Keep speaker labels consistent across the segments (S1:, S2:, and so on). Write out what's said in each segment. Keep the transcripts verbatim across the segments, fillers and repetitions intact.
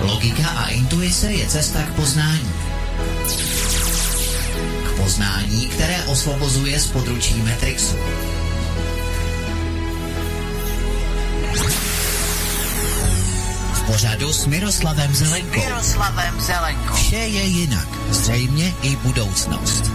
S1: Logika a intuice je cesta k poznání. K poznání, které osvobozuje z područí Matrixu. V pořadu s Miroslavem Zelenkou. Miroslavem Zelenkou. Vše je jinak, zřejmě i budoucnost.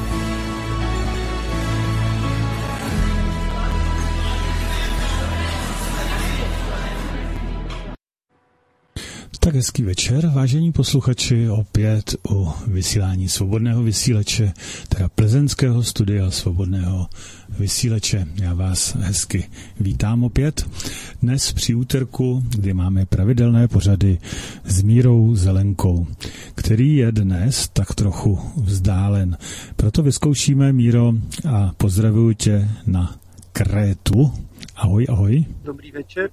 S2: Tak hezký večer, vážení posluchači, opět u vysílání Svobodného vysílače, teda plzeňského studia Svobodného vysílače. Já vás hezky vítám opět. Dnes při úterku, kdy máme pravidelné pořady s Mírou Zelenkou, který je dnes tak trochu vzdálen. Proto vyzkoušíme, Míro, a pozdravuju tě na Krétu. Ahoj, ahoj.
S3: Dobrý večer.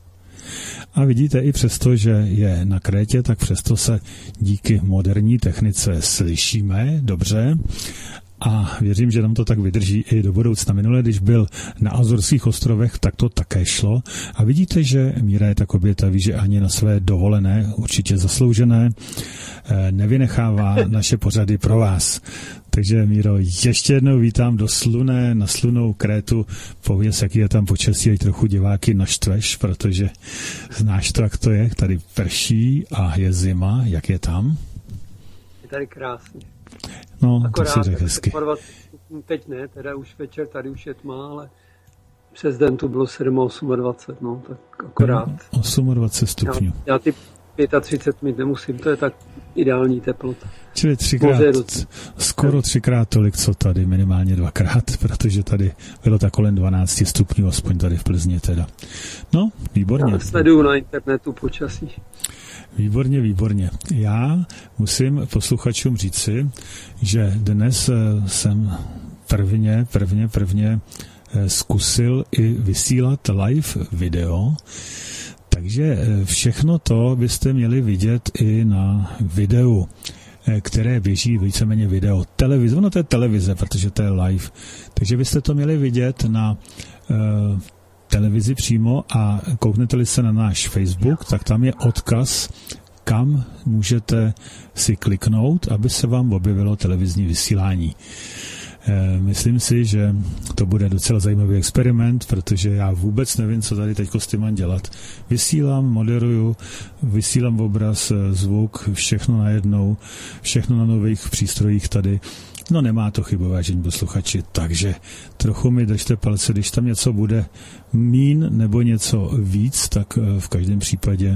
S2: A vidíte, i přesto, že je na Krétě, tak přesto se díky moderní technice slyšíme dobře a věřím, že nám to tak vydrží i do budoucna. Minule, když byl na Azorských ostrovech, tak to také šlo. A vidíte, že Míra je tak oběta, ví, že ani na své dovolené, určitě zasloužené, nevynechává naše pořady pro vás. Takže, Míro, ještě jednou vítám do slunné, na slunnou Krétu. Pověz, jaký je tam počasí, ať trochu diváky naštveš, protože znáš to, jak to je. Tady prší a je zima. Jak je tam?
S3: Je tady krásně.
S2: No,
S3: akorát,
S2: to si řek hezky.
S3: Teď ne, teda už večer, tady už je tma, ale přes den tu bylo sedm dvacet osm, no, tak akorát.
S2: dvacet osm stupňů.
S3: Já, já ty třicet pět mít nemusím, to je tak ideální teplota.
S2: Čili třikrát, skoro třikrát tolik, co tady, minimálně dvakrát, protože tady bylo tak kolem dvanáct stupňů, aspoň tady v Plzni teda. No, výborně.
S3: Já sleduju na internetu počasí.
S2: Výborně, výborně. Já musím posluchačům říci, že dnes jsem prvně, prvně, prvně zkusil i vysílat live video, takže všechno to byste měli vidět i na videu, které běží víceméně video televize. Ono to je televize, protože to je live. Takže byste to měli vidět na uh, televizi přímo a kouknete-li se na náš Facebook, tak tam je odkaz, kam můžete si kliknout, aby se vám objevilo televizní vysílání. Myslím si, že to bude docela zajímavý experiment, protože já vůbec nevím, co tady teď s tím mám dělat. Vysílám, moderuju, vysílám obraz, zvuk, všechno najednou, všechno na nových přístrojích tady. No nemá to chybu, vážení posluchači, takže trochu mi držte palce, když tam něco bude mín nebo něco víc, tak v každém případě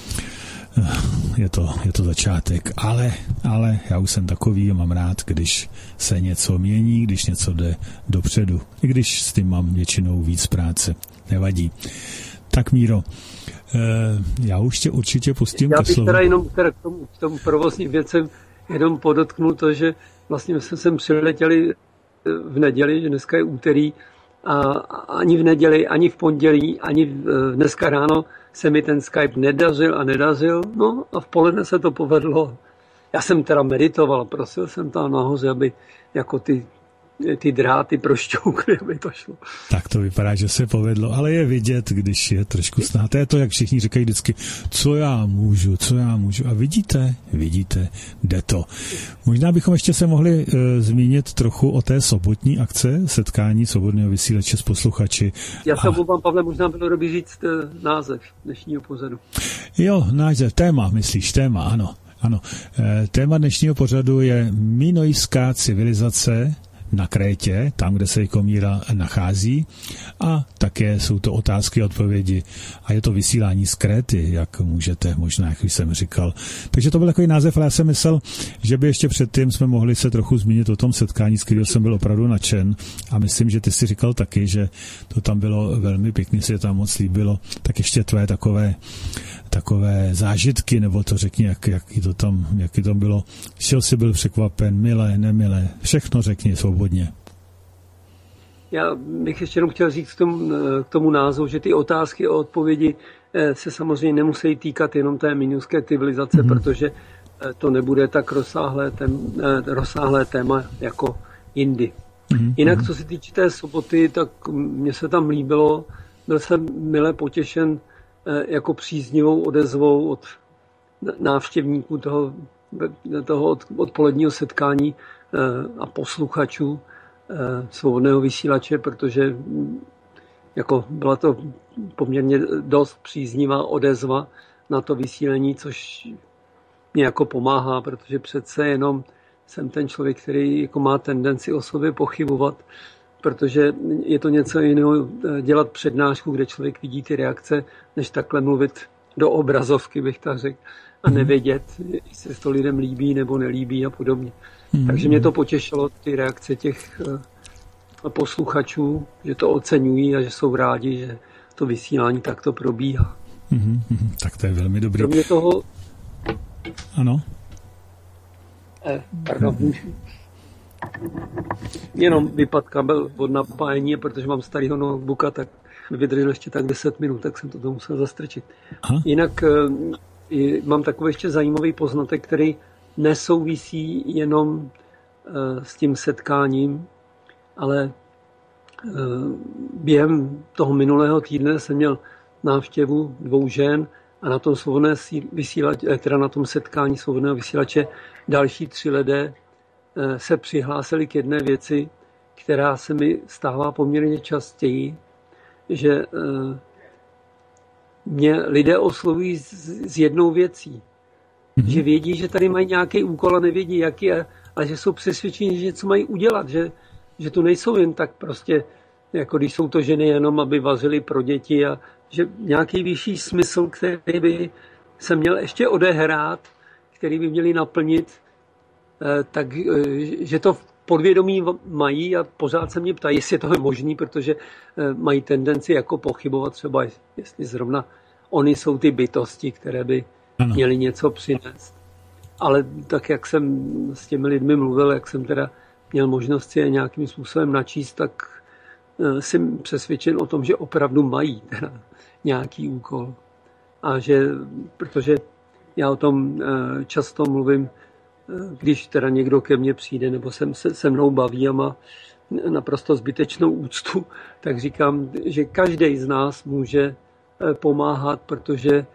S2: je to, je to začátek, ale, ale já už jsem takový a mám rád, když se něco mění, když něco jde dopředu, i když s tím mám většinou víc práce, nevadí. Tak, Míro, já už tě určitě pustím
S3: já
S2: ke slovu.
S3: Já bych teda jenom teda k tomu, k tomu provozním věcem jenom podotknul to, že vlastně my jsme sem přiletěli v neděli, že dneska je úterý, a ani v neděli, ani v pondělí, ani dneska ráno se mi ten Skype nedařil a nedařil, no a v poledne se to povedlo. Já jsem teda meditoval, prosil jsem tam nahoře, aby jako ty, ty dráty prošťoukly, aby to šlo.
S2: Tak to vypadá, že se povedlo, ale je vidět, když je trošku snad. To je to, jak všichni říkají vždycky, co já můžu, co já můžu. A vidíte, vidíte, jde to. Možná bychom ještě se mohli uh, zmínit trochu o té sobotní akce, setkání Svobodného vysílače s posluchači.
S3: Já se
S2: a...
S3: obávám, Pavle, možná bylo dobrý říct uh, název dnešního pořadu.
S2: Jo, název, téma, myslíš, téma, ano. Ano, e, téma dnešního pořadu je minojská civilizace na Krétě, tam, kde se jako Míra nachází, a také jsou to otázky a odpovědi a je to vysílání z Kréty, jak můžete, možná, jak jsem říkal. Takže to byl takový název, ale já jsem myslel, že by ještě předtím jsme mohli se trochu zmínit o tom setkání, z kterého jsem byl opravdu nadšen, a myslím, že ty si říkal taky, že to tam bylo velmi pěkný, se tam moc líbilo, tak ještě tvé takové takové zážitky, nebo to řekni, jak, jaký to tam, jaký tam bylo. Šel jsi byl překvapen, milé, nemilé, všechno řekni svobodně.
S3: Já bych ještě jenom chtěl říct k tomu, k tomu názvu, že ty otázky a odpovědi se samozřejmě nemusí týkat jenom té minojské civilizace, mm-hmm. protože to nebude tak rozsáhlé, tém, rozsáhlé téma jako jindy. Mm-hmm. Jinak, co se týče té soboty, tak mně se tam líbilo, byl jsem mile potěšen jako příznivou odezvou od návštěvníků toho, toho odpoledního setkání a posluchačů svobodného vysílače, protože jako byla to poměrně dost příznivá odezva na to vysílení, což mě jako pomáhá, protože přece jenom jsem ten člověk, který jako má tendenci o sobě pochybovat, protože je to něco jiného dělat přednášku, kde člověk vidí ty reakce, než takhle mluvit do obrazovky, bych tak řekl, a nevědět, jestli se to lidem líbí nebo nelíbí a podobně. Mm. Takže mě to potěšilo, ty reakce těch posluchačů, že to oceňují a že jsou rádi, že to vysílání takto probíhá.
S2: Mm, mm, tak to je velmi dobrý.
S3: Kromě toho...
S2: Ano?
S3: Eh, pardon. Mm. Jenom vypadl kabel od napájení, protože mám starýho notebooka, tak mi vydržel ještě tak deset minut, tak jsem to tam musel zastrčit. Aha. Jinak eh, mám takový ještě zajímavý poznatek, který nesouvisí jenom eh, s tím setkáním, ale eh, během toho minulého týdne jsem měl návštěvu dvou žen a na tom svobodné vysílače, teda na tom setkání svobodného vysílače další tři lidé eh, se přihlásili k jedné věci, která se mi stává poměrně častěji, že eh, mě lidé oslovují s, s jednou věcí. Mm-hmm. Že vědí, že tady mají nějaký úkol a nevědí, jaký je, ale že jsou přesvědčeni, že něco mají udělat, že že to nejsou jen tak prostě, jako když jsou to ženy jenom, aby vařily pro děti a že nějaký vyšší smysl, který by se měl ještě odehrát, který by měli naplnit, tak že to v podvědomí mají a pořád se mě ptají, jestli to je možný, protože mají tendenci jako pochybovat třeba, jestli zrovna oni jsou ty bytosti, které by ano. měly něco přinést. Ale tak, jak jsem s těmi lidmi mluvil, jak jsem teda měl možnost si je nějakým způsobem načíst, tak jsem přesvědčen o tom, že opravdu mají teda nějaký úkol. A že, protože já o tom často mluvím, když teda někdo ke mně přijde nebo se, se, se mnou baví a má naprosto zbytečnou úctu, tak říkám, že každý z nás může pomáhat, protože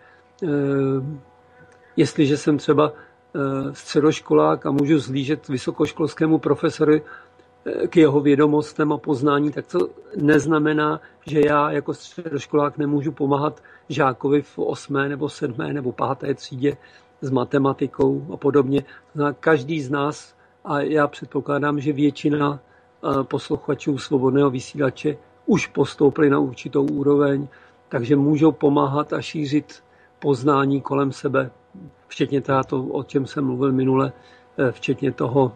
S3: jestliže jsem třeba středoškolák a můžu zhlížet vysokoškolskému profesoru k jeho vědomostem a poznání, tak to neznamená, že já jako středoškolák nemůžu pomáhat žákovi v osmé nebo sedmé nebo páté třídě s matematikou a podobně. Každý z nás, a já předpokládám, že většina posluchačů svobodného vysílače už postoupili na určitou úroveň, takže můžou pomáhat a šířit poznání kolem sebe, včetně toho, o čem jsem mluvil minule, včetně toho,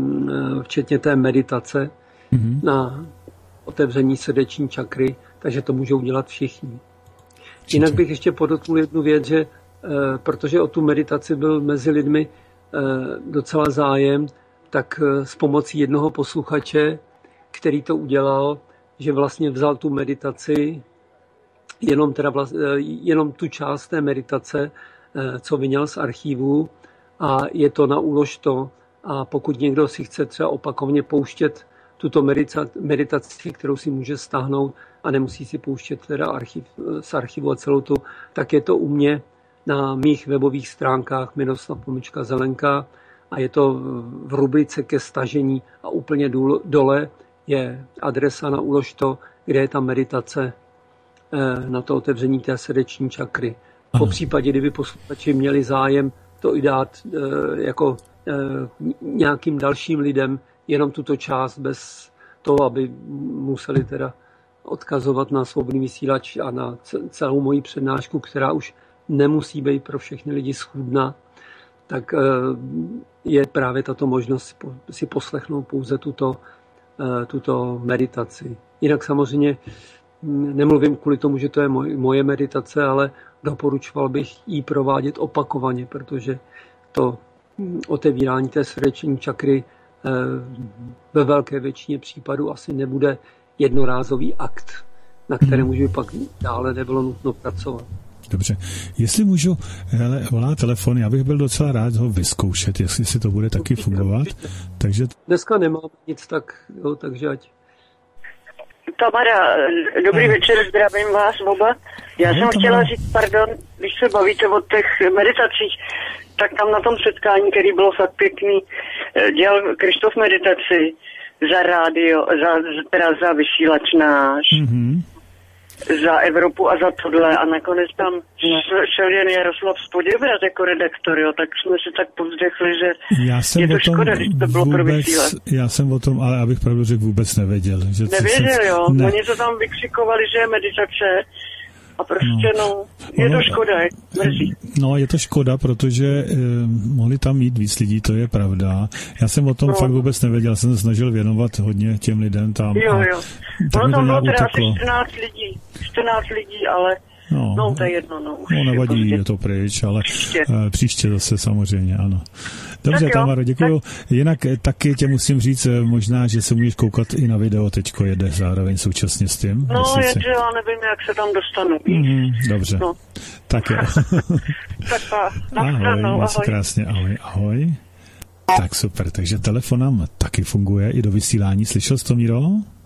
S3: včetně té meditace mm-hmm. na otevření srdeční čakry, takže to můžou dělat všichni. Jinak bych ještě podotknul jednu věc, že protože o tu meditaci byl mezi lidmi docela zájem, tak s pomocí jednoho posluchače, který to udělal, že vlastně vzal tu meditaci, jenom, teda vlast, jenom tu část té meditace, co vyňal z archívu, a je to na úložto. A pokud někdo si chce třeba opakovaně pouštět tuto meditaci, kterou si může stáhnout a nemusí si pouštět teda archiv, z archivu a celou tu, tak je to u mě na mých webových stránkách Miroslav Pomlčka Zelenka a je to v rubrice ke stažení a úplně dole je adresa na úložto, kde je ta meditace na to otevření té srdeční čakry. Po případě, kdyby posluchači měli zájem to i dát jako nějakým dalším lidem, jenom tuto část bez toho, aby museli teda odkazovat na svobodný vysílač a na celou moji přednášku, která už nemusí být pro všechny lidi schůdná, tak je právě tato možnost si poslechnout pouze tuto, tuto meditaci. Jinak samozřejmě nemluvím kvůli tomu, že to je moje meditace, ale doporučoval bych ji provádět opakovaně, protože to otevírání té srdeční čakry ve velké většině případů asi nebude jednorázový akt, na kterém už by pak dále nebylo nutno pracovat.
S2: Dobře. Jestli můžu, hele, volá telefon, já bych byl docela rád ho vyzkoušet, jestli si to bude taky fungovat. Takže...
S3: Dneska nemám nic tak, jo, takže ať...
S4: Tamara, dobrý Aha. večer, zdravím vás oba. Já Aha, jsem Tamara. chtěla říct, pardon, když se bavíte o těch meditacích, tak tam na tom setkání, který bylo fakt pěkný, dělal Krištof meditaci za rádio, za, teda za vysílač náš, mm-hmm. za Evropu a za tohle a nakonec tam šel jen Jaroslav Spoděbrat jako redaktor, jo, tak jsme si tak povzdechli, že
S2: já jsem
S4: je to
S2: tom
S4: škoda, když to bylo
S2: vůbec,
S4: pro vysílat.
S2: Já jsem o tom, ale abych pravdu řekl, vůbec nevěděl. Že
S4: nevěděl,
S2: jsem,
S4: jo,
S2: ne.
S4: oni to tam vykřikovali, že je meditace. A prostě no, no je to škoda, mrzí.
S2: No, je to škoda, protože eh, mohli tam mít víc lidí, to je pravda. Já jsem o tom no. fakt vůbec nevěděl, jsem se snažil věnovat hodně těm lidem tam.
S4: Jo, jo. No tam bylo teda asi čtrnáct lidí, čtrnáct lidí, ale no, no to je jedno, no. Už
S2: no, nevadí,
S4: je,
S2: je to pryč, ale
S4: příště,
S2: uh, příště zase samozřejmě, ano. Dobře, Tamaro, děkuju. Tak. Jinak taky tě musím říct, možná, že se můžeš koukat i na video, teďko jede zároveň současně s tím.
S4: No, jenže si... já nevím, jak se tam dostanu.
S2: Mm, dobře, no. Tak jo.
S4: Tak pa.
S2: Ahoj, ahoj. Krásně, ahoj, ahoj. Tak super, takže telefon nám taky funguje i do vysílání. Slyšel jsi to, Míro?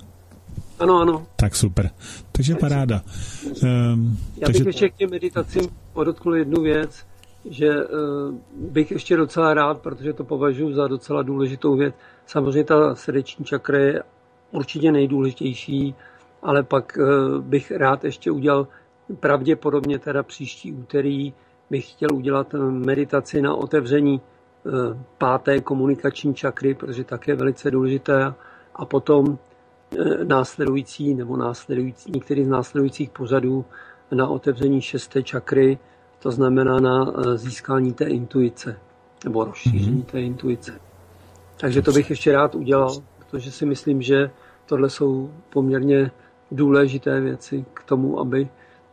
S3: Ano, ano.
S2: Tak super. Takže paráda. Um,
S3: Já
S2: takže...
S3: bych ještě k těm meditacím podotknul jednu věc, že uh, bych ještě docela rád, protože to považuji za docela důležitou věc. Samozřejmě ta srdeční čakra je určitě nejdůležitější, ale pak uh, bych rád ještě udělal, pravděpodobně teda příští úterý, bych chtěl udělat meditaci na otevření uh, páté komunikační čakry, protože tak je velice důležité, a potom následující nebo následující, některý z následujících pořadů na otevření šesté čakry, to znamená na získání té intuice nebo rozšíření mm-hmm. té intuice. Takže to bych ještě rád udělal, protože si myslím, že tohle jsou poměrně důležité věci k tomu, aby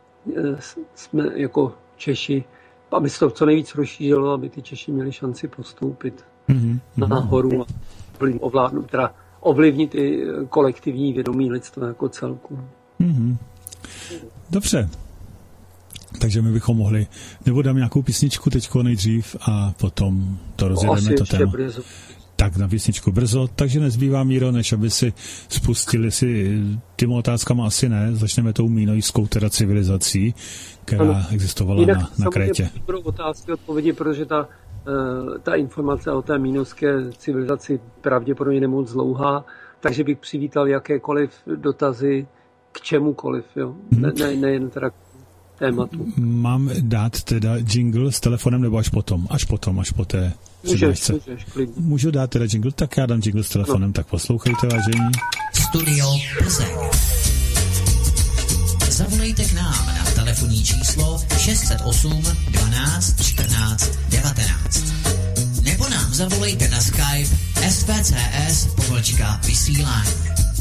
S3: jsme jako Češi, aby se to co nejvíc rozšířilo, aby ty Češi měli šanci postoupit mm-hmm. nahoru a ovládnout, teda ovlivnit i kolektivní vědomí lidstva jako celku.
S2: Mm-hmm. Dobře. Takže my bychom mohli, nebo dám nějakou písničku teďko nejdřív a potom to rozjedeme to téma. Brzo. Tak na písničku brzo, takže nezbývá, Míro, než aby si spustili si těmi otázkama, asi ne, začneme tou mínojskou teda civilizací, která ano. existovala Jinak na, na Krétě.
S3: Jinak budou otázky, odpovědi, protože ta ta informace o té mínojské civilizaci pravděpodobně nemoc dlouhá, takže bych přivítal jakékoliv dotazy k čemukoliv, jo. Ne, ne, nejen teda k tématu.
S2: Mám dát teda jingle s telefonem, nebo až potom? Až potom, až po té přednášce.
S3: Můžeš, můžeš, klidně.
S2: Můžu dát teda jingle? Tak já dám jingle s telefonem, no. Tak poslouchejte, vážení.
S1: Studio Plzeň. Zavolejte k nám na telefonní číslo šest set osm dvanáct čtrnáct devatenáct. Nebo nám zavolejte na Skype S V C S pomlčka vysílání.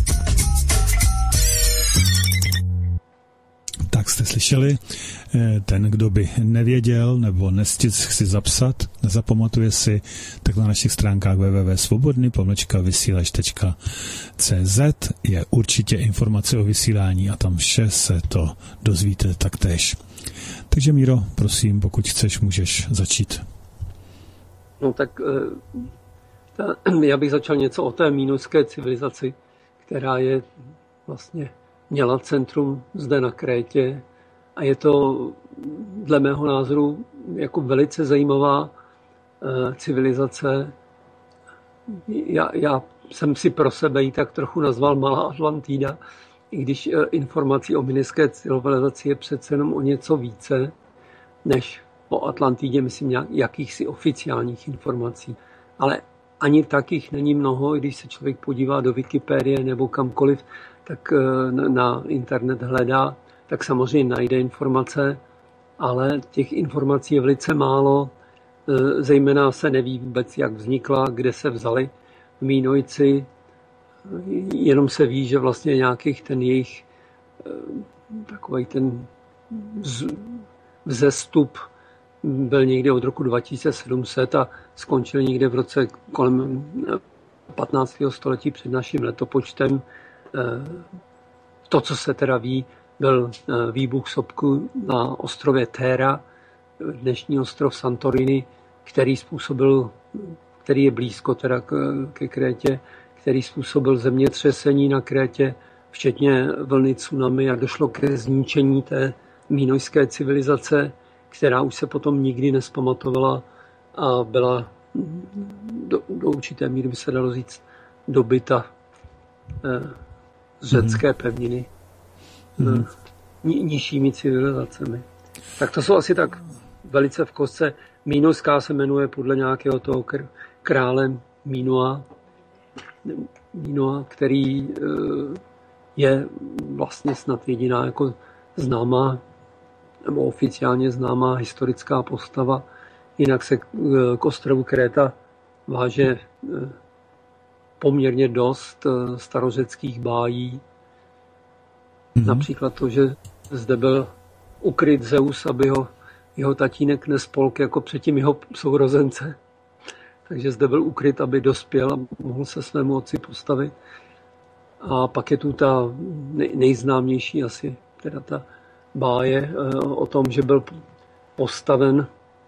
S2: Tak jste slyšeli, ten, kdo by nevěděl nebo nestihl si zapsat, nezapamatuje si, tak na našich stránkách w w w tečka svobodný pomlčka vysílač tečka c z je určitě informace o vysílání a tam vše se to dozvíte taktéž. Takže Míro, prosím, pokud chceš, můžeš začít.
S3: No tak ta, já bych začal něco o té mínojské civilizaci, která je vlastně měla centrum zde na Krétě a je to dle mého názoru jako velice zajímavá uh, civilizace. Já, já jsem si pro sebe ji tak trochu nazval Malá Atlantida, i když uh, informací o mínojské civilizaci je přece jenom o něco více než o Atlantidě, myslím, jakýchsi oficiálních informací. Ale ani tak jich není mnoho, když se člověk podívá do Wikipedie nebo kamkoliv, tak na internet hledá, tak samozřejmě najde informace, ale těch informací je velice málo, zejména se neví vůbec, jak vznikla, kde se vzali Mínojci, jenom se ví, že vlastně nějakých ten jejich takový ten vzestup byl někde od roku dva tisíce sedm set a skončil někde v roce kolem patnáctého století před naším letopočtem. To, co se teda ví, byl výbuch sopku na ostrově Thera, dnešní ostrov Santorini, který způsobil, který je blízko teda ke Krétě, který způsobil zemětřesení na Krétě včetně vlny tsunami, a došlo ke zničení té mínojské civilizace, která už se potom nikdy nespamatovala a byla do, do určité míry, by se dalo říct, dobyta eh, z řecké pevniny mm. eh, ni, nižšími civilizacemi. Tak to jsou asi tak velice v kostce. Mínojská se jmenuje podle nějakého toho kr- krále Minoa, Minoa, který eh, je vlastně snad jediná jako známá nebo oficiálně známá historická postava. Jinak se k ostrovu Kréta váže poměrně dost starořeckých bájí. Mm-hmm. Například to, že zde byl ukryt Zeus, aby ho jeho tatínek nespolk jako předtím jeho sourozence. Takže zde byl ukryt, aby dospěl a mohl se svému otci postavit. A pak je tu ta nejznámější asi, teda ta báje o tom, že byl postaven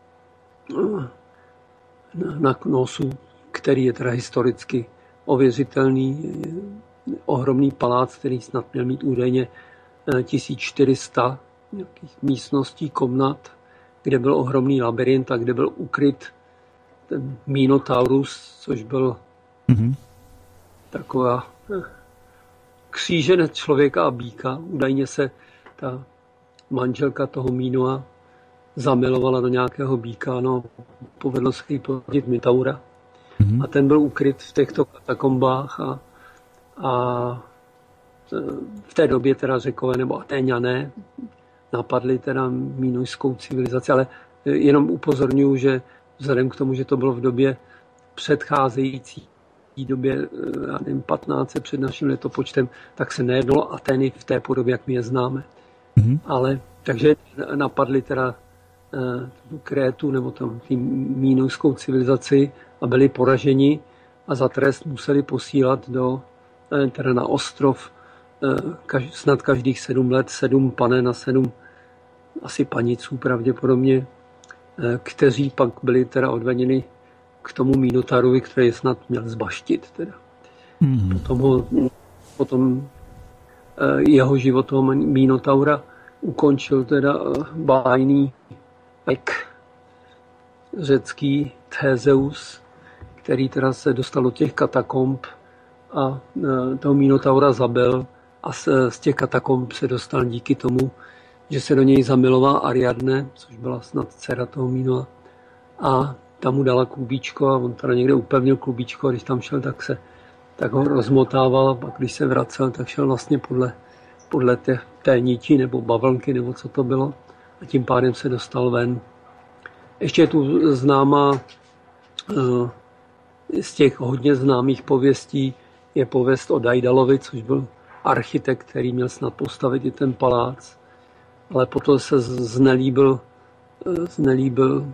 S3: na nosu, který je teda historicky ověřitelný, ohromný palác, který snad měl mít údajně tisíc čtyři sta nějakých místností, komnat, kde byl ohromný labyrint a kde byl ukryt ten Minotaurus, což byl mm-hmm. taková kříženec člověka a býka. Údajně se ta manželka toho Minoa zamilovala do nějakého býka, no, povedlo se jí plodit Minotaura. Mm-hmm. A ten byl ukryt v těchto katakombách a, a v té době teda Řekové nebo Atéňané napadli teda mínojskou civilizaci, ale jenom upozorňuji, že vzhledem k tomu, že to bylo v době předcházející době, já nevím, patnáct před naším letopočtem, tak se nejednalo Atény v té podobě, jak my je známe. Mm-hmm. Ale takže napadli teda tu Krétu nebo tam mínojskou civilizaci a byli poraženi a za trest museli posílat do, teda na ostrov kaž, snad každých sedm let sedm panen a sedm asi paniců pravděpodobně, kteří pak byli teda odveděni k tomu Minotaurovi, který snad měl zbaštit. Teda. Mm. Potom, ho, potom jeho život toho Minotaura ukončil teda bájný ek řecký Theseus, který teda se dostal do těch katakomb a toho Minotaura zabil a z, z těch katakomb se dostal díky tomu, že se do něj zamilovala Ariadne, což byla snad dcera toho Minoa, a tam mu dala klubíčko a on teda někde upevnil klubíčko a když tam šel, tak se tak ho rozmotával a pak když se vracel, tak šel vlastně podle, podle té, té niti nebo bavlnky nebo co to bylo a tím pádem se dostal ven. Ještě je tu známá z těch hodně známých pověstí je pověst o Daidalovi, což byl architekt, který měl snad postavit i ten palác, ale potom se znelíbil, znelíbil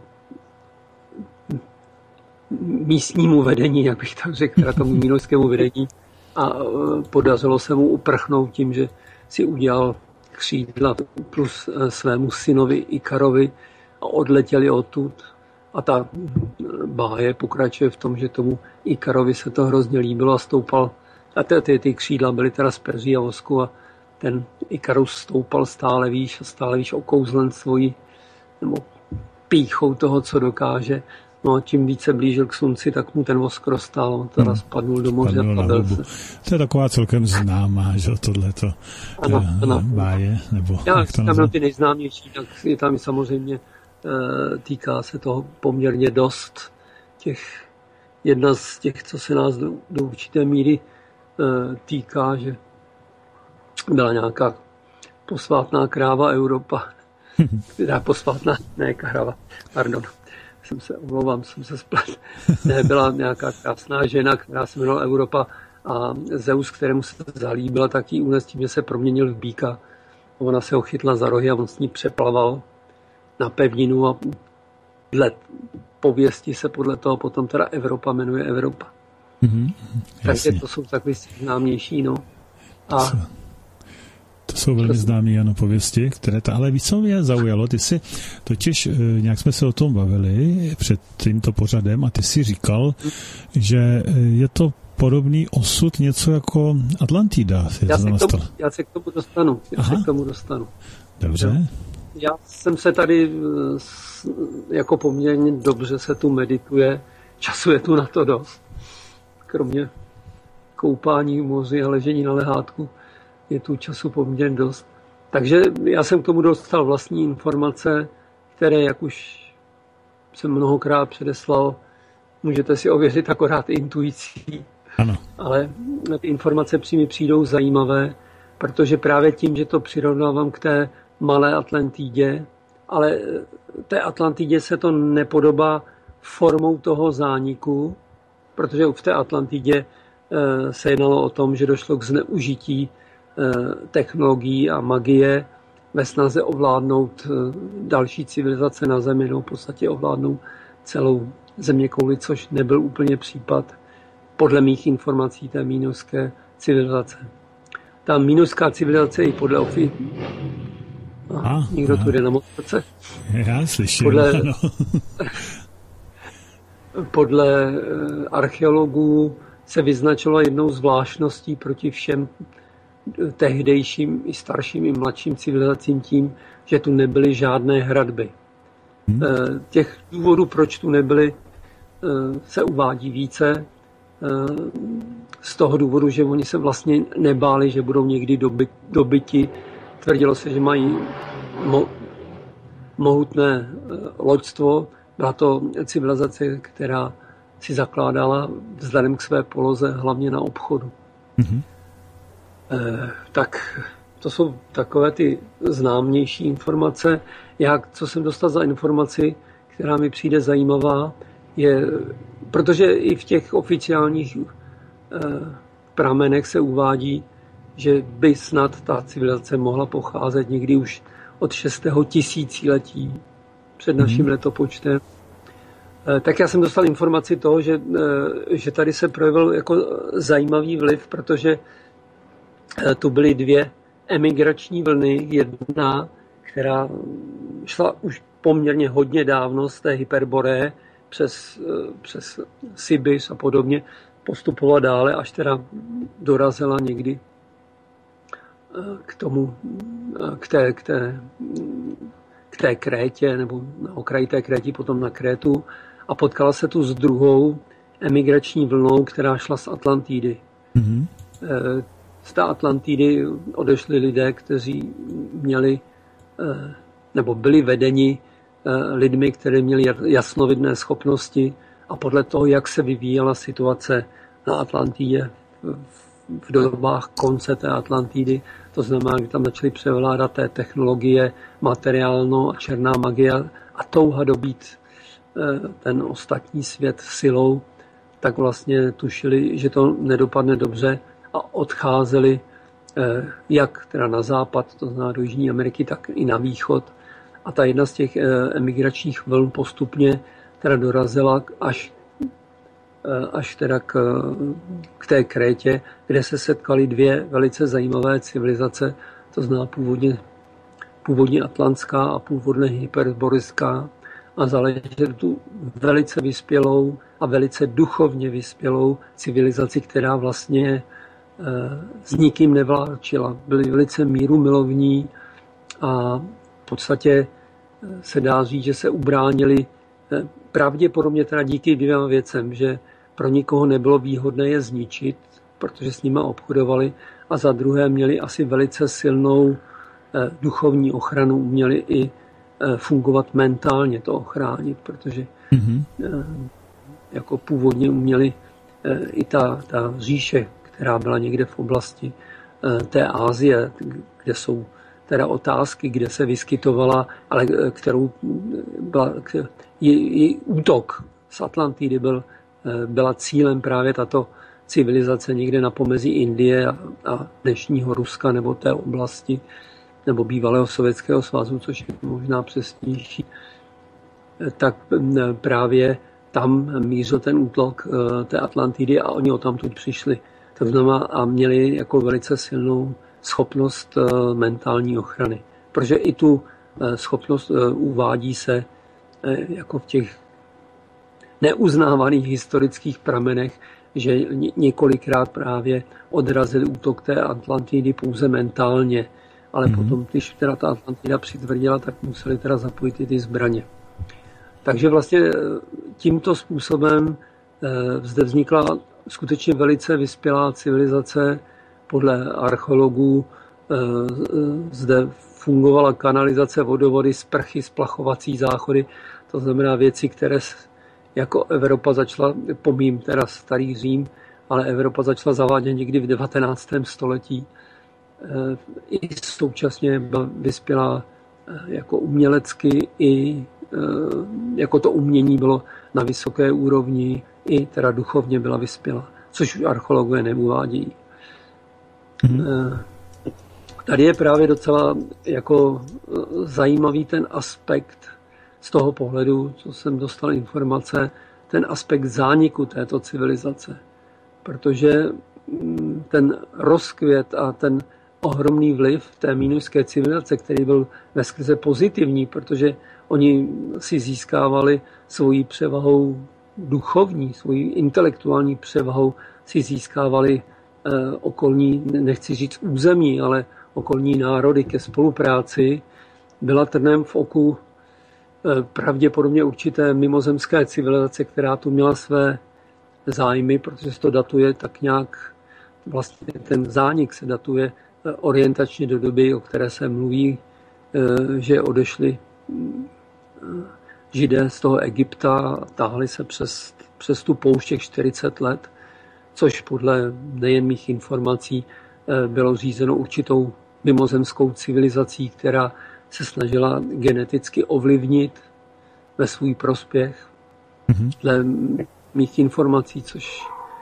S3: místnímu vedení, jak bych tak řekl, teda tomu mínojskému vedení a podařilo se mu uprchnout tím, že si udělal křídla plus svému synovi Ikarovi a odletěli odtud. A ta báje pokračuje v tom, že tomu Ikarovi se to hrozně líbilo a stoupal, a ty, ty, ty křídla byly teda z peří a vosku a ten Ikarus stoupal stále výš a stále výš okouzlen svojí nebo pýchou toho, co dokáže. No a čím více blížil k slunci, tak mu ten vosk roztál, on teda spadnul do moře a padl se.
S2: To je taková celkem známá, že tohleto
S3: ano, ano.
S2: báje, nebo
S3: já,
S2: jak to
S3: tam byl ty nejznámější, tak je tam samozřejmě týká se toho poměrně dost těch, jedna z těch, co se nás do, do určité míry týká, že byla nějaká posvátná kráva Europa, která posvátná, ne kráva, pardon, jsem se omlouvám, jsem se splet. Ne, byla nějaká krásná žena, která se jmenovala Europa a Zeus, kterému se zalíbila, tak jí unes tím, že se proměnil v býka. Ona se ho chytla za rohy a on s ní přeplaval na pevninu a dle pověsti se podle toho potom teda Evropa jmenuje Evropa. Mm-hmm, takže to jsou takové známější, no. A
S2: to jsou jsou velmi známé, ano, pověsti, které ta, ale víc, co mě zaujalo, ty si totiž, nějak jsme se o tom bavili před tímto pořadem a ty si říkal, že je to podobný osud něco jako Atlantida.
S3: Já se, tomu, já se k tomu dostanu. Já se k tomu dostanu.
S2: Dobře.
S3: Já jsem se tady jako poměrně dobře se tu medituje, času je tu na to dost. Kromě koupání v moři a ležení na lehátku je tu času poměrně dost. Takže já jsem k tomu dostal vlastní informace, které, jak už jsem mnohokrát předeslal, můžete si ověřit akorát intuicí.
S2: Ano.
S3: Ale ty informace přímě přijdou zajímavé, protože právě tím, že to přirovnávám k té malé Atlantidě, ale té Atlantidě se to nepodobá formou toho zániku, protože v té Atlantidě se jednalo o tom, že došlo k zneužití technologií a magie ve snaze ovládnout další civilizace na Zemi, no v podstatě ovládnout celou zeměkouli, což nebyl úplně případ podle mých informací té mínovské civilizace. Ta mínovská civilizace i podle ofi...
S2: A,
S3: někdo tu jde na motorce?
S2: Já slyším,
S3: podle,
S2: ano.
S3: podle archeologů se vyznačilo jednou zvláštností proti všem tehdejším i starším i mladším civilizacím tím, že tu nebyly žádné hradby. Hmm. Těch důvodů, proč tu nebyly, se uvádí více. Z toho důvodu, že oni se vlastně nebáli, že budou někdy doby, dobyti. Tvrdilo se, že mají mo, mohutné loďstvo. Byla to civilizace, která si zakládala vzhledem k své poloze hlavně na obchodu. Mm-hmm. Eh, tak to jsou takové ty známější informace. Já, co jsem dostal za informaci, která mi přijde zajímavá, je, protože i v těch oficiálních eh, pramenech se uvádí, že by snad ta civilizace mohla pocházet někdy už od šestého tisíciletí před naším mm. letopočtem. Tak já jsem dostal informaci toho, že, že tady se projevil jako zajímavý vliv, protože tu byly dvě emigrační vlny. Jedna, která šla už poměrně hodně dávno z té Hyperboreje přes, přes Sibis a podobně, postupovala dále, až teda dorazila někdy k tomu, k té, k té, k té Krétě, nebo na okraji té Kréti, potom na Krétu, a potkala se tu s druhou emigrační vlnou, která šla z Atlantidy. Mm-hmm. Z té Atlantidy odešli lidé, kteří měli, nebo byli vedeni lidmi, kteří měli jasnovidné schopnosti, a podle toho, jak se vyvíjela situace na Atlantidě v dobách konce té Atlantidy, to znamená, že tam začaly převládat té technologie, materiálno a černá magie a touha dobít ten ostatní svět silou, tak vlastně tušili, že to nedopadne dobře a odcházeli jak teda na západ, to znamená do Jižní Ameriky, tak i na východ. A ta jedna z těch emigračních vln postupně teda dorazila až až teda k, k té Krétě, kde se setkaly dvě velice zajímavé civilizace, to znamená původně, původně atlantská a původně hyperboriská, a zaletěli tu velice vyspělou a velice duchovně vyspělou civilizaci, která vlastně s nikým nevládčila. Byli velice mírumilovní a v podstatě se dá říct, že se ubránili pravděpodobně teda díky dvěma věcem, že pro nikoho nebylo výhodné je zničit, protože s nima obchodovali, a za druhé měli asi velice silnou eh, duchovní ochranu, uměli i eh, fungovat mentálně, to ochránit, protože mm-hmm. eh, jako původně uměli eh, i ta, ta říše, která byla někde v oblasti eh, té Asie, kde jsou teda otázky, kde se vyskytovala, ale eh, kterou byla její útok z Atlantidy byl, byla cílem právě tato civilizace někde na pomezí Indie a, a dnešního Ruska nebo té oblasti, nebo bývalého Sovětského svazu, což je možná přesnější, tak právě tam mířil ten útok té Atlantidy a oni odtamtud přišli. To znamená, a měli jako velice silnou schopnost mentální ochrany. Protože i tu schopnost uvádí se jako v těch neuznávaných historických pramenech, že několikrát právě odrazil útok té Atlantidy pouze mentálně, ale mm-hmm. potom, když teda ta Atlantida přitvrdila, tak museli teda zapojit i ty zbraně. Takže vlastně tímto způsobem zde vznikla skutečně velice vyspělá civilizace. Podle archeologů zde fungovala kanalizace, vodovody, sprchy, splachovací záchody, to znamená věci, které jako Evropa začala, pomím teda starý Řím, ale Evropa začala zavádět někdy v devatenáctém století. I současně byla vyspělá jako umělecky, i jako to umění bylo na vysoké úrovni, i teda duchovně byla vyspělá, což už archeologové neuvádí. Mm-hmm. Tady je právě docela jako zajímavý ten aspekt z toho pohledu, co jsem dostal informace, ten aspekt zániku této civilizace. Protože ten rozkvět a ten ohromný vliv té mínojské civilizace, který byl veskrze pozitivní, protože oni si získávali svojí převahou duchovní, svojí intelektuální převahou si získávali eh, okolní, nechci říct území, ale okolní národy ke spolupráci, byla trnem v oku eh, pravděpodobně určité mimozemské civilizace, která tu měla své zájmy, protože se to datuje tak nějak, vlastně ten zánik se datuje eh, orientačně do doby, o které se mluví, eh, že odešli eh, Židé z toho Egypta a táhli se přes, přes tu poušť těch čtyřicet let, což podle nejen mých informací bylo řízeno určitou mimozemskou civilizací, která se snažila geneticky ovlivnit ve svůj prospěch. Mm-hmm. Dle mých informací, což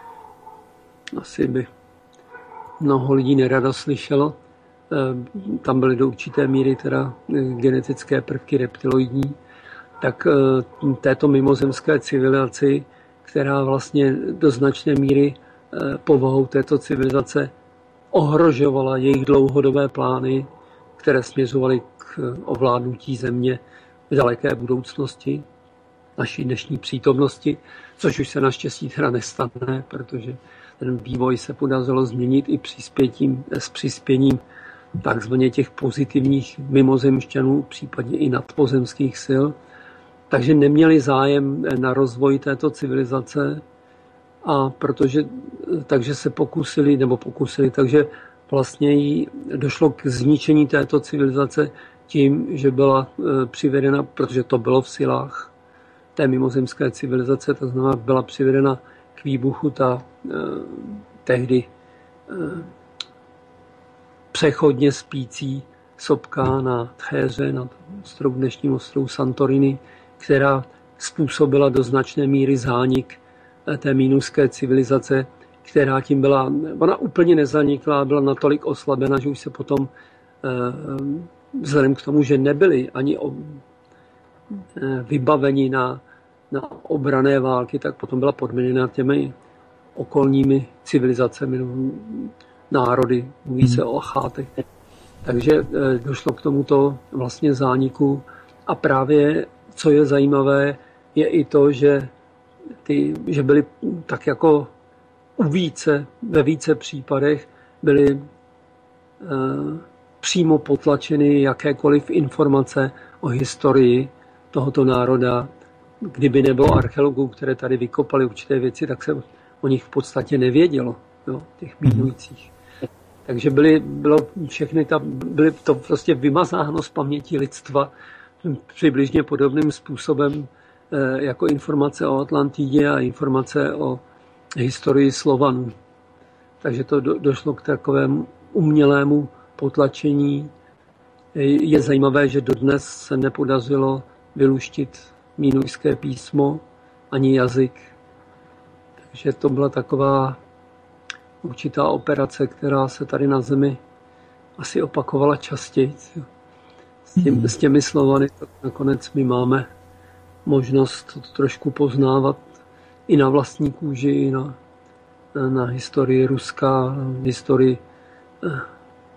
S3: asi by mnoho lidí nerado slyšelo. Tam byly do určité míry teda genetické prvky reptiloidní, tak této mimozemské civilizaci, která vlastně do značné míry povahou této civilizace ohrožovala jejich dlouhodobé plány, které směřovaly k ovládnutí země v daleké budoucnosti, naší dnešní přítomnosti, což už se naštěstí teda nestane, protože ten vývoj se podařilo změnit i přispěním, s přispěním takzvaně těch pozitivních mimozemšťanů, případně i nadpozemských sil. Takže neměli zájem na rozvoji této civilizace a protože, takže se pokusili, nebo pokusili, takže vlastně jí došlo k zničení této civilizace tím, že byla přivedena, protože to bylo v silách té mimozemské civilizace, to znamená, byla přivedena k výbuchu ta eh, tehdy eh, přechodně spící sopka na Tchéře, na ostrov, dnešním ostrovu Santorini, která způsobila do značné míry zánik té mínojské civilizace, která tím byla, ona úplně nezanikla, byla natolik oslabena, že už se potom vzhledem k tomu, že nebyli ani vybaveni na, na obranné války, tak potom byla podměněna těmi okolními civilizacemi, národy, mluví se o Achátech. Takže došlo k tomuto vlastně zániku a právě, co je zajímavé, je i to, že, ty, že byly tak jako u více, ve více případech byly e, přímo potlačeny jakékoliv informace o historii tohoto národa. Kdyby nebylo archeologů, které tady vykopali určité věci, tak se o nich v podstatě nevědělo, jo, těch mínujících. Takže byly, bylo všechny ta, byly to prostě vymazáno z paměti lidstva přibližně podobným způsobem jako informace o Atlantidě a informace o historii Slovanů. Takže to do, došlo k takovému umělému potlačení. Je zajímavé, že dodnes se nepodařilo vyluštit mínojské písmo ani jazyk. Takže to byla taková určitá operace, která se tady na Zemi asi opakovala častěji. S, tím, mm. s těmi Slovany tak nakonec my máme možnost to trošku poznávat i na vlastní kůži, i na, na historii Ruska, na historii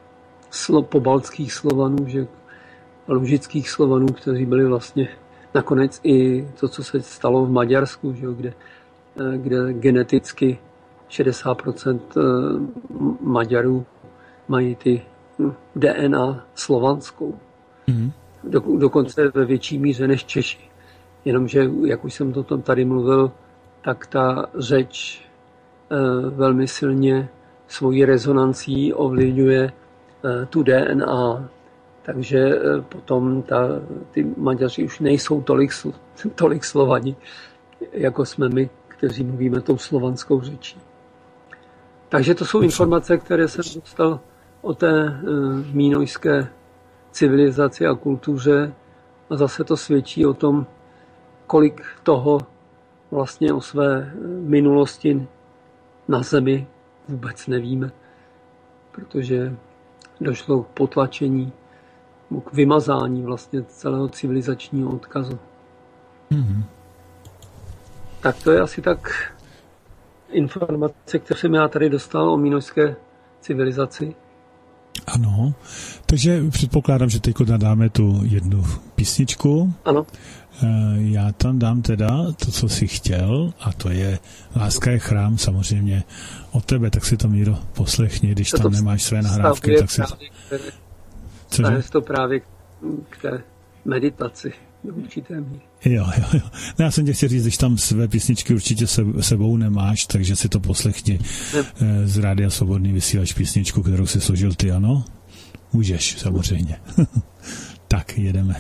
S3: slo, pobaltských Slovanů, že lužických Slovanů, kteří byli vlastně nakonec i to, co se stalo v Maďarsku, že, kde, kde geneticky šedesát procent Maďarů mají ty D N A slovanskou. Mm. Do, dokonce ve větší míře než Češi. Jenomže, jak už jsem to tam tady mluvil, tak ta řeč e, velmi silně svojí rezonancí ovlivňuje e, tu D N A. Takže e, potom ta, ty Maďaři už nejsou tolik, tolik Slovani, jako jsme my, kteří mluvíme tou slovanskou řečí. Takže to jsou informace, které jsem dostal o té e, mínojské civilizaci a kultuře a zase to svědčí o tom, kolik toho vlastně o své minulosti na zemi vůbec nevíme, protože došlo k potlačení, k vymazání vlastně celého civilizačního odkazu. Mm-hmm. Tak to je asi tak informace, které jsem já tady dostal o mínojské civilizaci.
S2: Ano, takže předpokládám, že teď dáme tu jednu písničku.
S3: Ano.
S2: Já tam dám teda to, co jsi chtěl, a to je Láska je chrám, samozřejmě od tebe, tak si to, Míro, poslechni, když tam nemáš své nahrávky, tak si...
S3: Stane to právě k té meditaci do určité míry.
S2: Jo, jo, jo. No, já jsem tě chtěl říct, když tam své písničky určitě se, sebou nemáš, takže si to poslechni ne. Z Rádia Svobodný vysílač písničku, kterou si složil ty, ano? Můžeš, samozřejmě. Tak, jedeme.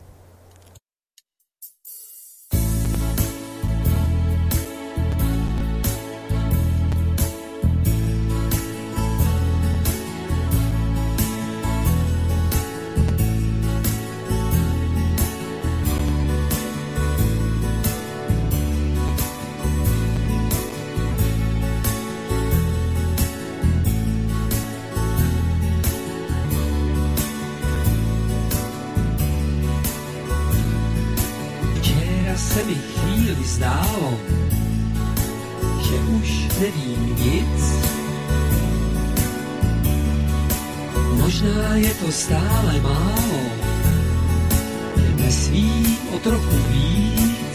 S5: Stále málo, že dnes vím o trochu víc.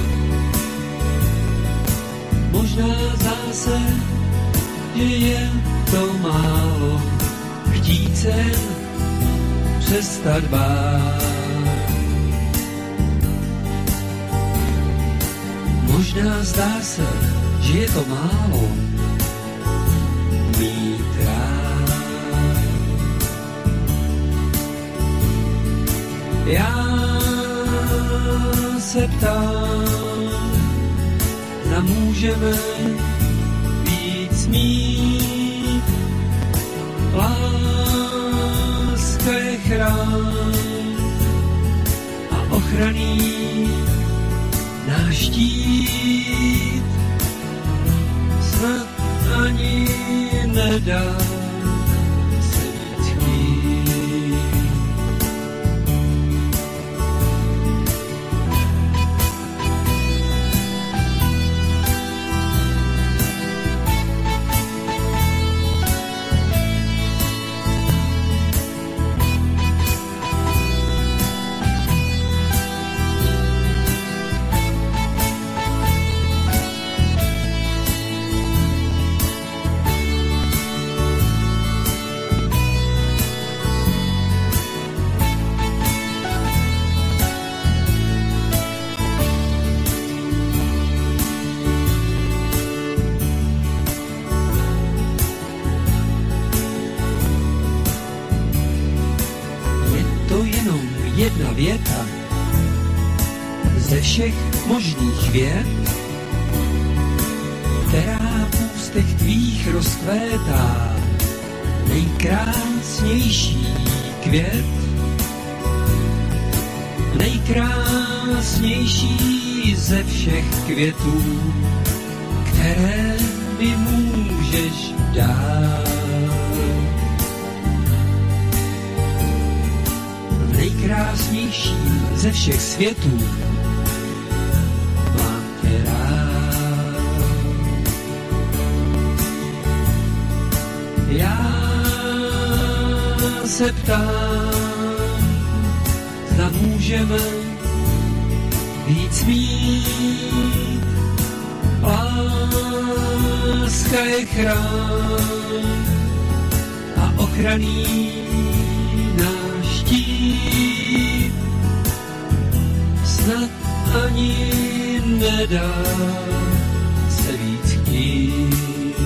S5: Možná zase, že je to málo, chtít se přestat bát. Možná zdá se, že je to málo, mít rád. Já se ptám, zda můžeme víc mít. Láska je chrám a ochranný náš štít. Snad ani nedá se víc chtít. Věta ze všech možných vět, která v ústech tvých rozkvétá, nejkrásnější květ, nejkrásnější ze všech květů, které mi můžeš dát. Nejkrásnější ze všech světů mám tě rád. Já se ptám, zda můžeme víc mít. Láska je chrán a ochranný náš štít. Snad ani nedá se víc chtít.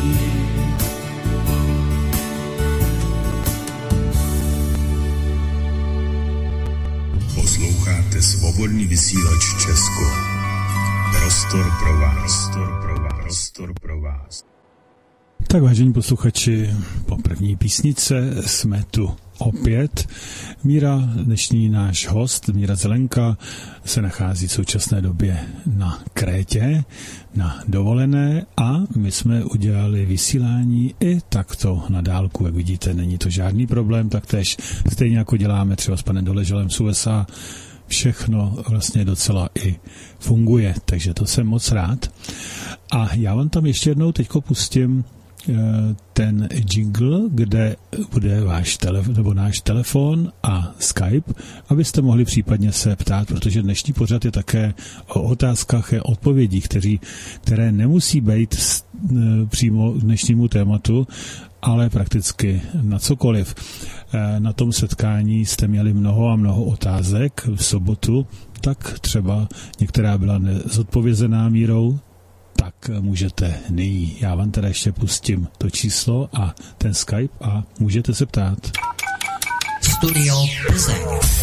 S6: Posloucháte Svobodný vysílač Česko. Prostor pro vás. Prostor pro vás. Prostor pro vás.
S2: Tak vážení posluchači, po první písnice jsme tu opět. Míra, dnešní náš host, Míra Zelenka, se nachází v současné době na Krétě, na dovolené a my jsme udělali vysílání i takto na dálku. Jak vidíte, není to žádný problém, taktéž stejně jako děláme třeba s panem Doleželem z U S A, všechno vlastně docela i funguje, takže to jsem moc rád. A já vám tam ještě jednou teďko pustím ten jingle, kde bude váš telefon, nebo náš telefon a Skype, abyste mohli případně se ptát, protože dnešní pořad je také o otázkách a odpovědích, kteří, které nemusí být přímo k dnešnímu tématu, ale prakticky na cokoliv. Na tom setkání jste měli mnoho a mnoho otázek v sobotu, tak třeba některá byla nezodpovězená Mírou, tak můžete nyní. Já vám teda ještě pustím to číslo a ten Skype a můžete se ptát.
S1: Studio Plzeň.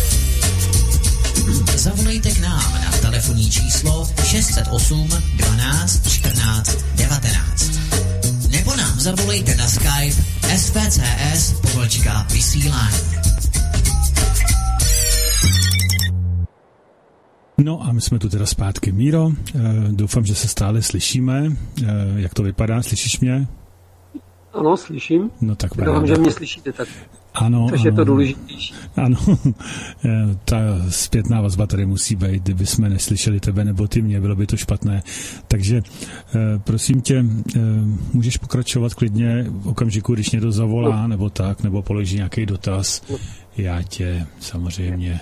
S1: Zavolejte k nám na telefonní číslo šest set osm dvanáct čtrnáct devatenáct. Nebo nám zavolejte na Skype S V C S pomlčka vysílání.
S2: No a my jsme tu teda zpátky. Míro, doufám, že se stále slyšíme. Jak to vypadá? Slyšíš mě?
S3: Ano, slyším.
S2: No tak
S3: doufám, že mě slyšíte tak.
S2: Ano,
S3: takže je to důležitější.
S2: Ano, ta zpětná vazba tady musí být, kdyby jsme neslyšeli tebe nebo ty mě, bylo by to špatné. Takže prosím tě, můžeš pokračovat klidně v okamžiku, když někdo zavolá, nebo tak, nebo položí nějaký dotaz. Já tě samozřejmě,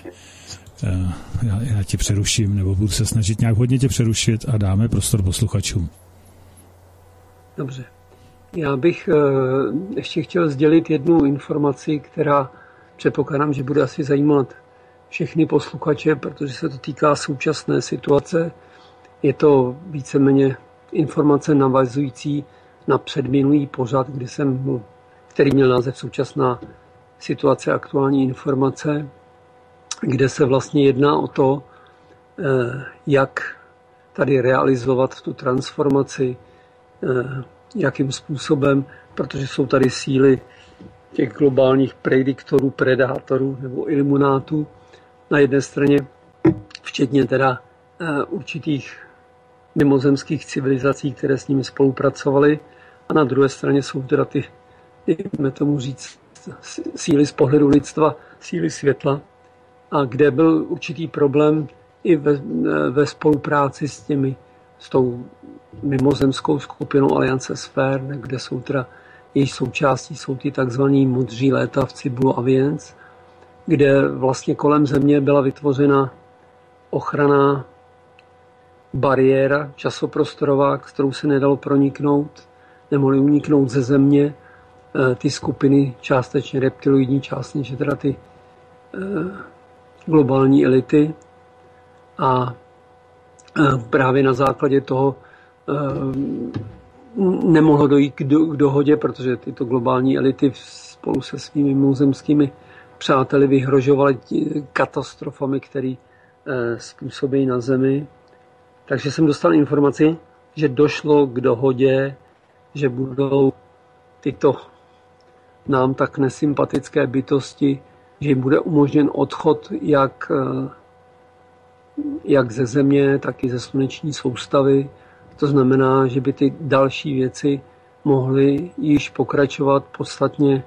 S2: já, já tě přeruším, nebo budu se snažit nějak hodně tě přerušit a dáme prostor posluchačům.
S3: Dobře. Já bych ještě chtěl sdělit jednu informaci, která předpokládám, že bude asi zajímat všechny posluchače, protože se to týká současné situace. Je to víceméně informace navazující na předminulý pořad, kdy jsem, který měl název Současná situace, aktuální informace, kde se vlastně jedná o to, jak tady realizovat tu transformaci, jakým způsobem, protože jsou tady síly těch globálních prediktorů, predátorů nebo iluminátů na jedné straně, včetně teda určitých mimozemských civilizací, které s nimi spolupracovaly, a na druhé straně jsou teda ty, jdeme tomu říct, síly z pohledu lidstva, síly světla, a kde byl určitý problém i ve, ve spolupráci s těmi, s tou mimozemskou skupinou Aliance sfér, kde jsou teda jejich součástí jsou ty takzvaní modří létavci Blue Avians, kde vlastně kolem Země byla vytvořena ochranná bariéra časoprostorová, kterou se nedalo proniknout, nemohli uniknout ze Země ty skupiny částečně reptiloidní, částečně teda ty globální elity, a právě na základě toho nemohlo dojít k, do, k dohodě, protože tyto globální elity spolu se svými mimozemskými přáteli vyhrožovaly katastrofami, které způsobí na Zemi. Takže jsem dostal informaci, že došlo k dohodě, že budou tyto nám tak nesympatické bytosti, že jim bude umožněn odchod jak, jak ze Země, tak i ze sluneční soustavy. To znamená, že by ty další věci mohly již pokračovat podstatně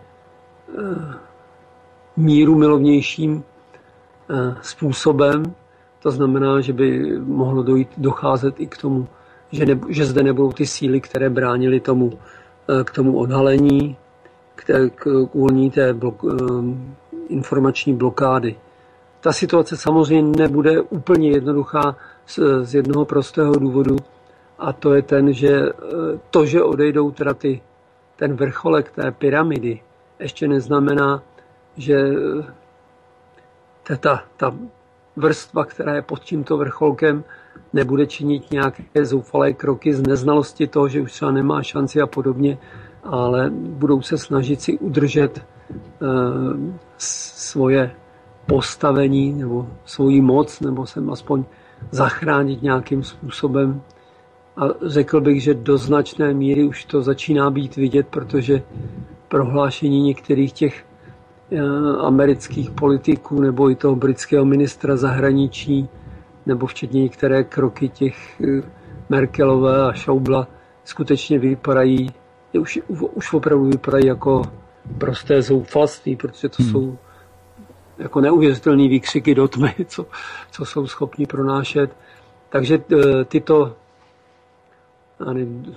S3: míru milovnějším způsobem. To znamená, že by mohlo dojít, docházet i k tomu, že, ne, že zde nebudou ty síly, které bránily tomu, k tomu odhalení, k, té, k uvolnění té blok, informační blokády. Ta situace samozřejmě nebude úplně jednoduchá z, z jednoho prostého důvodu, a to je ten, že to, že odejdou teda ty, ten vrcholek té pyramidy, ještě neznamená, že ta, ta vrstva, která je pod tímto vrcholkem, nebude činit nějaké zoufalé kroky z neznalosti toho, že už třeba nemá šanci a podobně, ale budou se snažit si udržet uh, svoje postavení nebo svoji moc, nebo se aspoň zachránit nějakým způsobem. A řekl bych, že do značné míry už to začíná být vidět, protože prohlášení některých těch amerických politiků nebo i toho britského ministra zahraničí, nebo včetně některé kroky těch Merkelové a Schäuble skutečně vypadají, už, už opravdu vypadají jako prosté zoufalství, protože to hmm. jsou jako neuvěřitelné výkřiky do tmy, co, co jsou schopni pronášet. Takže tyto nevím,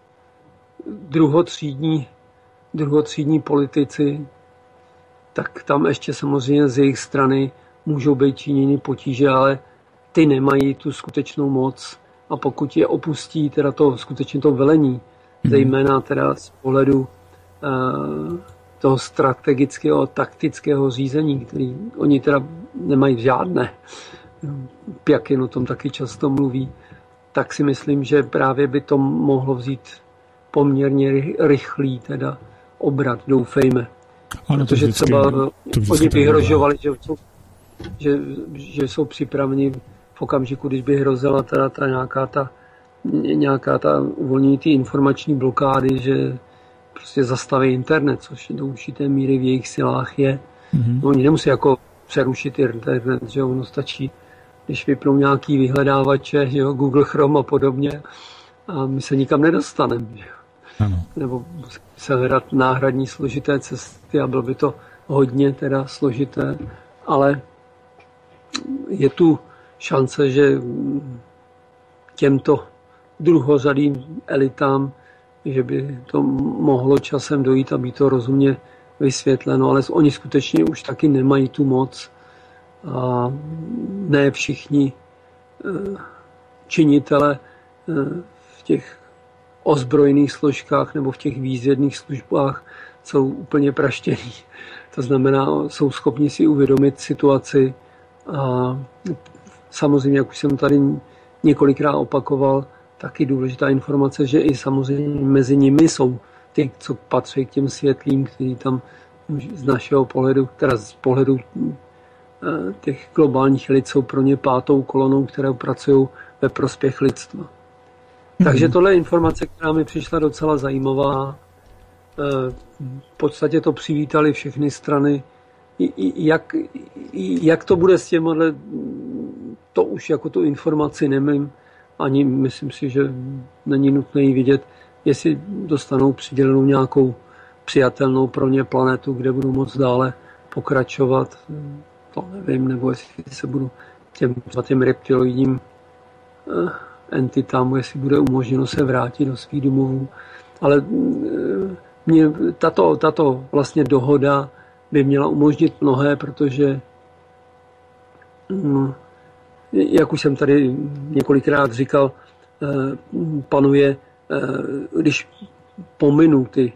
S3: druhotřídní, druhotřídní politici, tak tam ještě samozřejmě z jejich strany můžou být činěny potíže, ale ty nemají tu skutečnou moc, a pokud je opustí teda to skutečně to velení, mm. zejména teda z pohledu uh, toho strategického, taktického řízení, který oni teda nemají žádné, Pjakin o tom taky často mluví, tak si myslím, že právě by to mohlo vzít poměrně rychlý teda obrat, doufejme.
S2: Ano,
S3: protože
S2: vždycky,
S3: třeba oni vyhrožovali, že jsou, že, že jsou připraveni v okamžiku, když by hrozila teda ta nějaká ta, nějaká ta uvolnění ty informační blokády, že prostě zastaví internet, což do určité míry v jejich silách je. Mm-hmm. Oni nemusí jako přerušit internet, že ono stačí, když vypnou nějaký vyhledávače, že jo, Google Chrome a podobně, a my se nikam nedostaneme.
S2: Ano.
S3: Nebo se hledat náhradní složité cesty a bylo by to hodně teda složité, ale je tu šance, že těmto druhořadým elitám, že by to mohlo časem dojít a být to rozumně vysvětleno, ale oni skutečně už taky nemají tu moc a ne všichni činitele v těch ozbrojených složkách nebo v těch výzvědných službách jsou úplně praštění. To znamená, jsou schopni si uvědomit situaci a samozřejmě, jak už jsem tady několikrát opakoval, taky důležitá informace, že i samozřejmě mezi nimi jsou ty, co patří k těm světlým, kteří tam z našeho pohledu, teda z pohledu těch globálních elit jsou pro ně pátou kolonou, které pracují ve prospěch lidstva. Mm-hmm. Takže tohle je informace, která mi přišla docela zajímavá. V podstatě to přivítali všechny strany. Jak, jak to bude s těmhle, to už jako tu informaci nemím. Ani myslím si, že není nutné ji vidět, jestli dostanou přidělenou nějakou přijatelnou pro ně planetu, kde budou moct dále pokračovat. To nevím, nebo jestli se budu těm, těm reptiloidním entitám, jestli bude umožněno se vrátit do svých domovů. Ale mě, tato, tato vlastně dohoda by měla umožnit mnohé, protože no, jak už jsem tady několikrát říkal, panuje, když pominu ty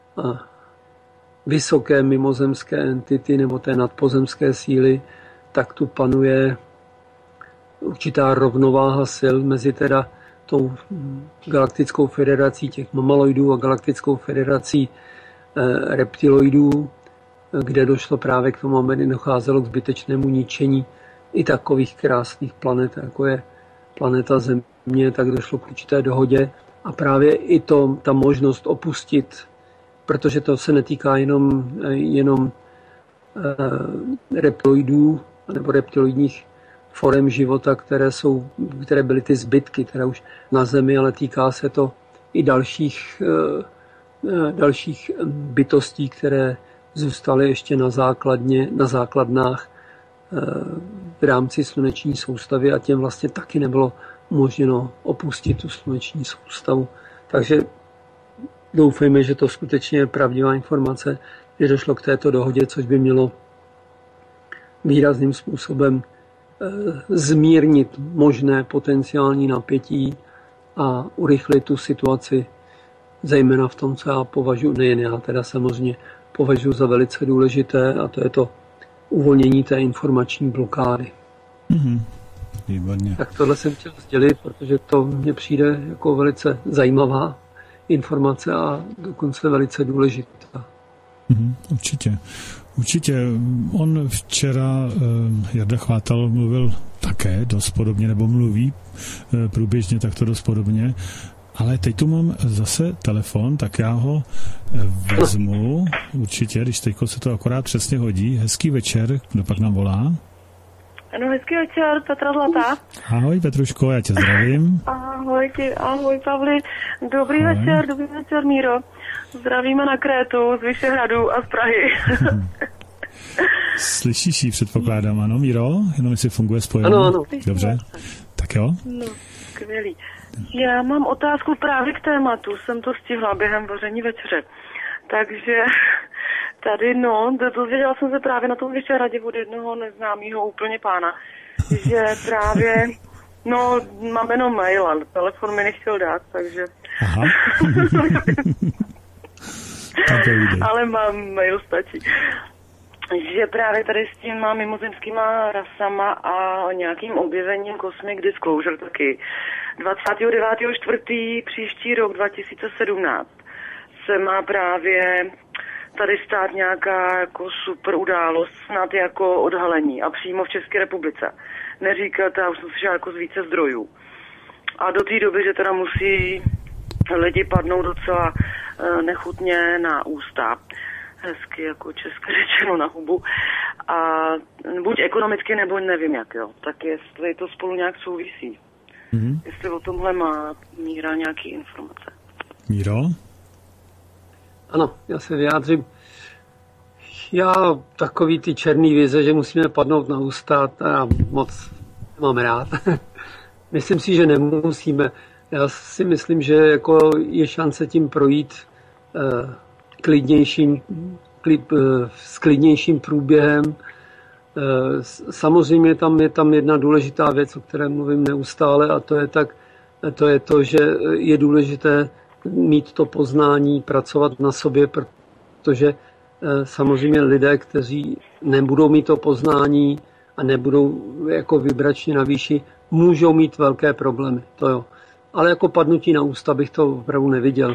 S3: vysoké mimozemské entity nebo té nadpozemské síly, tak tu panuje určitá rovnováha sil mezi teda tou galaktickou federací těch mamaloidů a galaktickou federací reptiloidů, kde došlo právě k tomu, aby docházelo k zbytečnému ničení i takových krásných planet, jako je planeta Země, tak došlo k určité dohodě a právě i to, ta možnost opustit, protože to se netýká jenom, jenom e, reptiloidů nebo reptiloidních forem života, které, jsou, které byly ty zbytky, které už na Zemi, ale týká se to i dalších, e, dalších bytostí, které zůstaly ještě na, základně, na základnách v rámci sluneční soustavy a těm vlastně taky nebylo umožněno opustit tu sluneční soustavu. Takže doufejme, že to skutečně je pravdivá informace, že došlo k této dohodě, což by mělo výrazným způsobem zmírnit možné potenciální napětí a urychlit tu situaci, zejména v tom, co já považuji, nejen já teda samozřejmě považuji za velice důležité, a to je to uvolnění té informační blokády.
S2: Mm-hmm. Výborně.
S3: Tak tohle jsem chtěl sdělit, protože to mně přijde jako velice zajímavá informace a dokonce velice důležitá.
S2: Mm-hmm, určitě. Určitě. On včera, Jarda Chvátal, mluvil také dost podobně, nebo mluví průběžně takto dost podobně, ale teď tu mám zase telefon, tak já ho vezmu, určitě, když teďko se to akorát přesně hodí. Hezký večer, kdo pak nám volá?
S7: Ano, hezký večer, Petra Zlatá.
S2: Ahoj Petruško, já tě zdravím.
S7: Ahoj, ty, ahoj Pavli, dobrý ahoj. večer, dobrý večer Míro. Zdravíme na Krétu z Vyšehradu a z Prahy.
S2: Slyšíš ji, předpokládám, ano, Míro? Jenom jestli funguje spojení.
S3: Ano, ano.
S2: Dobře, tak jo.
S7: No, skvělý. Já mám otázku právě k tématu, jsem to stihla během vaření večeře. Takže tady, no, dozvěděla jsem se právě na tom Vyšehradě od jednoho neznámého úplně pána, že právě, no, mám jenom mail, ale telefon mi nechtěl dát, takže...
S2: Aha.
S7: Ale mám mail, stačí. Že právě tady s těma mimozemskýma rasama a nějakým objevením Cosmic Disclosure taky dvacátého devátého čtvrtého příští rok dva tisíce sedmnáct se má právě tady stát nějaká jako super událost, snad jako odhalení a přímo v České republice. Neříkat, já už jsem slyšela jako z více zdrojů. A do té doby, že teda musí lidi padnout docela nechutně na ústa. Hezky jako česky řečeno na hubu. A buď ekonomicky, nebo nevím jak, jo. Tak jestli to spolu nějak souvisí. Mm-hmm. Jestli o tomhle má Míra nějaký informace.
S2: Míro?
S3: Ano, já se vyjádřím. Já takový ty černý vize, že musíme padnout na ústa, já moc nemám rád. Myslím si, že nemusíme. Já si myslím, že jako je šance tím projít eh, klidnějším, klid, eh, s klidnějším průběhem. Eh, samozřejmě tam je tam jedna důležitá věc, o které mluvím neustále, a to je, tak, to, je to, že je důležité mít to poznání, pracovat na sobě, protože eh, samozřejmě lidé, kteří nebudou mít to poznání a nebudou jako vibračně na výši, můžou mít velké problémy. To jo. Ale jako padnutí na ústa bych to opravdu neviděl.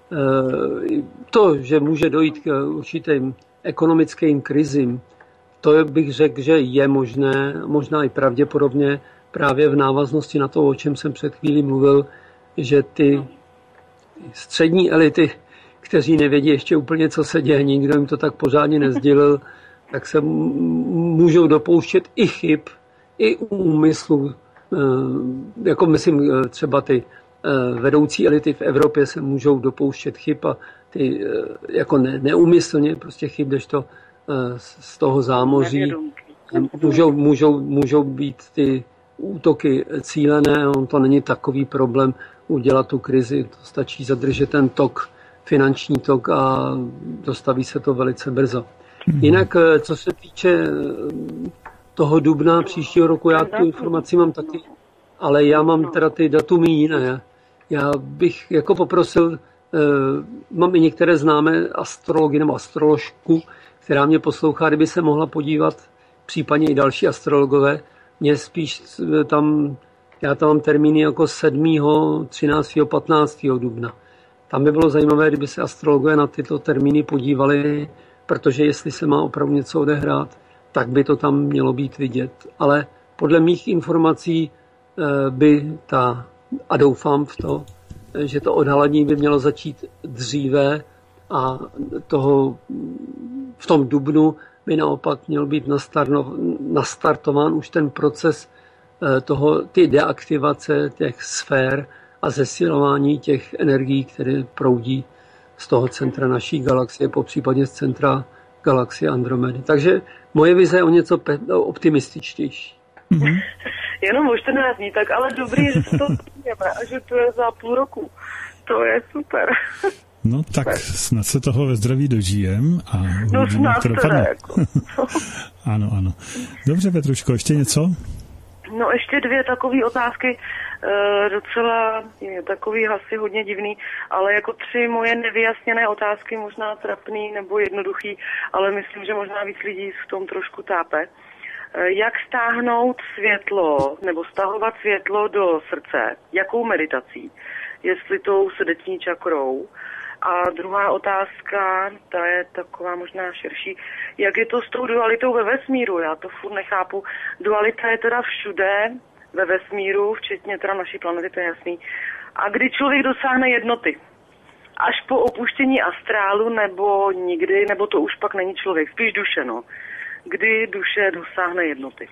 S3: To, že může dojít k určitým ekonomickým krizím, to bych řekl, že je možné, možná i pravděpodobně právě v návaznosti na to, o čem jsem před chvílí mluvil, že ty střední elity, kteří nevědí ještě úplně, co se děje, nikdo jim to tak pořádně nezdělil, tak se můžou dopouštět i chyb, i úmyslu. Jako myslím, třeba ty vedoucí elity v Evropě se můžou dopouštět chyb a ty jako ne, neúmyslně prostě chyb, kdežto z toho zámoří můžou, můžou, můžou být ty útoky cílené, on to není takový problém udělat tu krizi, to stačí zadržet ten tok, finanční tok a dostaví se to velice brzo. Jinak, co se týče toho dubna příštího roku, já tu informaci mám taky, ale já mám teda ty datumy jiné. Já bych jako poprosil, eh, mám i některé známé astrology nebo astroložku, která mě poslouchá, kdyby se mohla podívat, případně i další astrologové. Mě spíš tam, já tam mám termíny jako sedmého, třináctého, patnáctého dubna. Tam by bylo zajímavé, kdyby se astrologové na tyto termíny podívali, protože jestli se má opravdu něco odehrát, tak by to tam mělo být vidět. Ale podle mých informací by ta, a doufám v to, že to odhalení by mělo začít dříve a toho, v tom dubnu by naopak měl být nastartován už ten proces toho, ty deaktivace těch sfér a zesilování těch energií, které proudí z toho centra naší galaxie, popřípadně z centra galaxie Andromedy. Takže moje vize je o něco optimističtější.
S2: Mm-hmm.
S7: Jenom o čtrnáct dní, tak ale dobrý, že to vidíme a že to je za půl roku. To je super.
S2: No tak snad se toho ve zdraví dožijem a
S7: no,
S2: uvidíme, jak to dopadne.
S7: Jako.
S2: Ano, ano. Dobře, Petruško, ještě něco?
S7: No ještě dvě takové otázky, e, docela je takový asi hodně divný, ale jako tři moje nevyjasněné otázky, možná trapný nebo jednoduchý, ale myslím, že možná víc lidí v tom trošku tápe. E, jak stáhnout světlo nebo stahovat světlo do srdce? Jakou meditací? Jestli tou srdeční čakrou? A druhá otázka, ta je taková možná širší. Jak je to s tou dualitou ve vesmíru? Já to furt nechápu. Dualita je teda všude ve vesmíru, včetně teda naší planety, to je jasný. A kdy člověk dosáhne jednoty? Až po opuštění astrálu nebo nikdy, nebo to už pak není člověk, spíš duše, no. Kdy duše dosáhne jednoty?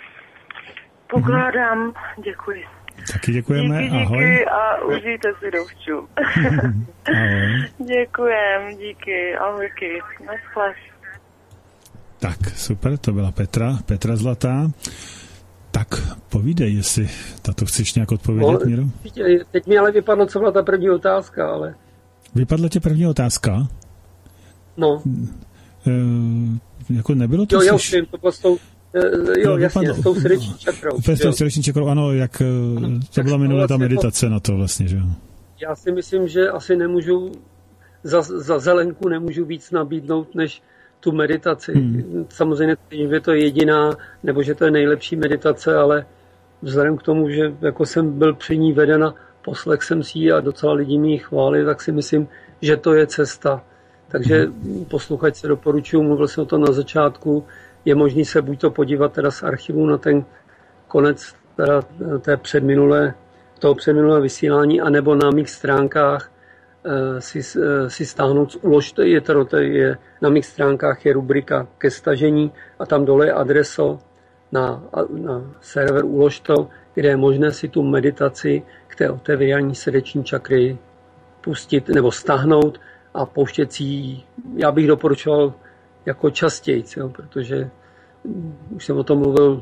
S7: Pokládám, děkuji.
S2: Taky děkujeme,
S7: díky,
S2: ahoj.
S7: Díky a užijte si dovču.
S2: Ahoj.
S7: Děkujem, díky, ahojky, naschle.
S2: Tak, super, to byla Petra, Petra Zlatá. Tak, povídej, jestli tato chceš nějak odpovědět, Míro?
S3: Teď mi ale vypadlo, co byla ta první otázka, ale...
S2: Vypadla tě první otázka?
S3: No.
S2: E, jako nebylo to...
S3: Jo, já už vím, to bylo s tou... Jo, no, jasně, s tou srdeční čakrou.
S2: Úplně s tou srdeční čakrou, ano, jak ano, to byla minulá vlastně ta meditace to, na to vlastně, že jo? Já
S3: si myslím, že asi nemůžu, za, za zelenku nemůžu víc nabídnout, než tu meditaci. Hmm. Samozřejmě, že to je jediná, nebo že to je nejlepší meditace, ale vzhledem k tomu, že jako jsem byl při ní vedena, poslech jsem si ji a docela lidi mi ji chválili, tak si myslím, že to je cesta. Takže hmm. posluchač se doporučuji, mluvil jsem o tom na začátku, je možný se buď to podívat teda z archivu na ten konec teda té předminulé, toho předminulé vysílání, anebo na mých stránkách e, si, e, si stáhnout, uložte, je to, to je, na mých stránkách je rubrika ke stažení a tam dole je adreso na, na server Uložto, kde je možné si tu meditaci k té otevírání srdeční čakry pustit nebo stáhnout a pouštět si ji. Já bych doporučoval jako častěji, jo, protože už jsem o tom mluvil,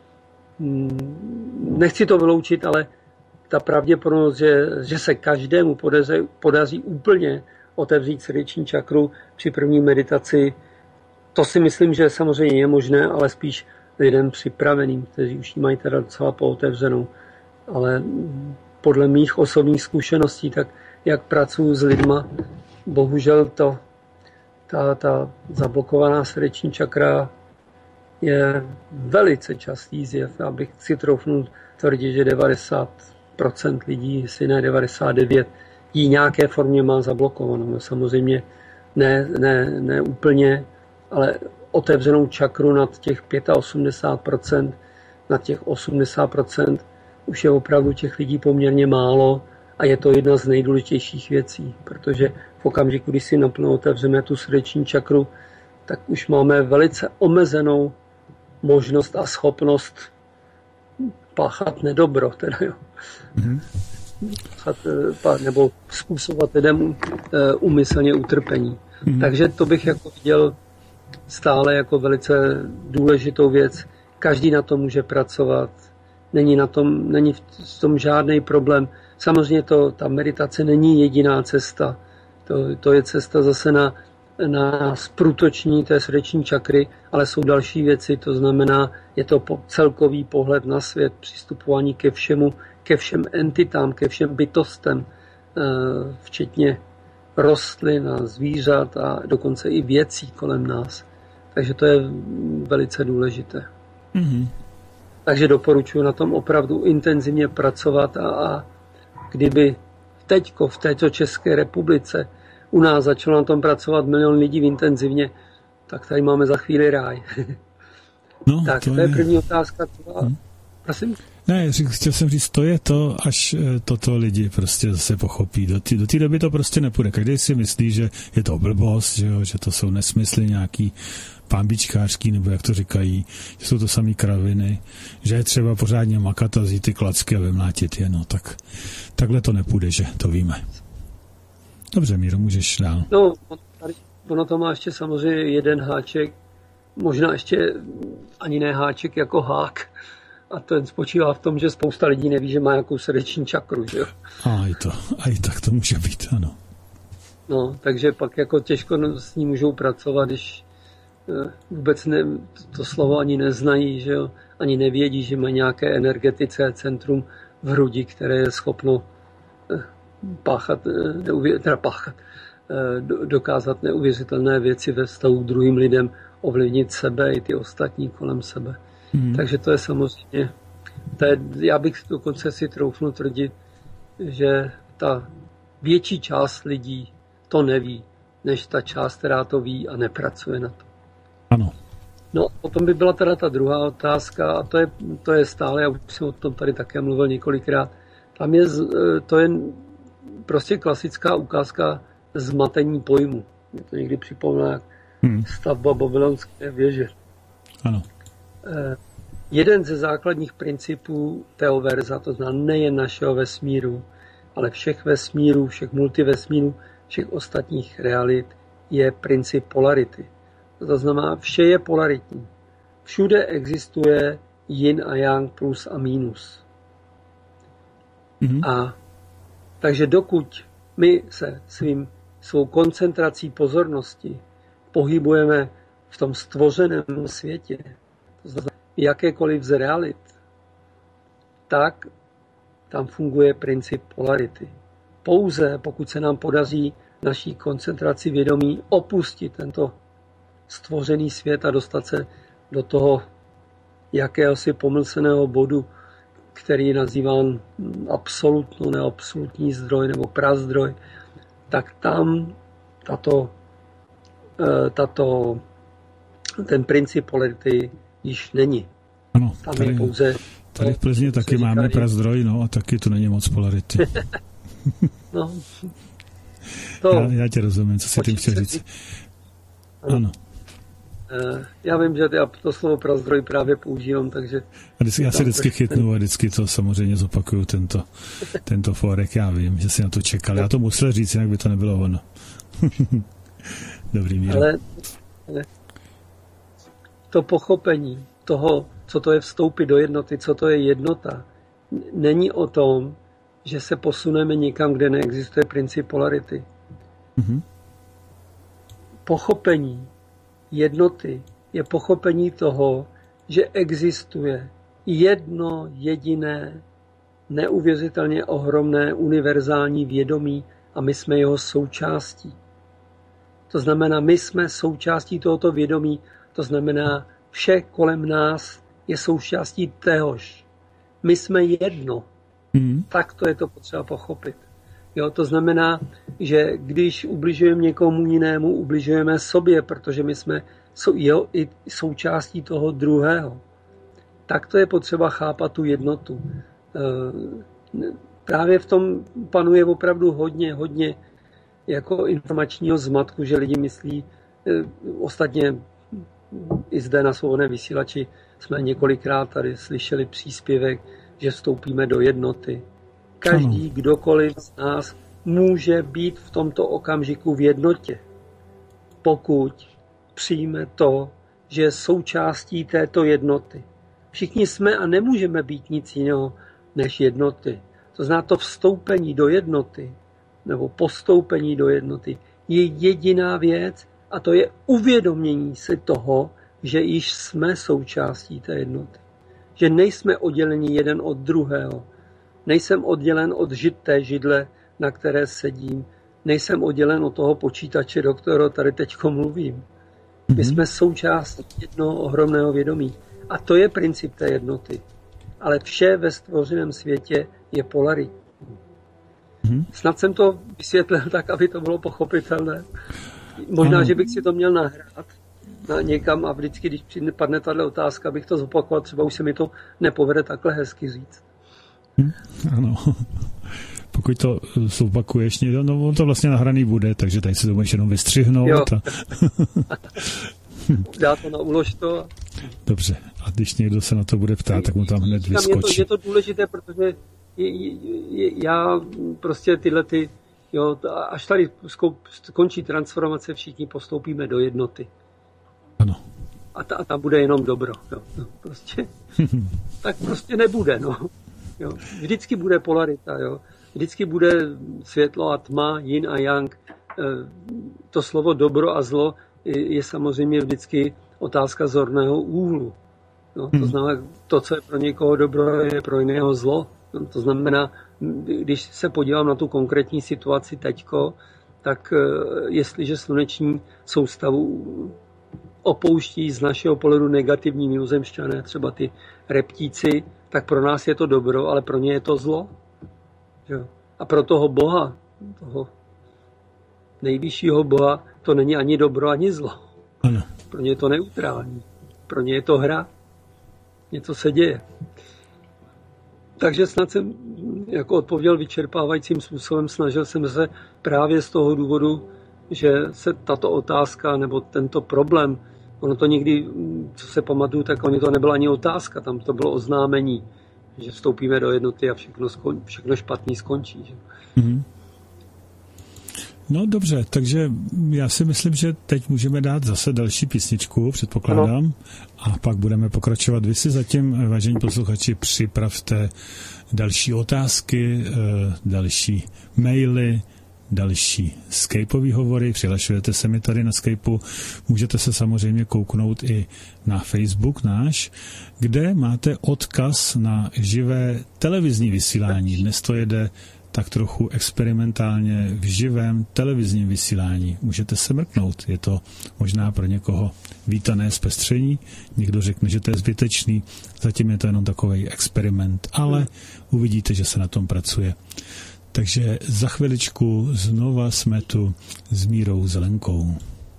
S3: nechci to vyloučit, ale ta pravděpodobnost, že, že se každému podaří, podaří úplně otevřít srdeční čakru při první meditaci, to si myslím, že samozřejmě je možné, ale spíš lidem připraveným, kteří už ji mají teda docela pootevřenou. Ale podle mých osobních zkušeností, tak jak pracuji s lidma, bohužel to Ta, ta zablokovaná srdeční čakra je velice častý zjev. Já bych si troufnul tvrdit, že devadesát procent lidí, jestli ne devadesát devět procent, ji nějaké formě má zablokovanou. Samozřejmě ne, ne, ne úplně, ale otevřenou čakru nad těch osmdesát pět procent, nad těch osmdesát procent už je opravdu těch lidí poměrně málo a je to jedna z nejdůležitějších věcí, protože v okamžiku, když si naplno otevřeme tu srdeční čakru, tak už máme velice omezenou možnost a schopnost páchat nedobro, teda jo. Mm-hmm. Páchat, nebo způsobovat lidem úmyslně utrpení. Mm-hmm. Takže to bych jako viděl stále jako velice důležitou věc. Každý na tom může pracovat, není na tom, není v tom žádný problém. Samozřejmě to, ta meditace není jediná cesta. To, to je cesta zase na, na sprutoční té srdeční čakry, ale jsou další věci, to znamená, je to po, celkový pohled na svět, přistupování ke všemu, ke všem entitám, ke všem bytostem, včetně rostlin a zvířat a dokonce i věcí kolem nás. Takže to je velice důležité. Mm-hmm. Takže doporučuji na tom opravdu intenzivně pracovat a, a kdyby teďko v této České republice u nás začalo na tom pracovat milion lidí intenzivně, tak tady máme za chvíli ráj.
S2: No,
S3: tak, to, to je první otázka. Hmm. Prosím?
S2: Ne, chtěl jsem říct, to je to, až toto lidi prostě zase pochopí. Do té do té doby to prostě nepůjde. Každý si myslí, že je to blbost, že, jo, že to jsou nesmysly nějaký pambičkářský, nebo jak to říkají, že jsou to samý kraviny, že je třeba pořádně makat a vzít ty klacky a vymlátit je, no tak takhle to nepůjde, že to víme. Dobře, Míro, můžeš dál.
S3: No, ono to má ještě samozřejmě jeden háček, možná ještě ani ne háček jako hák, a ten spočívá v tom, že spousta lidí neví, že má jakou srdeční čakru, že jo?
S2: A i to, a i tak to může být, ano.
S3: No, takže pak jako těžko s ní můžou pracovat, když vůbec ne, to slovo ani neznají, že jo? Ani nevědí, že má nějaké energetické centrum v hrudi, které je schopno páchat, neuvě, teda páchat, dokázat neuvěřitelné věci ve vztahu k druhým lidem, ovlivnit sebe i ty ostatní kolem sebe. Hmm. Takže to je samozřejmě, to je, já bych dokonce si troufnul tvrdit, že ta větší část lidí to neví, než ta část, která to ví a nepracuje na to.
S2: Ano.
S3: No, potom by byla teda ta druhá otázka, a to je, to je stále, já už jsem o tom tady také mluvil několikrát, tam je, to je prostě klasická ukázka zmatení pojmu. Mě to někdy připomíná hmm. stavba babylonské věže.
S2: Ano.
S3: Eh, jeden ze základních principů teoverza, to znamená nejen našeho vesmíru, ale všech vesmírů, všech multivesmírů, všech ostatních realit, je princip polarity. To znamená, vše je polaritní. Všude existuje yin a yang, plus a minus. Mm-hmm. A takže dokud my se svým, svou koncentrací pozornosti pohybujeme v tom stvořeném světě, to znamená jakékoliv z realit, tak tam funguje princip polarity. Pouze pokud se nám podaří naší koncentraci vědomí opustit tento stvořený svět a dostat se do toho jakéhosi pomlceného bodu, který je nazýván absolutno neabsolutní zdroj nebo prazdroj, tak tam tato, tato, ten princip polarity již není.
S2: Ano,
S3: tam
S2: tady,
S3: je pouze...
S2: Tady v Plzni taky máme říkají, prazdroj, no a taky tu není moc polarity.
S3: no, to,
S2: já, já tě rozumím, co si tím chtěl říct. Ano. ano.
S3: Já vím, že já to slovo prazdroj právě používám, takže...
S2: A vždycky, já se vždycky chytnu a vždycky to samozřejmě zopakuju, tento, tento fórek, já vím, že si na to čekal. Já to musel říct, jinak by to nebylo ono. Dobrý, Míro.
S3: Ale, ale to pochopení toho, co to je vstoupit do jednoty, co to je jednota, není o tom, že se posuneme někam, kde neexistuje princip polarity. Mm-hmm. Pochopení jednoty je pochopení toho, že existuje jedno jediné, neuvěřitelně ohromné univerzální vědomí a my jsme jeho součástí. To znamená, my jsme součástí tohoto vědomí, to znamená, vše kolem nás je součástí téhož. My jsme jedno. Mm. Tak to je to potřeba pochopit. Jo, to znamená, že když ubližujeme někomu jinému, ubližujeme sobě, protože my jsme jo, i součástí toho druhého. Tak to je potřeba chápat tu jednotu. Právě v tom panuje opravdu hodně, hodně jako informačního zmatku, že lidi myslí, ostatně i zde na Svobodném vysílači jsme několikrát tady slyšeli příspěvek, že vstoupíme do jednoty. Každý, kdokoliv z nás může být v tomto okamžiku v jednotě, pokud přijme to, že je součástí této jednoty. Všichni jsme a nemůžeme být nic jiného než jednoty. To znamená, to vstoupení do jednoty nebo postoupení do jednoty je jediná věc a to je uvědomění si toho, že již jsme součástí té jednoty. Že nejsme odděleni jeden od druhého. Nejsem oddělen od žid té židle, na které sedím. Nejsem oddělen od toho počítače, do kterého tady teďko mluvím. My mm-hmm. jsme součástí jednoho ohromného vědomí. A to je princip té jednoty. Ale vše ve stvořeném světě je polaritní. Mm-hmm. Snad jsem to vysvětlil tak, aby to bylo pochopitelné. Možná, ano. že bych si to měl nahrát na někam a vždycky, když padne tato otázka, bych to zopakoval. Třeba už se mi to nepovede takhle hezky říct.
S2: Hmm, ano. Pokud to zopakuješ, no to vlastně nahraný bude, takže tady si to můžeš jenom vystřihnout. A...
S3: Dá to na ulož to.
S2: Dobře. A když někdo se na to bude ptát, tak mu tam hned vyskočí.
S3: Je to, je to důležité, protože je, je, já prostě tyhle ty, jo, až tady skončí transformace, všichni postoupíme do jednoty.
S2: Ano.
S3: A, ta, a tam bude jenom dobro. Jo, no, prostě. Tak prostě nebude, no. Jo. Vždycky bude polarita, jo. Vždycky bude světlo a tma, yin a yang. to slovo dobro a zlo je samozřejmě vždycky otázka zorného úhlu. No, to znamená, to, co je pro někoho dobro, je pro jiného zlo. No, to znamená, když se podívám na tu konkrétní situaci teďko, tak jestliže sluneční soustavu opouští z našeho pohledu negativní mimozemšťané, třeba ty reptíci, tak pro nás je to dobro, ale pro ně je to zlo. Jo? A pro toho Boha, toho nejvyššího Boha, to není ani dobro, ani zlo.
S2: Ano.
S3: Pro ně je to neutrální. Pro ně je to hra. Něco se děje. Takže snad jsem jako odpověděl vyčerpávajícím způsobem. Snažil jsem se právě z toho důvodu, že se tato otázka nebo tento problém, ono to nikdy, co se pamatuju, tak ono to nebyla ani otázka, tam to bylo oznámení, že vstoupíme do jednoty a všechno, skon, všechno špatný skončí. Že?
S2: Mm-hmm. No dobře, takže já si myslím, že teď můžeme dát zase další písničku, předpokládám, ano. A pak budeme pokračovat. Vy si zatím, vážení posluchači, připravte další otázky, další maily, další skypeový hovory, přihlašujete se mi tady na Skypeu, můžete se samozřejmě kouknout i na Facebook náš, kde máte odkaz na živé televizní vysílání. Dnes to jede tak trochu experimentálně v živém televizním vysílání. Můžete se mrknout, je to možná pro někoho vítané zpestření, někdo řekne, že to je zbytečný, zatím je to jenom takový experiment, ale uvidíte, že se na tom pracuje. Takže za chviličku znova jsme tu s Mírou Zelenkou.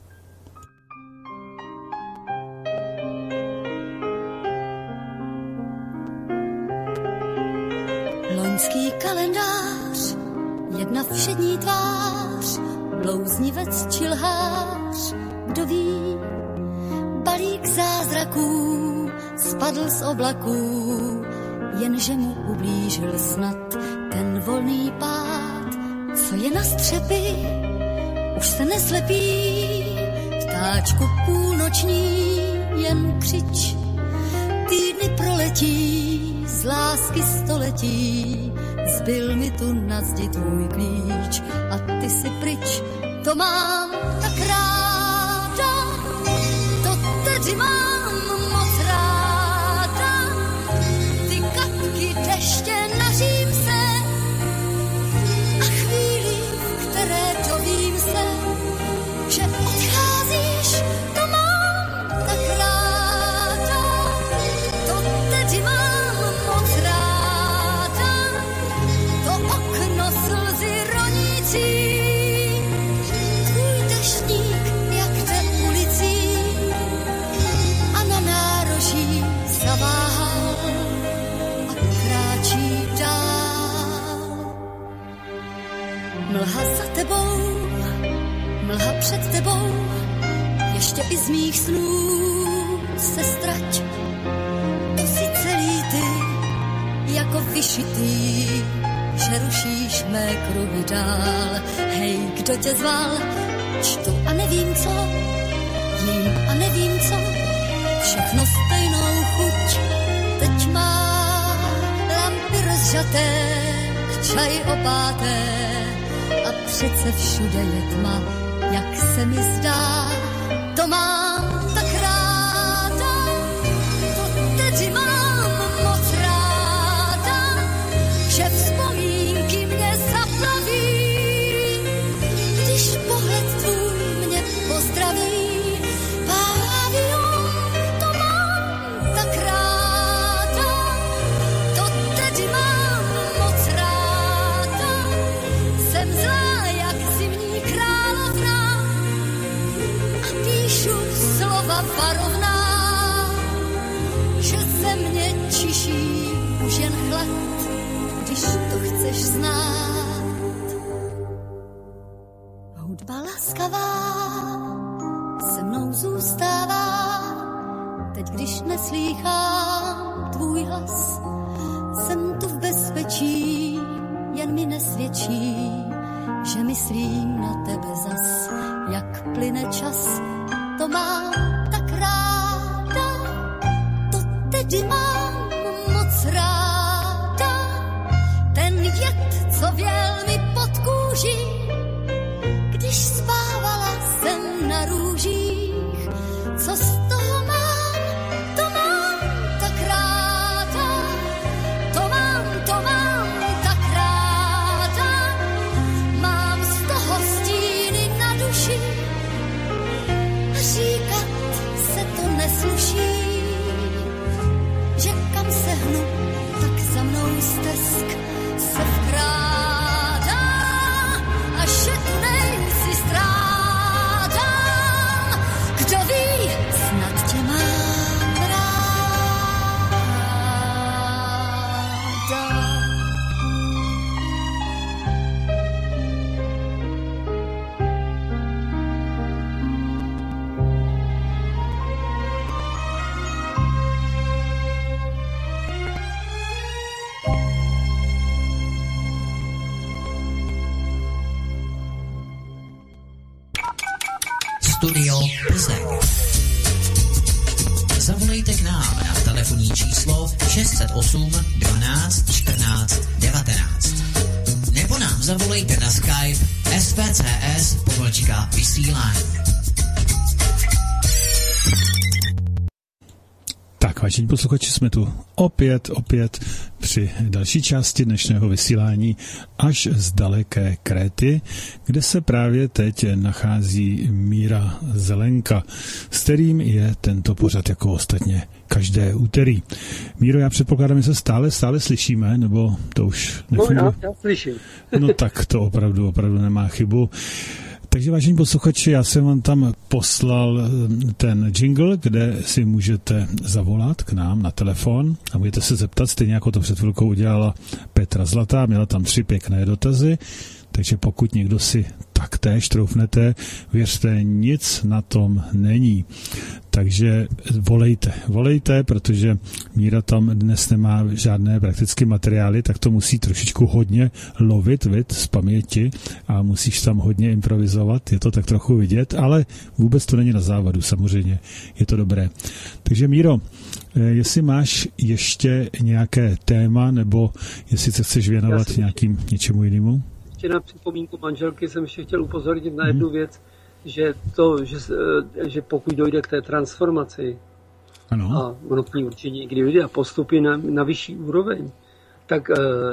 S8: Loňský kalendář, jedna všední tvář, blouznivec či lhář, kdo ví, balík zázraků spadl z oblaků, jenže mu ublížil snad ten volný pád, co je na střepy, už se neslepí, ptáčku půlnoční, jen křič, týdny proletí, z lásky století, zbyl mi tu na zdi tvůj klíč a ty si pryč, to mám tak ráda, to tedy mám moc ráda, ty kapky deště nařím se a chvíli, v které dovím se, že odcházíš, to mám tak ráda, to tedy mám moc ráda, to okno slzy ronící, tvůj deštník, jak jde ulicí a na nároží zaváhal a kráčí dál. Mlha za tebou, mlha před tebou, ještě i z mých snů se strať. To si celý ty, jako vyšitý, že rušíš mé kruhy dál. Hej, kdo tě zval? Čtu a nevím co, jím a nevím co, všechno stejnou chuť. Teď má lampy rozžaté, čaj opáté a přece všude je tma, jak se mi zdá. To mám tak ráda, to tedy mám moc ráda, že vzpomínky mě zaplaví, když pohled tvůj mě pozdraví. Pavion, to mám tak ráda, to tedy mám moc ráda, jsem zlá jak zimní královna a píšu slova varovná, že se mě čiší už jen chlad, když to chceš znát. Hudba laskavá se mnou zůstává, teď když neslýchám tvůj hlas, jsem tu v bezpečí, jen mi nesvědčí, že myslím na tebe zas, jak plyne čas. To mám tak ráda, to tedy mám moc ráda, ten jed, co věl mi pod kůži, když
S1: Studio Plzeň. Zavolejte k nám na telefonní číslo šest set osm dvanáct čtrnáct devatenáct. Nebo nám zavolejte na Skype S V C S pomlčka vysílání.
S2: Tak, vážení posluchači, jsme tu opět, opět při další části dnešného vysílání až z daleké Kréty, kde se právě teď nachází Míra Zelenka, s kterým je tento pořad jako ostatně každé úterý. Míro, já předpokládám, že se stále, stále slyšíme, nebo to už nefunguje?
S3: No, já, já slyším.
S2: No tak to opravdu, opravdu nemá chybu. Takže vážení posluchači, já jsem vám tam poslal ten jingle, kde si můžete zavolat k nám na telefon a můžete se zeptat, stejně jako to před chvilkou udělala Petra Zlatá, měla tam tři pěkné dotazy, takže pokud někdo si taktéž troufnete, věřte, nic na tom není. Takže volejte, volejte, protože Míra tam dnes nemá žádné praktické materiály, tak to musí trošičku hodně lovit, vid, z paměti a musíš tam hodně improvizovat, je to tak trochu vidět, ale vůbec to není na závadu, samozřejmě, je to dobré. Takže Míro, jestli máš ještě nějaké téma, nebo jestli se chceš věnovat nějakým něčemu jinému?
S3: Ještě na připomínku manželky jsem ještě chtěl upozornit na jednu věc, že to, že, že pokud dojde k té transformaci, ano. A ono k ní určitě někdy dojde a postupí na, na vyšší úroveň, tak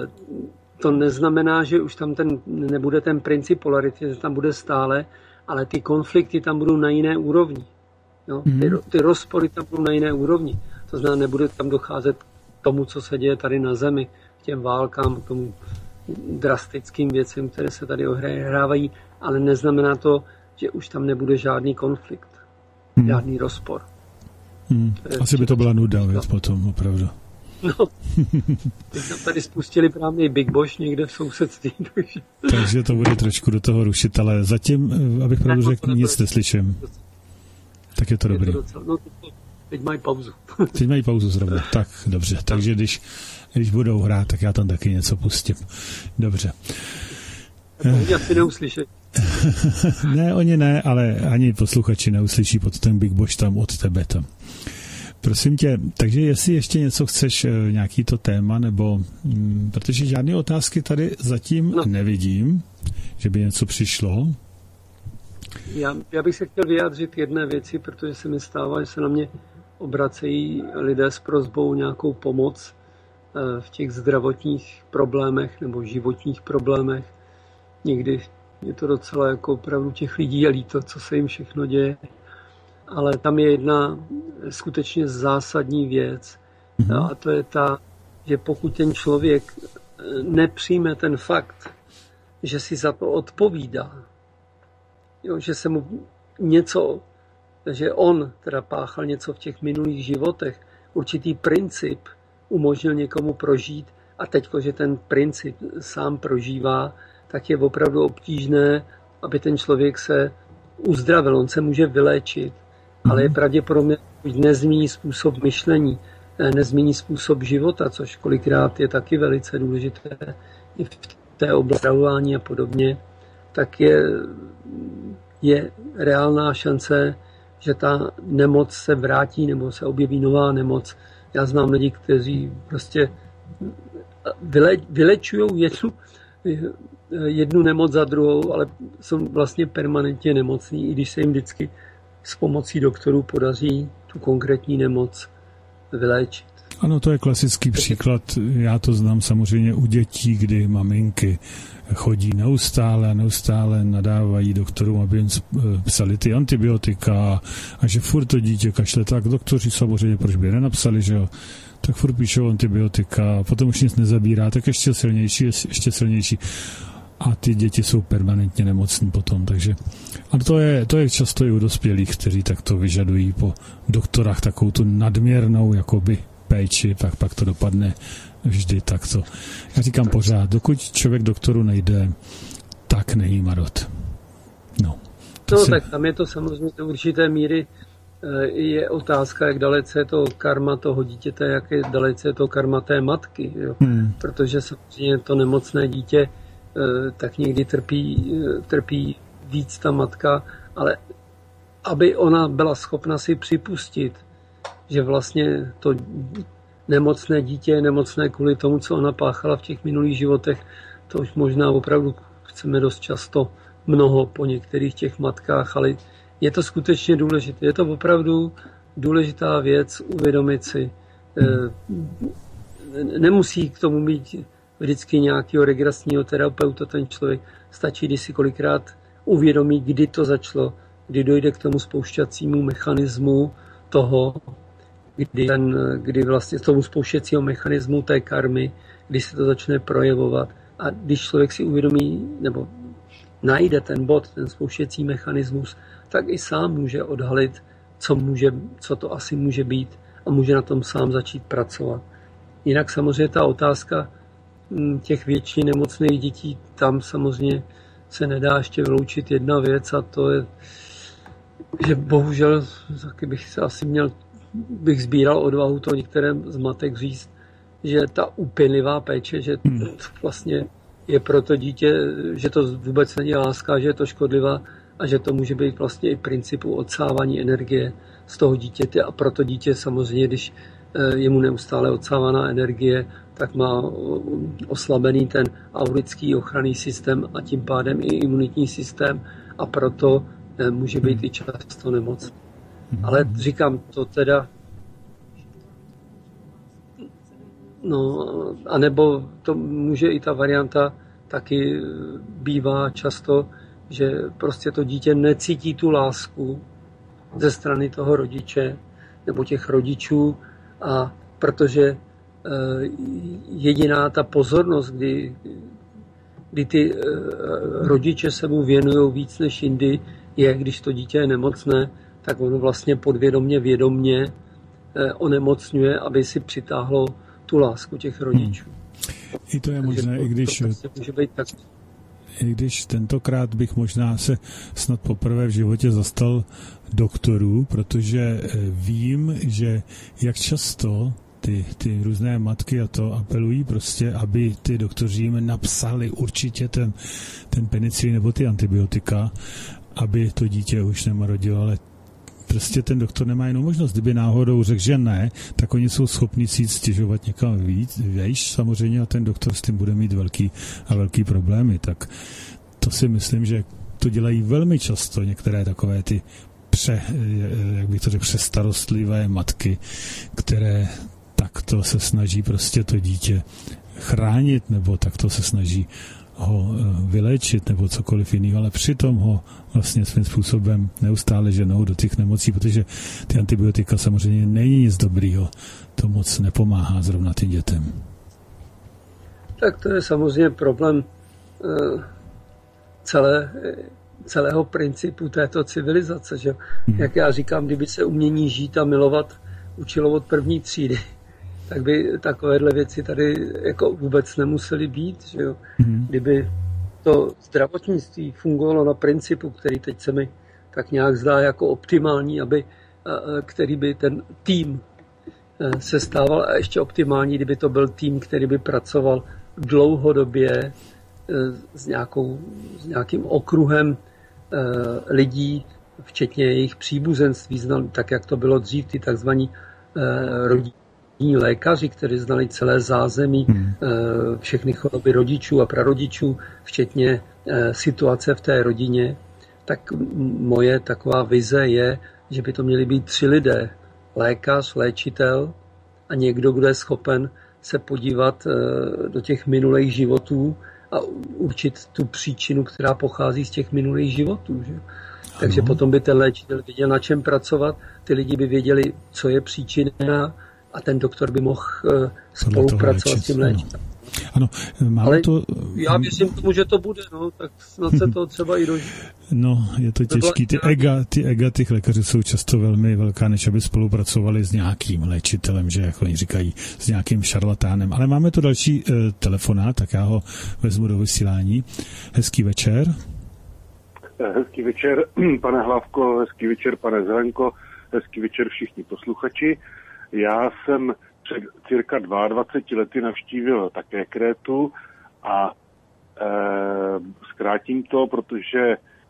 S3: to neznamená, že už tam ten, nebude ten princip polarity, že tam bude stále, ale ty konflikty tam budou na jiné úrovni. Jo? Ty, ty rozpory tam budou na jiné úrovni. To znamená, nebude tam docházet k tomu, co se děje tady na zemi, k těm válkám, k tomu drastickým věcem, které se tady ohrávají, ale neznamená to, že už tam nebude žádný konflikt, hmm. žádný rozpor.
S2: Hmm. Asi by to byla nuda věc potom, opravdu.
S3: No, teď tam tady spustili právě Big Boss někde v sousedství.
S2: Takže to bude trošku do toho rušit, ale zatím, abych pravdu řekl, nic neslyším. Tak je to je dobrý. To docela, no,
S3: teď mají pauzu.
S2: Teď mají pauzu zrovna, tak dobře. Takže když, když budou hrát, tak já tam taky něco pustím. Dobře.
S3: Oni asi neuslyšejí.
S2: Ne, oni ne, ale ani posluchači neuslyší pod ten Big Boss tam od tebe tam. Prosím tě, takže jestli ještě něco chceš, nějaký to téma, nebo, m, protože žádné otázky tady zatím no. nevidím, že by něco přišlo.
S3: Já, já bych se chtěl vyjádřit k jedné věci, protože se mi stává, že se na mě obracejí lidé s prosbou nějakou pomoc v těch zdravotních problémech nebo životních problémech. Někdy je to docela jako opravdu těch lidí je líto, co se jim všechno děje. Ale tam je jedna skutečně zásadní věc. Mm-hmm. A to je ta, že pokud ten člověk nepřijme ten fakt, že si za to odpovídá, jo, že se mu něco, že on teda páchal něco v těch minulých životech, určitý princip umožnil někomu prožít a teďko, že ten princip sám prožívá, tak je opravdu obtížné, aby ten člověk se uzdravil. On se může vyléčit, mm-hmm. ale je pravděpodobně, že nezmění způsob myšlení, nezmění způsob života, což kolikrát je taky velice důležité i v té oblasti stravování a podobně, tak je, je reálná šance, že ta nemoc se vrátí nebo se objeví nová nemoc. Já znám lidi, kteří prostě vyle, vylečují jednu, jednu nemoc za druhou, ale jsou vlastně permanentně nemocní, i když se jim vždycky s pomocí doktorů podaří tu konkrétní nemoc vyléčit.
S2: Ano, to je klasický příklad. Já to znám samozřejmě u dětí, kdy maminky chodí neustále a neustále nadávají doktorům, aby jim psali ty antibiotika a že furt to dítě kašle. Tak doktoři samozřejmě, proč by nenapsali, že jo? Tak furt píšou antibiotika a potom už nic nezabírá, tak ještě silnější, ještě silnější. A ty děti jsou permanentně nemocní potom, takže a to je, to je často i u dospělých, kteří takto vyžadují po doktorách takovou tu nadměrnou jakoby péči, pak, pak to dopadne vždy takto. Já říkám pořád, dokud člověk doktoru nejde, tak není marot. No,
S3: no si... tak tam je to samozřejmě do určité míry je otázka, jak dalece je to karma toho dítěte, jak je dalece je to karma té matky. Jo? Hmm. Protože samozřejmě to nemocné dítě tak někdy trpí, trpí víc ta matka, ale aby ona byla schopna si připustit, že vlastně to nemocné dítě je nemocné kvůli tomu, co ona páchala v těch minulých životech, to už možná opravdu chceme dost často mnoho po některých těch matkách, ale je to skutečně důležité. Je to opravdu důležitá věc uvědomit si. Nemusí k tomu mít vždycky nějakého regresního terapeuta ten člověk. Stačí, když si kolikrát uvědomí, kdy to začalo, kdy dojde k tomu spoušťacímu mechanismu toho, kdy, ten, kdy vlastně z tomu spouštěcího mechanismu té karmy, kdy se to začne projevovat. A když člověk si uvědomí, nebo najde ten bod, ten spouštěcí mechanismus, tak i sám může odhalit, co, může, co to asi může být a může na tom sám začít pracovat. Jinak samozřejmě ta otázka těch věčně nemocných dětí, tam samozřejmě se nedá ještě vyloučit jedna věc a to je, že bohužel taky bych se asi měl, bych sbíral odvahu to některém z matek říct, že ta úpěnlivá péče, že to vlastně je pro to dítě, že to vůbec není láska, že je to škodlivá a že to může být vlastně i principu odsávání energie z toho dítěte a proto dítě samozřejmě, když je mu neustále odsávaná energie, tak má oslabený ten aurický ochranný systém a tím pádem i imunitní systém a proto může být i často nemoc. Ale říkám to teda, no, anebo to může i ta varianta taky bývá často, že prostě to dítě necítí tu lásku ze strany toho rodiče nebo těch rodičů a protože jediná ta pozornost, kdy, kdy ty rodiče se mu věnují víc než jindy, je, když to dítě je nemocné, tak ono vlastně podvědomě, vědomně onemocňuje, aby si přitáhlo tu lásku těch rodičů.
S2: Hmm. I to je Takže možné, to, i když... To prostě může být tak... I když tentokrát bych možná se snad poprvé v životě zastal doktorů, protože vím, že jak často ty, ty různé matky a to apelují prostě, aby ty doktoři jim napsali určitě ten, ten penicilin nebo ty antibiotika, aby to dítě už nemarodilo, ale prostě ten doktor nemá jinou možnost. Kdyby náhodou řekl, že ne, tak oni jsou schopni si stěžovat někam víc, víš, samozřejmě a ten doktor s tím bude mít velký a velký problémy. Tak to si myslím, že to dělají velmi často některé takové ty pře, jak bych to řekl, přestarostlivé matky, které takto se snaží prostě to dítě chránit, nebo takto se snaží ho vyléčit nebo cokoliv jiného, ale přitom ho vlastně svým způsobem neustále ženou do těch nemocí, protože ty antibiotika samozřejmě není nic dobrýho. To moc nepomáhá zrovna tím dětem.
S3: Tak to je samozřejmě problém celé, celého principu této civilizace. Že? Hmm. Jak já říkám, kdyby se umění žít a milovat učilo od první třídy, tak by takovéhle věci tady jako vůbec nemusely být. Že jo? Mm-hmm. Kdyby to zdravotnictví fungovalo na principu, který teď se mi tak nějak zdá jako optimální, aby, který by ten tým se stával a ještě optimální, kdyby to byl tým, který by pracoval dlouhodobě s, nějakou, s nějakým okruhem lidí, včetně jejich příbuzenství, tak jak to bylo dřív, ty takzvaní rodiny, lékaři, kteří znali celé zázemí, hmm. všechny choroby rodičů a prarodičů, včetně situace v té rodině, tak moje taková vize je, že by to měli být tři lidé. Lékař, léčitel a někdo, kdo je schopen se podívat do těch minulých životů a určit tu příčinu, která pochází z těch minulých životů. Že? Takže potom by ten léčitel věděl, na čem pracovat, ty lidi by věděli, co je příčina, a ten doktor by mohl uh, spolupracovat s tím léčitelem.
S2: Ano, máme
S3: ale
S2: to...
S3: já věřím tomu, že to bude, no, tak snad se to třeba i doží.
S2: No, je to těžký. Ty ega, ty ega těch lékařů jsou často velmi velká, než aby spolupracovali s nějakým léčitelem, že jako oni říkají, s nějakým šarlatánem. Ale máme tu další uh, telefonát, tak já ho vezmu do vysílání. Hezký večer.
S9: Hezký večer, pane Hlavko, hezký večer, pane Zelenko, hezký večer všichni posluchači. Já jsem před cirka dvaceti dvěma lety navštívil také Krétu a e, zkrátím to, protože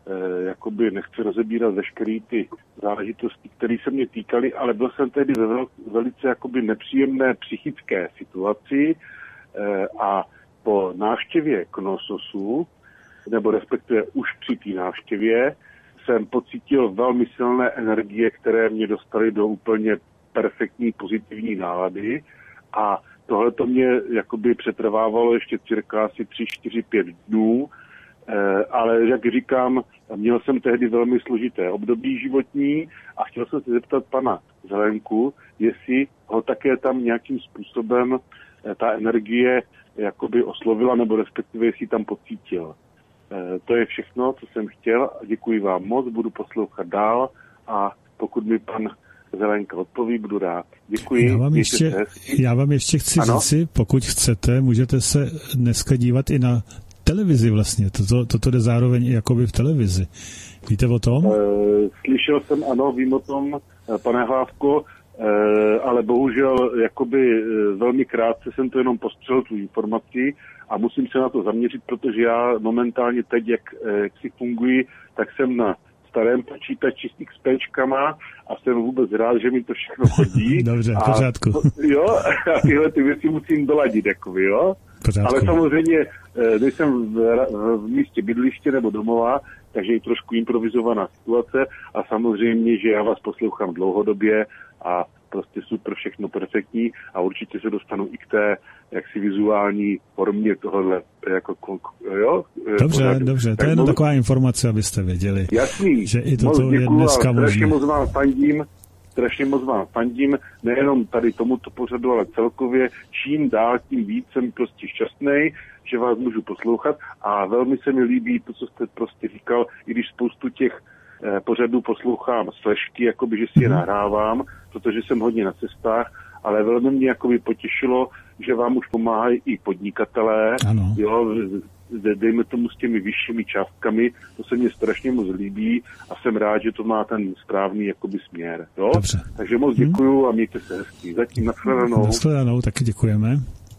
S9: eh, jakoby nechci rozebírat veškeré ty záležitosti, které se mě týkaly, ale byl jsem tehdy ve vel, velice jakoby nepříjemné psychické situaci eh, a po návštěvě Knososu, nebo respektive už při té návštěvě, jsem pocítil velmi silné energie, které mě dostaly do úplně perfektní pozitivní nálady a tohle to mě jakoby přetrvávalo ještě cirka asi tři, čtyři, pět dnů, eh, ale jak říkám, měl jsem tehdy velmi složité období životní a chtěl jsem se zeptat pana Zelenku, jestli ho také tam nějakým způsobem eh, ta energie jakoby oslovila, nebo respektive jestli tam pocítil. Eh, to je všechno, co jsem chtěl. Děkuji vám moc, budu poslouchat dál a pokud mi pan Zelenka odpoví, budu rád. Děkuji.
S2: Já vám ještě, já vám ještě chci ano? říci, pokud chcete, můžete se dneska dívat i na televizi vlastně. Toto, toto jde zároveň i jakoby v televizi. Víte o tom? E,
S9: slyšel jsem, ano, vím o tom, pane Hlávko, e, ale bohužel jakoby velmi krátce jsem to jenom postřelil tu informaci a musím se na to zaměřit, protože já momentálně teď, jak, jak si funguji, tak jsem na starém počítači s XPčkama a jsem vůbec rád, že mi to všechno chodí.
S2: Dobře, v pořádku.
S9: A, jo, a tyhle ty věci musím doladit, jakoby, jo. Ale samozřejmě nejsem v, v místě bydliště nebo domova, takže je trošku improvizovaná situace a samozřejmě, že já vás poslouchám dlouhodobě a prostě super, všechno perfektní a určitě se dostanu i k té jaksi vizuální formě tohohle, jako, jo?
S2: Dobře, pořadu. dobře, to je jenom taková informace, abyste věděli, Jasný, že i toto je dneska možné.
S9: Strašně moc vám fandím, strašně moc vám fandím, nejenom tady tomuto pořadu, ale celkově, čím dál, tím víc jsem prostě šťastnej, že vás můžu poslouchat a velmi se mi líbí to, co jste prostě říkal, i když spoustu těch eh, pořadů poslouchám slešky, jakoby, že si je nahrávám, protože jsem hodně na cestách, ale velmi mě jakoby potěšilo, že vám už pomáhají i podnikatelé, ano. Jo, dejme tomu s těmi vyššími částkami, to se mně strašně moc líbí a jsem rád, že to má ten správný jakoby směr. Jo?
S2: Dobře.
S9: Takže moc děkuju hmm. a mějte se hezky. Zatím nashledanou.
S2: Nashledanou, taky děkujeme.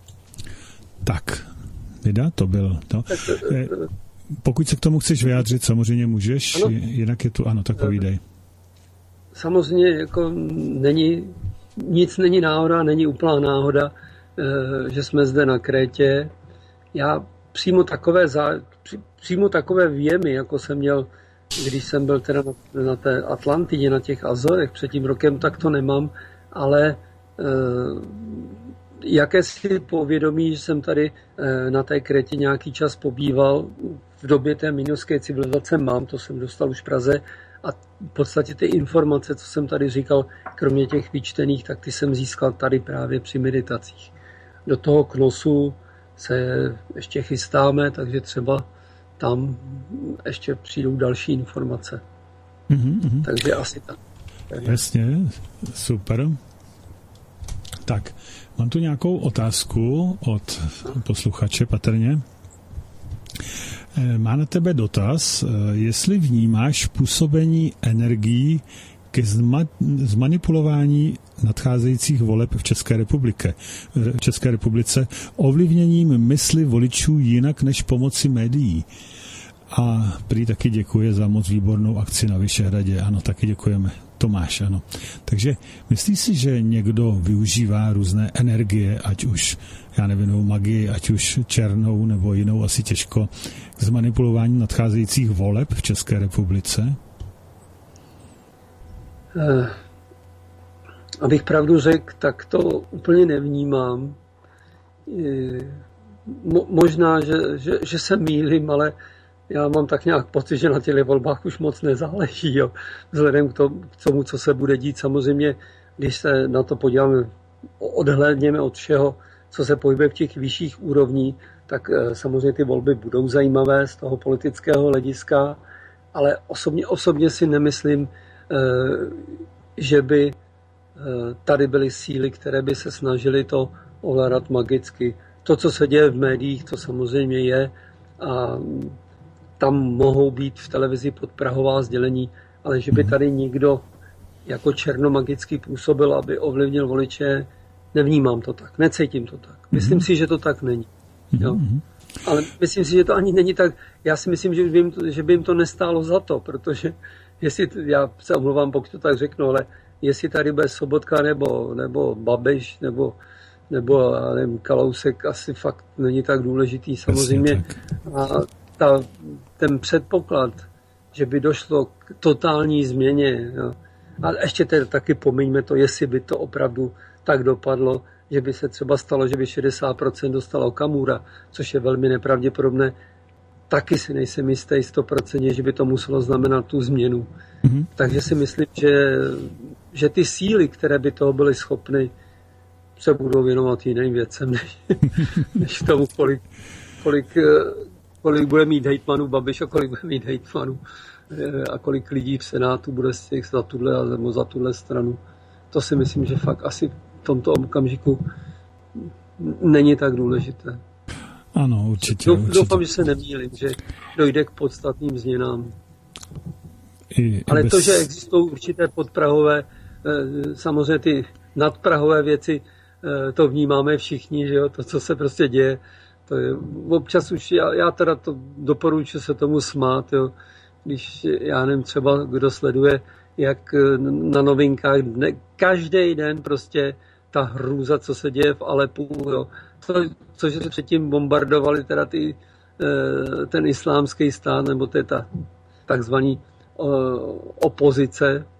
S2: Tak, Vida, to byl to. Pokud se k tomu chceš vyjádřit, samozřejmě můžeš, ano. Jinak je tu, ano, tak povídej.
S3: Samozřejmě jako není, nic není náhoda, není úplná náhoda, že jsme zde na Krétě. Já přímo takové, zá, přímo takové věmy, jako jsem měl, když jsem byl teda na, na té Atlantidě, na těch Azorech před tím rokem, tak to nemám, ale e, jakési povědomí, že jsem tady e, na té Krétě nějaký čas pobýval, v době té minojské civilizace mám, to jsem dostal už v Praze, a v podstatě ty informace, co jsem tady říkal, kromě těch vyčtených, tak ty jsem získal tady právě při meditacích. Do toho Knosu se ještě chystáme, takže třeba tam ještě přijdou další informace. Mm-hmm. Takže asi tak.
S2: Jasně, super. Tak, mám tu nějakou otázku od posluchače patrně. Má na tebe dotaz, jestli vnímáš působení energií ke zma- zmanipulování nadcházejících voleb v České republice, v České republice ovlivněním mysli voličů jinak než pomocí médií. A prý taky děkuje za moc výbornou akci na Vyšehradě. Ano, taky děkujeme. Tomáš, ano. Takže myslíš si, že někdo využívá různé energie, ať už, já nevím, magii, ať už černou nebo jinou, asi těžko, k zmanipulování nadcházejících voleb v České republice?
S3: Eh, abych pravdu řekl, tak to úplně nevnímám. Eh, mo, možná, že, že, že se mýlím, ale já mám tak nějak pocit, že na těch volbách už moc nezáleží. Jo. Vzhledem k tomu, k tomu, co se bude dít, samozřejmě, když se na to podíváme, odhlédněme od všeho, co se pohybuje v těch vyšších úrovní, tak samozřejmě ty volby budou zajímavé z toho politického hlediska, ale osobně, osobně si nemyslím, že by tady byly síly, které by se snažily to ovládat magicky. To, co se děje v médiích, to samozřejmě je a tam mohou být v televizi podprahová sdělení, ale že by tady nikdo jako černomagicky působil, aby ovlivnil voliče, nevnímám to tak, necítím to tak. Myslím mm-hmm. si, že to tak není. Jo?
S2: Mm-hmm.
S3: Ale myslím si, že to ani není tak, já si myslím, že by jim to, že by jim to nestálo za to, protože jestli, já se omlouvám, pokud to tak řeknu, ale jestli tady bude Sobotka nebo, nebo Babiš nebo, nebo já nevím, Kalousek, asi fakt není tak důležitý samozřejmě. A ta, ten předpoklad, že by došlo k totální změně, jo. A ještě tedy taky pomiňme to, jestli by to opravdu tak dopadlo, že by se třeba stalo, že by šedesát procent dostalo Okamura, což je velmi nepravděpodobné, taky si nejsem jistý sto procent, že by to muselo znamenat tu změnu. Mm-hmm. Takže si myslím, že, že ty síly, které by toho byly schopny, se budou věnovat jiným věcem, než, než tomu, kolik, kolik, kolik bude mít hejtmanů Babiš a kolik bude mít hejtmanů a kolik lidí v Senátu bude z těch za tuhle a za tuhle stranu. To si myslím, že fakt asi v tomto okamžiku není tak důležité.
S2: Ano, určitě.
S3: Doufám, určitě. že se nemýlím, že dojde k podstatným změnám.
S2: I,
S3: Ale
S2: bez...
S3: to, že existují určité podprahové, samozřejmě ty nadprahové věci, to vnímáme všichni, že jo, to, co se prostě děje, to je občas už, já, já teda to doporučuji se tomu smát, jo, když, já nevím, třeba kdo sleduje, jak na novinkách, ne, každý den prostě ta hrůza, co se děje v Alepu, jo, to, což se předtím bombardovali teda ty, ten islámský stát, nebo to je ta takzvaný opozice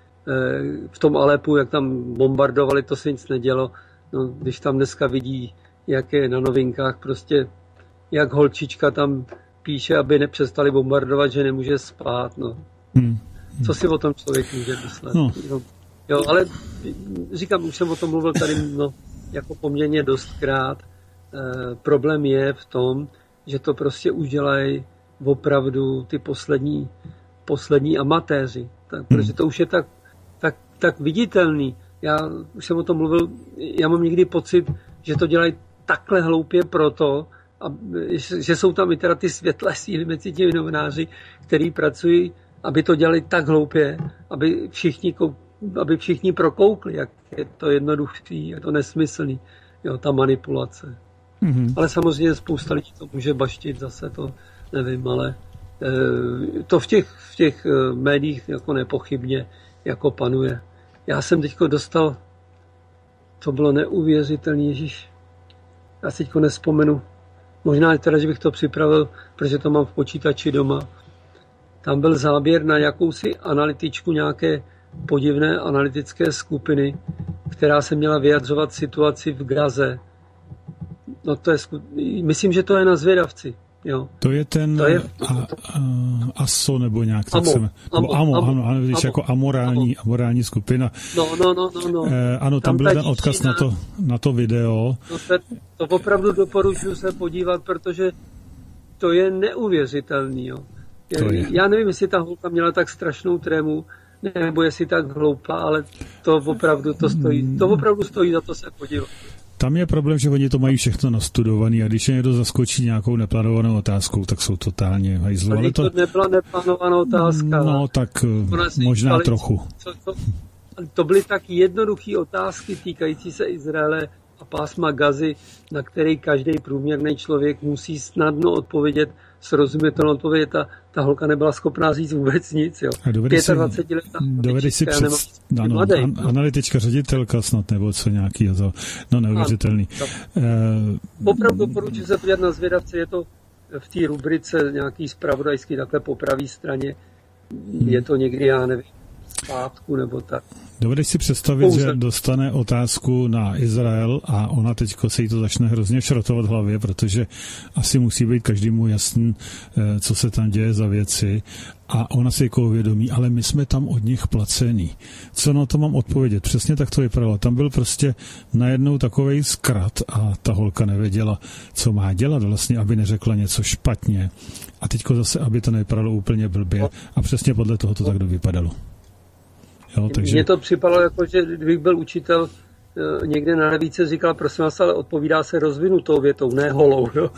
S3: v tom Alepu, jak tam bombardovali, to se nic nedělo. No, když tam dneska vidí, jak je na novinkách prostě, jak holčička tam píše, aby nepřestali bombardovat, že nemůže spát. No. Hmm. Co si o tom člověk může myslet? No. Jo, ale říkám, už jsem o tom mluvil tady no, jako poměrně dostkrát. E, problém je v tom, že to prostě už dělají opravdu ty poslední, poslední amatéři. Tak, protože to už je tak, tak, tak viditelný. Já už jsem o tom mluvil, já mám někdy pocit, že to dělají takhle hloupě proto, a, že jsou tam i teda ty světlé síly mezi těmi novináři, který pracují, aby to dělali tak hloupě, aby všichni, aby všichni prokoukli, jak je to jednoduchý, jak to nesmyslný, jo, ta manipulace. Mm-hmm. Ale samozřejmě spousta lidí to může baštit zase, to nevím, ale e, to v těch, v těch médiích jako nepochybně jako panuje. Já jsem teďko dostal, to bylo neuvěřitelný, Ježíš, já si teďko nespomenu, možná teda, že bych to připravil, protože to mám v počítači doma. Tam byl záběr na jakousi analytičku nějaké podivné analytické skupiny, která se měla vyjadřovat situaci v Gaze. No to je, myslím, že to je na Zvědavci. Jo.
S2: To je ten to je, a, a, ASO nebo nějak tak
S3: Amo,
S2: se
S3: amo,
S2: amo,
S3: amo,
S2: ano, ano, víš, jako amorální, amorální skupina.
S3: No, no, no, no, no.
S2: Eh, ano, tam, tam byl ten odkaz na to, na to video.
S3: No, to, to opravdu doporučuji se podívat, protože to je neuvěřitelný. Jo.
S2: To je.
S3: Já nevím, jestli ta holka měla tak strašnou trému, nebo jestli tak hloupá, ale to opravdu to stojí, to opravdu stojí za to se podívat.
S2: Tam je problém, že oni to mají všechno nastudovaný a když je někdo zaskočí nějakou neplánovanou otázkou, tak jsou totálně hajzlu.
S3: Ale to nebyla neplánovaná otázka.
S2: No, tak možná
S3: ale,
S2: trochu.
S3: Co, to, to byly tak jednoduché otázky týkající se Izraele a pásma Gazy, na který každý průměrný člověk musí snadno odpovědět, srozumitelnou odpovědět. Ta, ta holka nebyla schopná říct vůbec nic. Jo.
S2: dvacet letá dovedeš si před... Ano, an, analytička, ředitelka snad, nebo co nějaký to, no neuvěřitelný.
S3: Uh, Opravdu doporučuji se podívat na Zvědavce, je to v té rubrice nějaký zpravodajský, takhle po pravé straně, hmm. je to někdy, já nevím, pátku nebo tak.
S2: Dovedeš si představit, Pouze. že dostane otázku na Izrael a ona teďko se jí to začne hrozně šrotovat v hlavě, protože asi musí být každému jasný, co se tam děje za věci a ona si jako uvědomí, ale my jsme tam od nich placení. Co na to mám odpovědět? Přesně tak to vypadalo. Tam byl prostě najednou takovej zkrat a ta holka nevěděla, co má dělat vlastně, aby neřekla něco špatně. A teďko zase, aby to nevypadalo úplně blbě. A přesně podle toho to tak vypadalo. Jo, takže... Mně
S3: to připadalo jako, že kdybych byl učitel někde na levíce, říkal, prosím vás, ale odpovídá se rozvinutou větou, ne holou. Jo?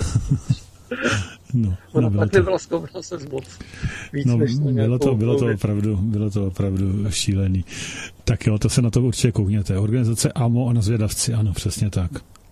S2: No,
S3: ona
S2: no,
S3: pak
S2: to...
S3: nebyla schopná se zmoc. Víc
S2: no,
S3: než
S2: bylo, to, bylo, to opravdu, bylo to opravdu šílený. Tak jo, to se na to určitě koukněte. Organizace AMO a na Zvědavci, ano, přesně tak.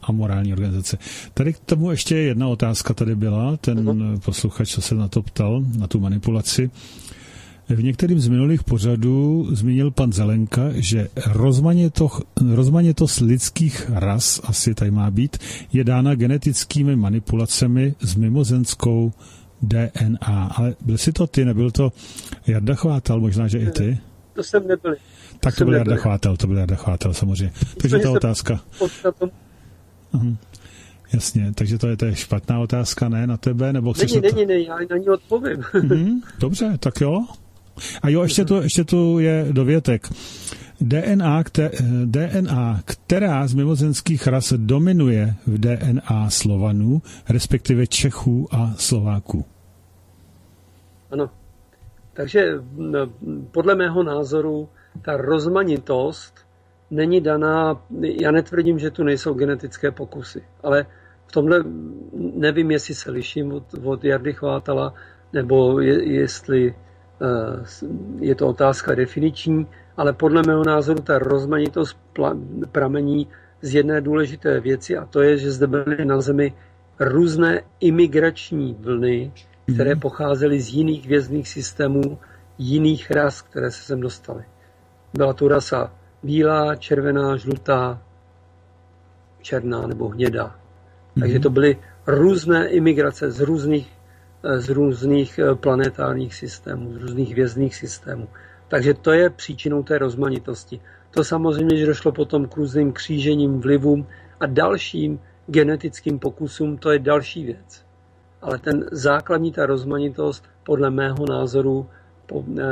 S2: amorální organizace. Tady k tomu ještě jedna otázka tady byla, ten uh-huh. posluchač, co se na to ptal, na tu manipulaci. V některým z minulých pořadů zmínil pan Zelenka, že rozmanitost, rozmanitost lidských ras, asi tady má být, je dána genetickými manipulacemi s mimozemskou D N A. Ale byl jsi to ty, nebyl to Jarda Chvátal, možná, že i ty?
S3: To jsem nebyl.
S2: Tak to byl Jarda Chvátal, to byl Jarda Chvátal, samozřejmě. Takže ta otázka. Uhum. Jasně, takže to je, to je špatná otázka, ne, na tebe? Nebo
S3: není,
S2: není,
S3: to... není, já na ní odpovím.
S2: Mhm, dobře, tak jo. A jo, ještě tu, ještě tu je dovětek. D N A, kte, D N A, která z mimozemských ras dominuje v D N A Slovanů, respektive Čechů a Slováků.
S3: Ano. Takže podle mého názoru ta rozmanitost není daná, já netvrdím, že tu nejsou genetické pokusy, ale v tomhle nevím, jestli se liším od, od Jardy Chvátala, nebo je, jestli je to otázka definiční, ale podle mého názoru ta rozmanitost pramení z jedné důležité věci, a to je, že zde byly na Zemi různé imigrační vlny, které pocházely z jiných hvězdných systémů, jiných ras, které se sem dostaly. Byla tu rasa bílá, červená, žlutá, černá nebo hnědá. Takže to byly různé imigrace z různých z různých planetárních systémů, z různých hvězdných systémů. Takže to je příčinou té rozmanitosti. To samozřejmě, že došlo potom k různým křížením, vlivům a dalším genetickým pokusům, to je další věc. Ale ten základní, ta rozmanitost, podle mého názoru, po, e,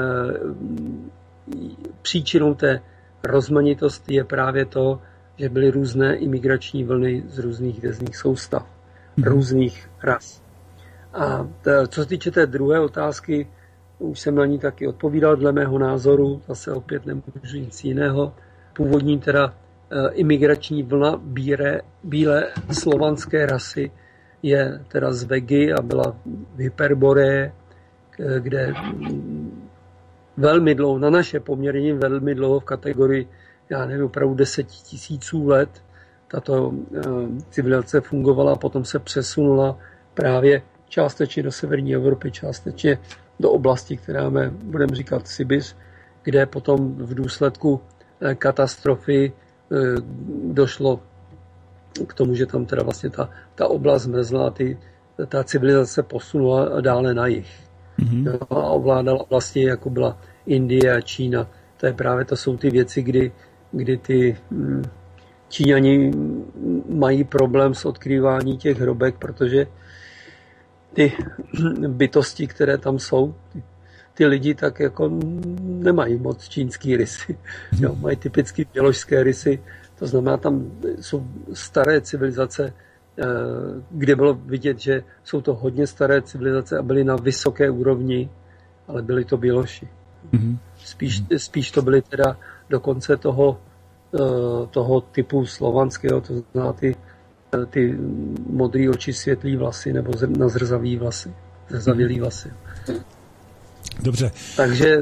S3: příčinou té rozmanitosti je právě to, že byly různé imigrační vlny z různých hvězdných soustav, mm. různých ras. A t, co se týče té druhé otázky, už jsem na ní taky odpovídal, dle mého názoru, zase opět nemůžu nic jiného. Původní teda e, imigrační vlna bíle, bílé slovanské rasy je teda z Vegy a byla v Hyperboreje, kde velmi dlouho, na naše poměrně velmi dlouho v kategorii, já nevím, opravdu deset tisíců let tato e, civilizace fungovala, potom se přesunula právě částečně do severní Evropy, částečně do oblasti, která máme, budeme říkat Sibiř, kde potom v důsledku katastrofy došlo k tomu, že tam teda vlastně ta, ta oblast zmrzla, ty, ta civilizace posunula dále na jih. Mm-hmm. A ovládala vlastně, jako byla Indie a Čína. To je právě, to jsou ty věci, kdy, kdy ty Číňani mají problém s odkrýváním těch hrobek, protože ty bytosti, které tam jsou, ty, ty lidi tak jako nemají moc čínský rysy. Jo, mají typicky běložské rysy, to znamená, tam jsou staré civilizace, kde bylo vidět, že jsou to hodně staré civilizace a byly na vysoké úrovni, ale byly to běloši. Spíš, spíš to byly teda dokonce toho, toho typu slovanského, to znamená ty ty modrý oči, světlý vlasy nebo nazrzavý vlasy, zrzavělý vlasy.
S2: Dobře.
S3: Takže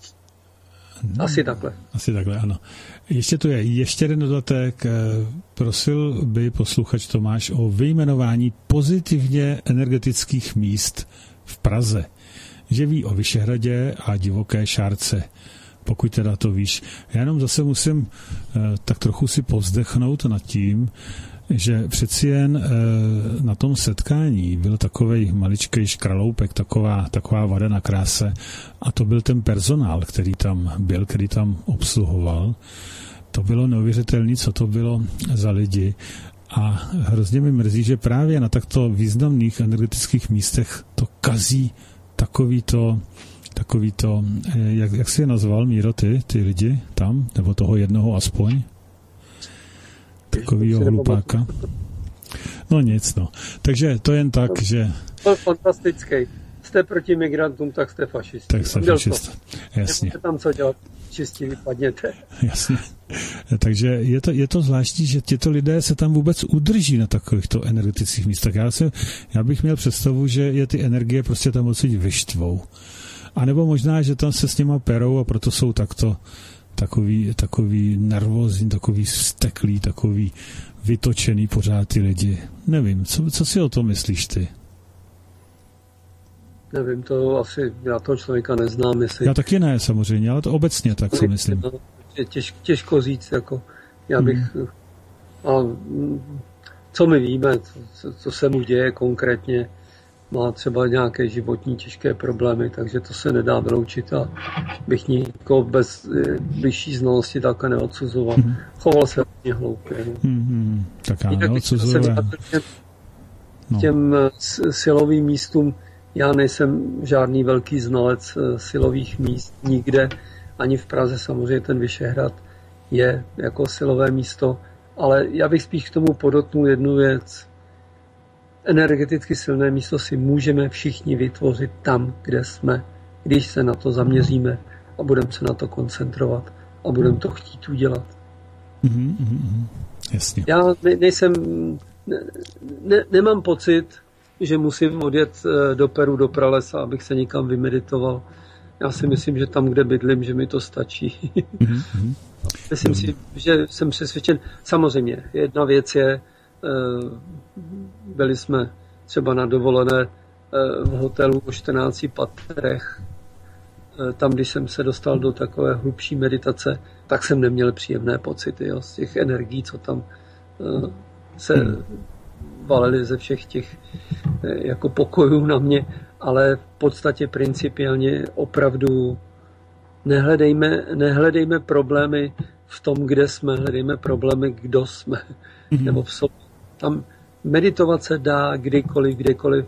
S3: no, asi takhle.
S2: Asi takhle, ano. Ještě tu je ještě jeden dodatek. Prosil by posluchač Tomáš o vyjmenování pozitivně energetických míst v Praze. Že ví o Vyšehradě a Divoké Šárce. Pokud teda to víš. Já jenom zase musím tak trochu si povzdechnout nad tím, že přeci jen e, na tom setkání byl takovej maličkej škraloupek, taková, taková vada na kráse a to byl ten personál, který tam byl, který tam obsluhoval. To bylo neuvěřitelné, co to bylo za lidi a hrozně mi mrzí, že právě na takto významných energetických místech to kazí takový to, takový to, jak, jak jsi je nazval, Míro, ty, ty lidi tam, nebo toho jednoho aspoň? Takovýho hlupáka. No nic, no. Takže to jen tak, no, že...
S3: To je fantastický. Jste proti migrantům, tak jste fašisti.
S2: Tak jste fašist. Jasně.
S3: Nemáte tam co dělat, čistí vypadněte.
S2: Jasně. Takže je to, je to zvláštní, že těto lidé se tam vůbec udrží na takovýchto energetických místech. Já, se, já bych měl představu, že je ty energie prostě tam odsud vyštvou. A nebo možná, že tam se s nima perou a proto jsou takto takový, takový nervózní, takový vzteklý, takový vytočený pořád ty lidi. Nevím, co, co si o tom myslíš ty?
S3: Nevím, to asi, já toho člověka neznám. Jestli...
S2: Já taky ne, samozřejmě, ale to obecně tak si myslím.
S3: Je těž, těžko říct, jako já bych... Hmm. A, co my víme, co, co se mu děje konkrétně, má třeba nějaké životní těžké problémy, takže to se nedá vyloučit a bych nikoho bez bližší znalosti takhle neodsuzoval. Hmm. Choval se hodně hloupě. No.
S2: Hmm, tak já neodsuzuji.
S3: No. Těm silovým místům já nejsem žádný velký znalec silových míst nikde, ani v Praze samozřejmě ten Vyšehrad je jako silové místo, ale já bych spíš k tomu podotknul jednu věc. Energeticky silné místo si můžeme všichni vytvořit tam, kde jsme, když se na to zaměříme a budeme se na to koncentrovat a budeme to chtít udělat.
S2: Mm-hmm, mm-hmm. Jasně.
S3: Já ne, nejsem, ne, ne, nemám pocit, že musím odjet do Peru, do pralesa, abych se někam vymeditoval. Já si myslím, že tam, kde bydlím, že mi to stačí. Mm-hmm. Myslím si, že jsem přesvědčen. Samozřejmě, jedna věc je, byli jsme třeba na dovolené v hotelu o čtrnácti patrech. Tam, když jsem se dostal do takové hlubší meditace, tak jsem neměl příjemné pocity, jo, z těch energií, co tam se valily ze všech těch jako pokojů na mě, ale v podstatě principiálně opravdu nehledejme, nehledejme problémy v tom, kde jsme, hledejme problémy, kdo jsme, mm-hmm. nebo v sobě. Tam meditovat se dá kdykoliv, kdekoliv.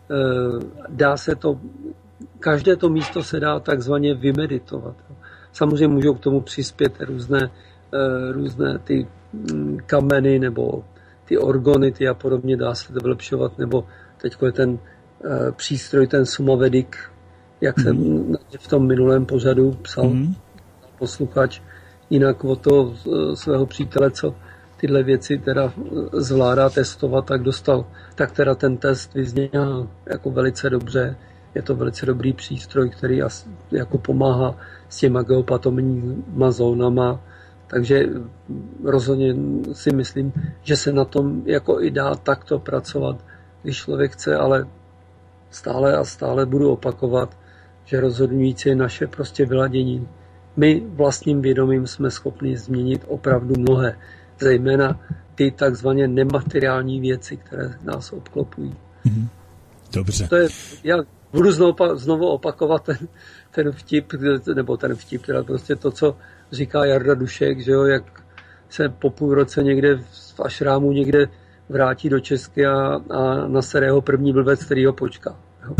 S3: Dá se to, každé to místo se dá takzvaně vymeditovat. Samozřejmě můžou k tomu přispět různé, různé ty kameny nebo ty orgonity a podobně, dá se to vylepšovat, nebo teď je ten přístroj, ten Sumavedik, jak mm-hmm. jsem v tom minulém pořadu psal mm-hmm. posluchač, jinak od toho svého přítele, co tyhle věci teda zvládá testovat, tak dostal, tak teda ten test vyzněl jako velice dobře. Je to velice dobrý přístroj, který jako pomáhá s těma geopatomníma zónama, takže rozhodně si myslím, že se na tom jako i dá takto pracovat, když člověk chce, ale stále a stále budu opakovat, že rozhodující je naše prostě vyladění. My vlastním vědomím jsme schopni změnit opravdu mnohé, zejména ty takzvaně nemateriální věci, které nás obklopují.
S2: Mm-hmm. Dobře.
S3: To je, já budu znovu, znovu opakovat ten, ten vtip, nebo ten vtip, teda prostě to, co říká Jarda Dušek, že jo, jak se po půl roce někde v ašrámu někde vrátí do Česky a, a nasere ho první blbec, který ho počká. Jo.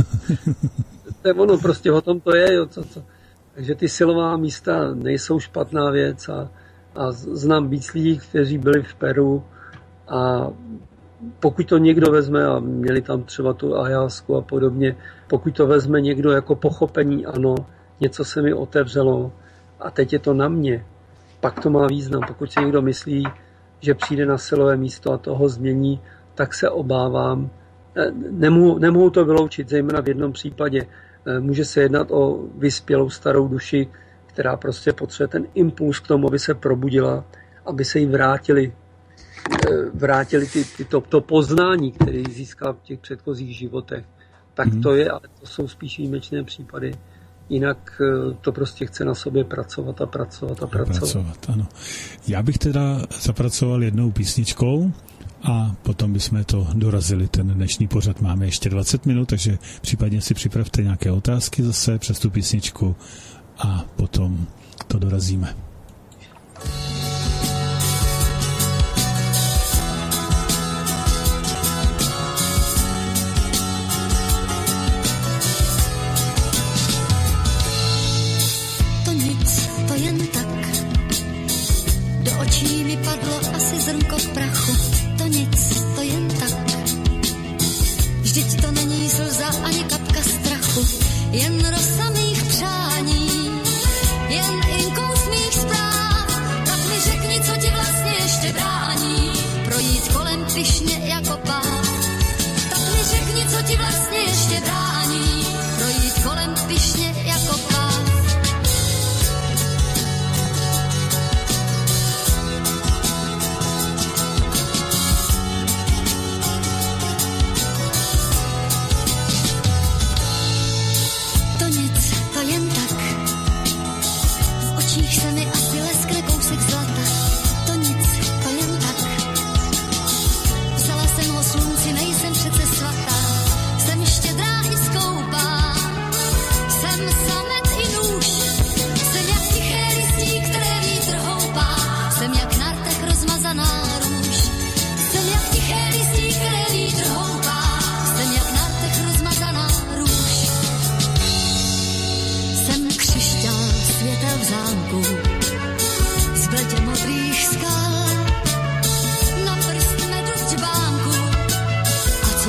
S3: To je ono, prostě o tom to je. Jo, co, co. Takže ty silová místa nejsou špatná věc a, a znám víc lidí, kteří byli v Peru a pokud to někdo vezme a měli tam třeba tu ajásku a podobně, pokud to vezme někdo jako pochopení, ano, něco se mi otevřelo a teď je to na mě, pak to má význam. Pokud si někdo myslí, že přijde na silové místo a toho změní, tak se obávám. Nemohu, nemohu to vyloučit, zejména v jednom případě. Může se jednat o vyspělou starou duši, která prostě potřebuje ten impuls k tomu, aby se probudila, aby se jí vrátili, vrátili ty, ty, to, to poznání, které získala v těch předchozích životech. Tak mm. to je, ale to jsou spíš výjimečné případy. Jinak to prostě chce na sobě pracovat a pracovat a pracovat. pracovat
S2: ano. Já bych teda zapracoval jednou písničkou a potom bychom to dorazili. Ten dnešní pořad máme ještě dvacet minut, takže případně si připravte nějaké otázky zase přes tu písničku a potom to dorazíme.
S8: Jen rosa mých přání, jen impuls mých zpráv, tak mi řekni, co ti vlastně ještě brání, projít kolem pyšně jako páv. Tak mi řekni, co ti vlastně ještě brání, projít kolem pyšně jako páv.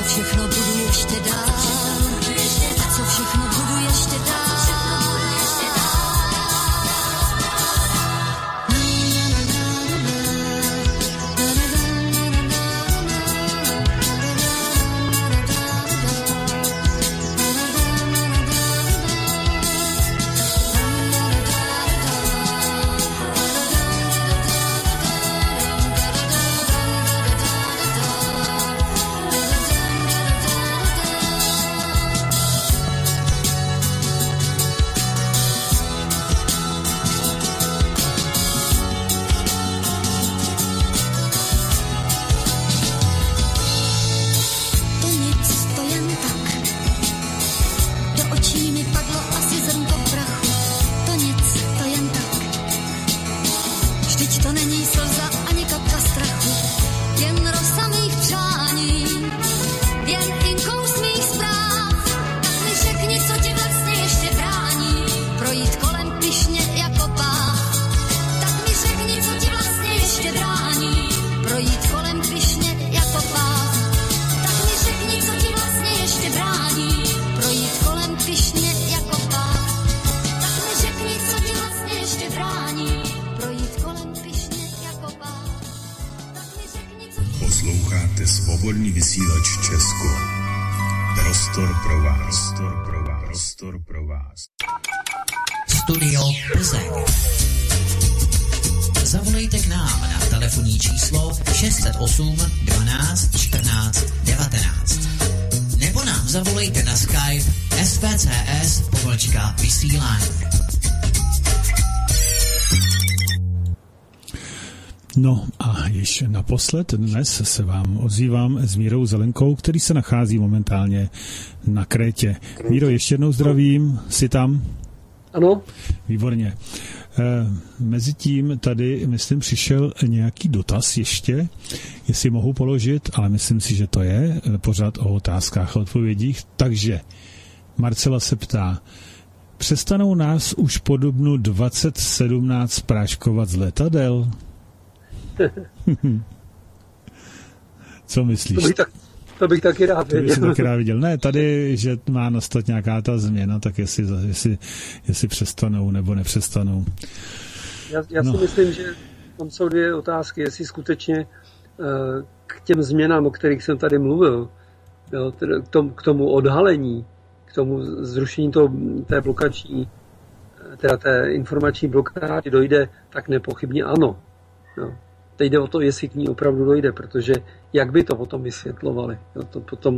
S8: všechno budu ještě dál, a co všechno budu ještě dál.
S6: Svobodný vysílač Česko. Prostor pro vás. Prostor pro vás. Prostor pro vás.
S1: Studio Plzeň. Zavolejte k nám na telefonní číslo šest set osm dvanáct čtrnáct devatenáct. Nebo nám zavolejte na Skype S V C S pomlčka vysílání.
S2: No a již naposled dnes se vám ozývám s Mírou Zelenkou, který se nachází momentálně na Krétě. Míro, ještě jednou zdravím, jsi tam?
S3: Ano.
S2: Výborně. E, Mezitím tady, myslím, přišel nějaký dotaz ještě, jestli mohu položit, ale myslím si, že to je pořád o otázkách a odpovědích. Takže Marcela se ptá, přestanou nás už po dubnu dvacet sedmnáct práškovat z letadel? Co myslíš?
S3: To bych, tak, to bych taky rád
S2: viděl. To bych taky rád
S3: viděl.
S2: Ne, tady, že má nastat nějaká ta změna, tak jestli, jestli, jestli přestanou nebo nepřestanou.
S3: Já, já
S2: no.
S3: si myslím, že tam jsou dvě otázky, jestli skutečně k těm změnám, o kterých jsem tady mluvil, jo, k, tomu, k tomu odhalení, k tomu zrušení toho, té blokační, teda té informační blokády dojde, tak nepochybně ano. Jo. Teď jde o to, jestli k ní opravdu dojde, protože jak by to potom vysvětlovali. Jo, to potom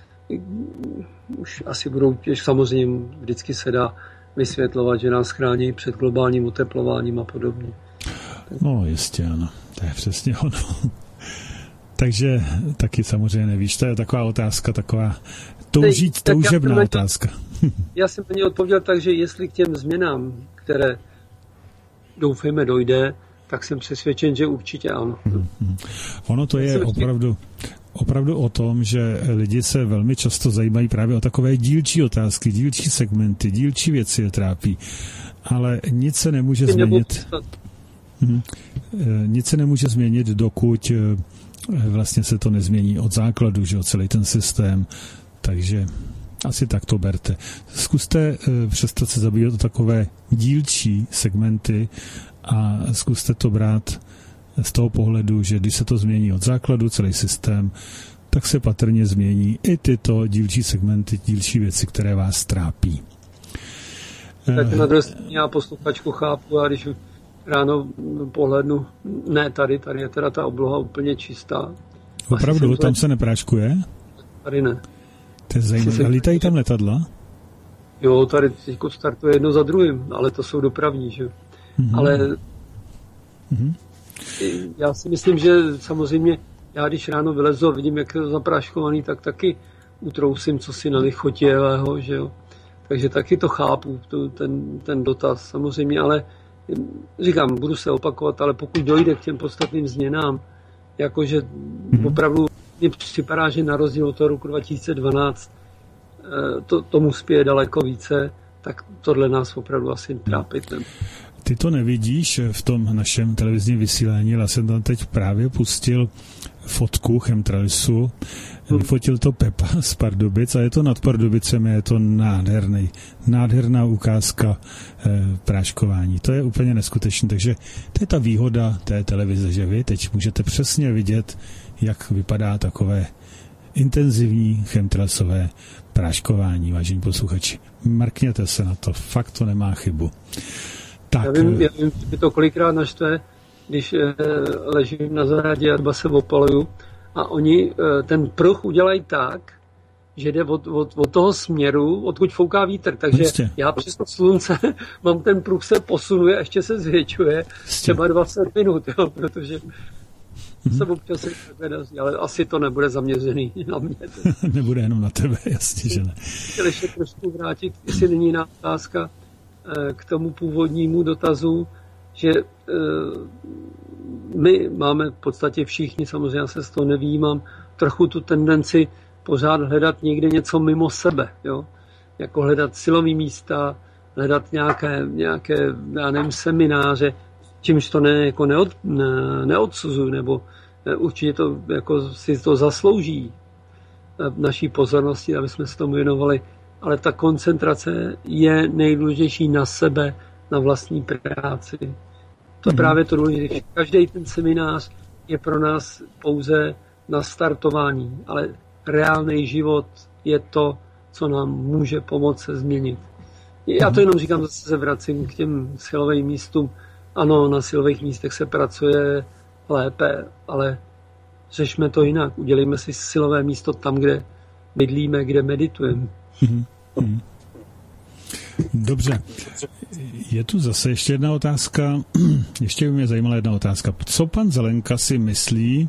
S3: už asi budou, samozřejmě vždycky se dá vysvětlovat, že nás chrání před globálním oteplováním a podobně.
S2: No jistě, ano. To je přesně ono. Takže taky samozřejmě nevíš, to je taková otázka, taková touží, toužebná já otázka.
S3: Já jsem na ně odpověděl tak, že jestli k těm změnám, které doufejme dojde, tak jsem přesvědčen, že určitě ano.
S2: Hmm, hmm. Ono to je opravdu, opravdu o tom, že lidi se velmi často zajímají právě o takové dílčí otázky, dílčí segmenty, dílčí věci je trápí, ale nic se nemůže změnit. Hmm. Nic se nemůže změnit, dokud vlastně se to nezmění od základu, že celý ten systém, takže asi tak to berte. Zkuste přestat se zabývat o takové dílčí segmenty a zkuste to brát z toho pohledu, že když se to změní od základu, celý systém, tak se patrně změní i tyto dílčí segmenty, dílčí věci, které vás trápí.
S3: Tak na druhé straně já posluchačku chápu, a když ráno pohlednu, ne tady, tady je teda ta obloha úplně čistá.
S2: Opravdu, tam se nepráškuje?
S3: Tady ne.
S2: To je zajímavé. A lítají tam letadla?
S3: Jo, tady teď startuje jedno za druhým, ale to jsou dopravní, že? Mm-hmm. Ale mm-hmm. já si myslím, že samozřejmě já když ráno vylezu a vidím, jak je to zapráškovaný, tak taky utrousím cosi na lichotělého, že jo. Takže taky to chápu, to, ten, ten dotaz samozřejmě, ale říkám, budu se opakovat, ale pokud dojde k těm podstatným změnám, jakože mm-hmm. opravdu mě připadá, že na rozdíl od toho roku dva tisíce dvanáct to, tomu spěje daleko více, tak tohle nás opravdu asi trápit nebude.
S2: Ty to nevidíš v tom našem televizním vysílání, ale jsem tam teď právě pustil fotku chemtrailsu, Vyfotil to Pepa z Pardubic a je to nad Pardubicemi, je to nádherný, nádherná ukázka e, práškování. To je úplně neskutečné, takže to je ta výhoda té televize, že vy teď můžete přesně vidět, jak vypadá takové intenzivní chemtrailsové práškování, vážení posluchači. Mrkněte se na to, fakt to nemá chybu. Tak,
S3: já vím, já vím, že to kolikrát naštve, když e, ležím na zahradě a dva se opaluju, a oni ten pruh udělají tak, že jde od, od, od toho směru, odkud fouká vítr. Takže Jistě. já přes to slunce mám ten pruh se posunuje a ještě se zvětšuje Jistě. třeba dvacet minut, jo, protože mm-hmm. se občas takhle daří, ale asi to nebude zaměřený na mě.
S2: Nebude jenom na tebe, jasně, že ne.
S3: Chtěl ještě trošku vrátit, jestli není jiná otázka k tomu původnímu dotazu, že my máme v podstatě všichni, samozřejmě já se z toho nevyjímám, trochu tu tendenci pořád hledat někde něco mimo sebe, jo? Jako hledat silový místa, hledat nějaké, nějaké já nevím, semináře, čímž to ne, jako neod, ne, neodsuzuju, nebo určitě to, jako si to zaslouží v naší pozornosti, aby jsme se tomu věnovali, ale ta koncentrace je nejdůležitější na sebe, na vlastní práci. To je právě to důležité. Každý ten seminář je pro nás pouze na startování, ale reálný život je to, co nám může pomoct se změnit. Já to jenom říkám, zase se vracím k těm silovým místům. Ano, na silových místech se pracuje lépe, ale řešme to jinak. Udělejme si silové místo tam, kde bydlíme, kde meditujeme.
S2: Dobře. Je tu zase ještě jedna otázka. Ještě by mě zajímala jedna otázka. Co pan Zelenka si myslí?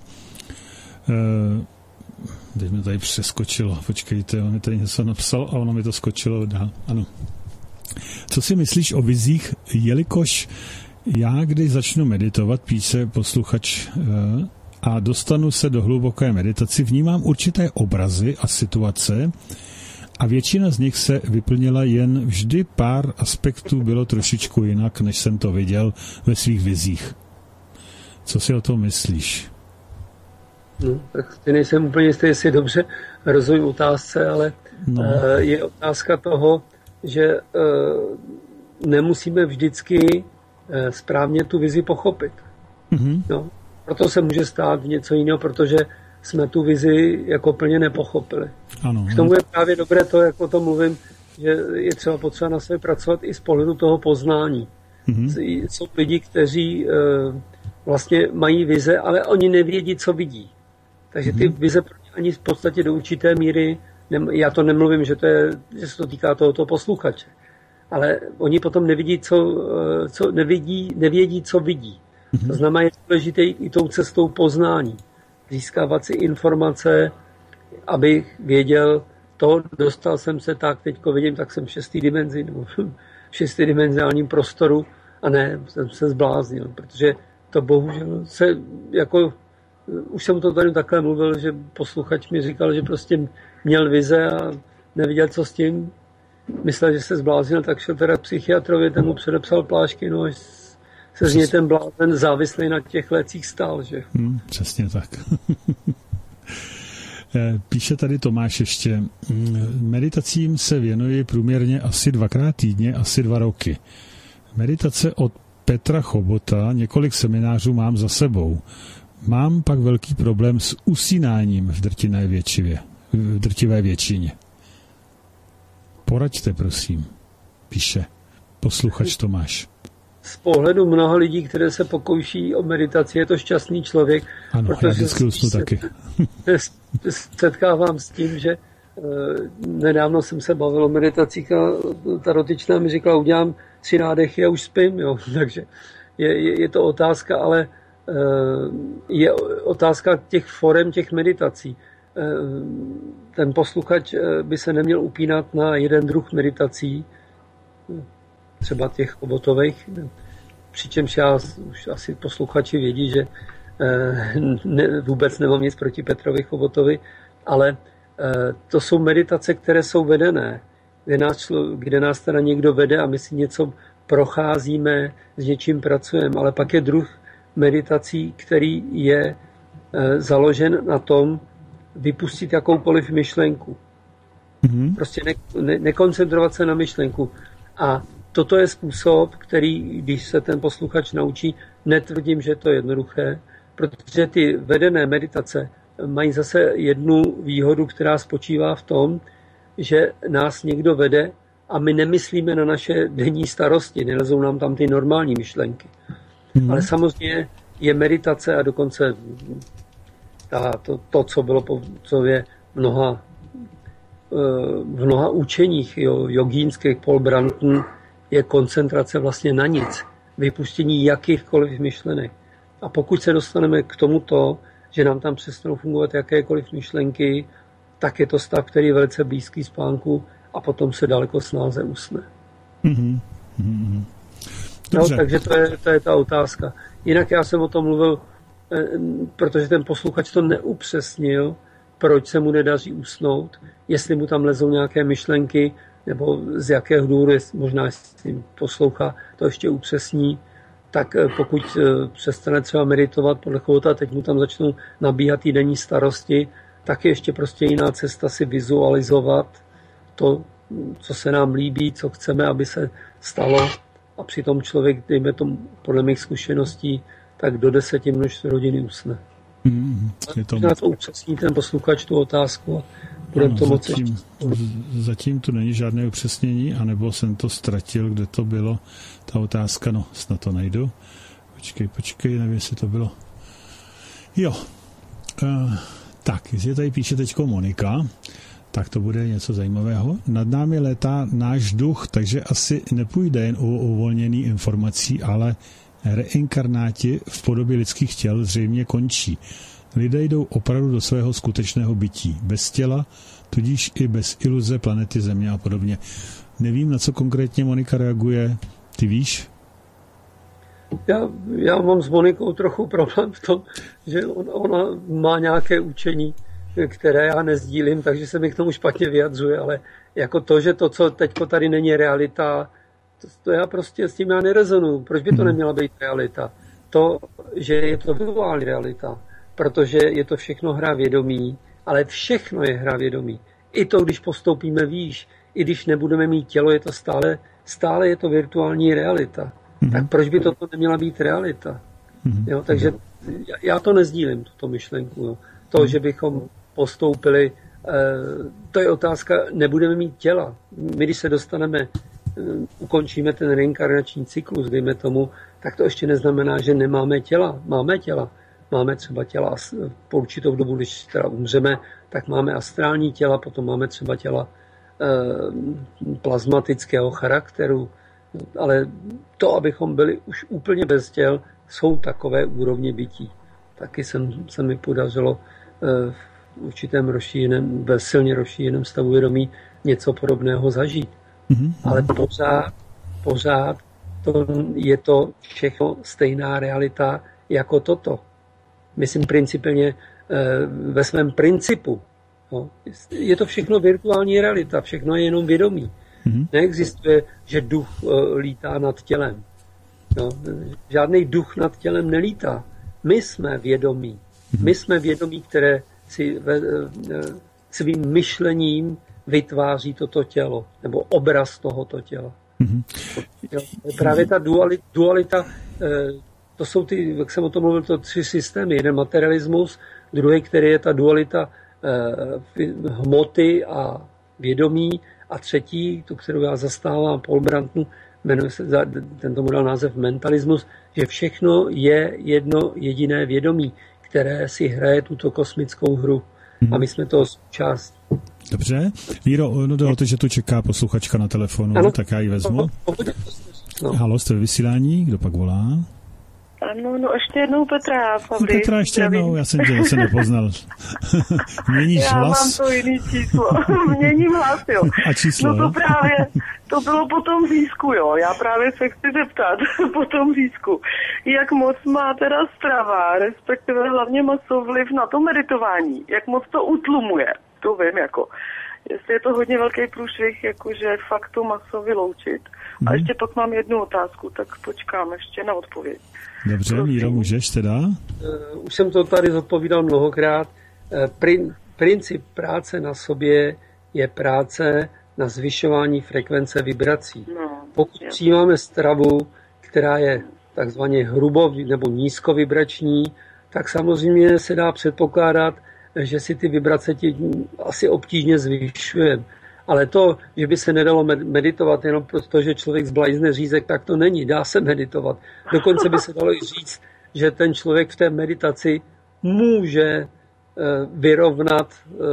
S2: Teď mi tady přeskočilo. Počkejte, on mi tady něco napsal a ono mi to skočilo dál. Ano. Co si myslíš o vizích, jelikož já, když začnu meditovat, píše posluchač, a dostanu se do hluboké meditaci, vnímám určité obrazy a situace, a většina z nich se vyplnila, jen vždy pár aspektů bylo trošičku jinak, než jsem to viděl ve svých vizích. Co si o tom myslíš?
S3: No, tak ty nejsem úplně jistý, jestli dobře rozumím otázce, ale no. je otázka toho, že nemusíme vždycky správně tu vizi pochopit. Mm-hmm. No, proto se může stát něco jiného, protože jsme tu vizi jako plně nepochopili. Ano, k tomu je právě dobré to, jak o tom mluvím, že je třeba potřeba na sebe pracovat i z pohledu toho poznání. Mm-hmm. Jsou lidi, kteří e, vlastně mají vize, ale oni nevědí, co vidí. Takže ty mm-hmm. vize ani v podstatě do určité míry, ne, já to nemluvím, že, to je, že se to týká tohoto posluchače, ale oni potom nevidí, co, co nevidí, nevědí, co vidí. Mm-hmm. To znamená, je důležité i tou cestou poznání. Získávat si informace, abych věděl, to dostal jsem se tak, teďko vidím, tak jsem v šestý dimenzi, nebo v šestidimenzionálním prostoru, a ne, jsem se zbláznil, protože to bohužel se, jako, už jsem to tady takhle mluvil, že posluchač mi říkal, že prostě měl vize a neviděl, co s tím, myslel, že se zbláznil, tak šel teda k psychiatrovi, ten mu předepsal plášky, no až se z něj ten blázen závislý na těch lécích stál, že?
S2: Hmm, přesně tak. Píše tady Tomáš ještě, meditacím se věnuji průměrně asi dvakrát týdně, asi dva roky. Meditace od Petra Chobota, několik seminářů mám za sebou. Mám pak velký problém s usínáním v drtivé většině. V drtivé většině. Poraďte, prosím, píše posluchač Tomáš.
S3: Z pohledu mnoha lidí, které se pokouší o meditaci, je to šťastný člověk.
S2: Ano, já vždycky usnu taky.
S3: Setkávám s tím, že uh, nedávno jsem se bavil o meditacích a ta dotyčná mi říkala, udělám tři nádechy a už spím. Jo. Takže je, je, je to otázka, ale uh, je otázka těch forem těch meditací. Uh, ten posluchač uh, by se neměl upínat na jeden druh meditací, třeba těch chobotových, přičemž já už asi posluchači vědí, že ne, vůbec nemám nic proti Petrovi Chobotovi, ale to jsou meditace, které jsou vedené, kde nás, kde nás teda někdo vede a my si něco procházíme, s něčím pracujeme, ale pak je druh meditací, který je založen na tom, vypustit jakoukoliv myšlenku. Mm-hmm. Prostě ne, ne, nekoncentrovat se na myšlenku. A toto je způsob, který, když se ten posluchač naučí, netvrdím, že je to jednoduché, protože ty vedené meditace mají zase jednu výhodu, která spočívá v tom, že nás někdo vede a my nemyslíme na naše denní starosti, nelezou nám tam ty normální myšlenky. Mm. Ale samozřejmě je meditace a dokonce ta, to, to, co bylo, co je mnoha, v mnoha učeních jo, jogínských, Paul Brunton, je koncentrace vlastně na nic. Vypuštění jakýchkoliv myšlenek. A pokud se dostaneme k tomuto, že nám tam přestanou fungovat jakékoliv myšlenky, tak je to stav, který je velice blízký spánku a potom se daleko snáze usne. Mm-hmm. Mm-hmm. No, takže to je, to je ta otázka. Jinak já jsem o tom mluvil, protože ten posluchač to neupřesnil, proč se mu nedaří usnout, jestli mu tam lezou nějaké myšlenky, nebo z jakého důvodu, možná jestli poslouchá, to ještě upřesní, tak pokud přestane třeba meditovat podle Chvota, teď mu tam začnou nabíhat týdenní starosti, tak je ještě prostě jiná cesta si vizualizovat to, co se nám líbí, co chceme, aby se stalo. A přitom člověk, dejme tomu, podle mých zkušeností, tak do deseti množství rodiny usne. Mm, je to... Na to upřesní ten posluchač tu otázku.
S2: Ano, to zatím, zatím tu není žádné upřesnění, anebo jsem to ztratil, kde to bylo, ta otázka, no, snad to najdu. Počkej, počkej, nevím, jestli to bylo. Jo, uh, tak, jestli tady píše teďko Monika, tak to bude něco zajímavého. Nad námi létá náš duch, takže asi nepůjde jen o uvolnění informací, ale reinkarnáti v podobě lidských těl zřejmě končí. Lidé jdou opravdu do svého skutečného bytí. Bez těla, tudíž i bez iluze planety Země a podobně. Nevím, na co konkrétně Monika reaguje. Ty víš?
S3: Já, já mám s Monikou trochu problém v tom, že on, ona má nějaké učení, které já nezdílím, takže se mi k tomu špatně vyjadřuje, ale jako to, že to, co teďko tady není realita, to, to já prostě s tím já nerezonuju. Proč by to neměla být realita? To, že je to virtuální realita, protože je to všechno hra vědomí, ale všechno je hra vědomí. I to, když postoupíme výš, i když nebudeme mít tělo, je to stále, stále je to virtuální realita. Mm-hmm. Tak proč by toto neměla být realita? Mm-hmm. Jo, takže já to nezdílím, tuto myšlenku. Jo. To, mm-hmm. že bychom postoupili, eh, to je otázka, nebudeme mít těla. My, když se dostaneme, eh, ukončíme ten reinkarnační cyklus, dejme tomu, tak to ještě neznamená, že nemáme těla. Máme těla. Máme třeba těla po určitou dobu, když teda umřeme, tak máme astrální těla, potom máme třeba těla eh, plazmatického charakteru, ale to, abychom byli už úplně bez těl, jsou takové úrovně bytí. Taky jsem, se mi podařilo eh, v určitém rozšířeném, ve silně rozšířeném stavu vědomí něco podobného zažít. Mm-hmm. Ale pořád, pořád to, je to všechno stejná realita jako toto. Myslím principálně ve svém principu. No, je to všechno virtuální realita, všechno je jenom vědomí. Mm-hmm. Neexistuje, že duch lítá nad tělem. No, žádný duch nad tělem nelítá. My jsme vědomí. Mm-hmm. My jsme vědomí, které si ve, svým myšlením vytváří toto tělo, nebo obraz tohoto těla. Mm-hmm. Právě ta dualita, dualita to jsou ty, jak jsem o tom mluvil, to tři systémy. Jeden materialismus, druhý, který je ta dualita eh, hmoty a vědomí, a třetí, tu, kterou já zastávám, Paul Brunton, jmenuje se, tento model název mentalismus, že všechno je jedno jediné vědomí, které si hraje tuto kosmickou hru. Hmm. A my jsme toho součástí.
S2: Dobře. Víro, no dovolte, že tu čeká posluchačka na telefonu, ano, tak já ji vezmu. No. Halo, jste ve vysílání, kdo pak volá?
S7: Ano, no ještě jednou Petra, Pavlík.
S2: Petra ještě jednou, já jsem tě zase nepoznal. Měníš
S7: já
S2: hlas?
S7: Já mám to jiný číslo. Měním hlas, jo.
S2: A číslo,
S7: no to
S2: jo?
S7: právě, to bylo po tom výzku, jo. Já právě se chci zeptat po tom výzku, jak moc má teda strava, respektive hlavně maso vliv na to meditování, jak moc to utlumuje, to vím, jako. Jestli je to hodně velký průšvih, jakože fakt to maso vyloučit. A ještě pak mám jednu otázku, tak počkám ještě na odpověď.
S2: Dobře, Míro, můžeš teda?
S3: Uh, už jsem to tady zodpovídal mnohokrát. Uh, prin, princip práce na sobě je práce na zvyšování frekvence vibrací. Pokud přijímáme stravu, která je takzvaně hrubo nebo nízkovibrační, tak samozřejmě se dá předpokládat, že si ty vibrace ti asi obtížně zvyšujeme. Ale to, že by se nedalo meditovat jenom proto, že člověk zblajzne řízek, tak to není. Dá se meditovat. Dokonce by se dalo i říct, že ten člověk v té meditaci může vyrovnat,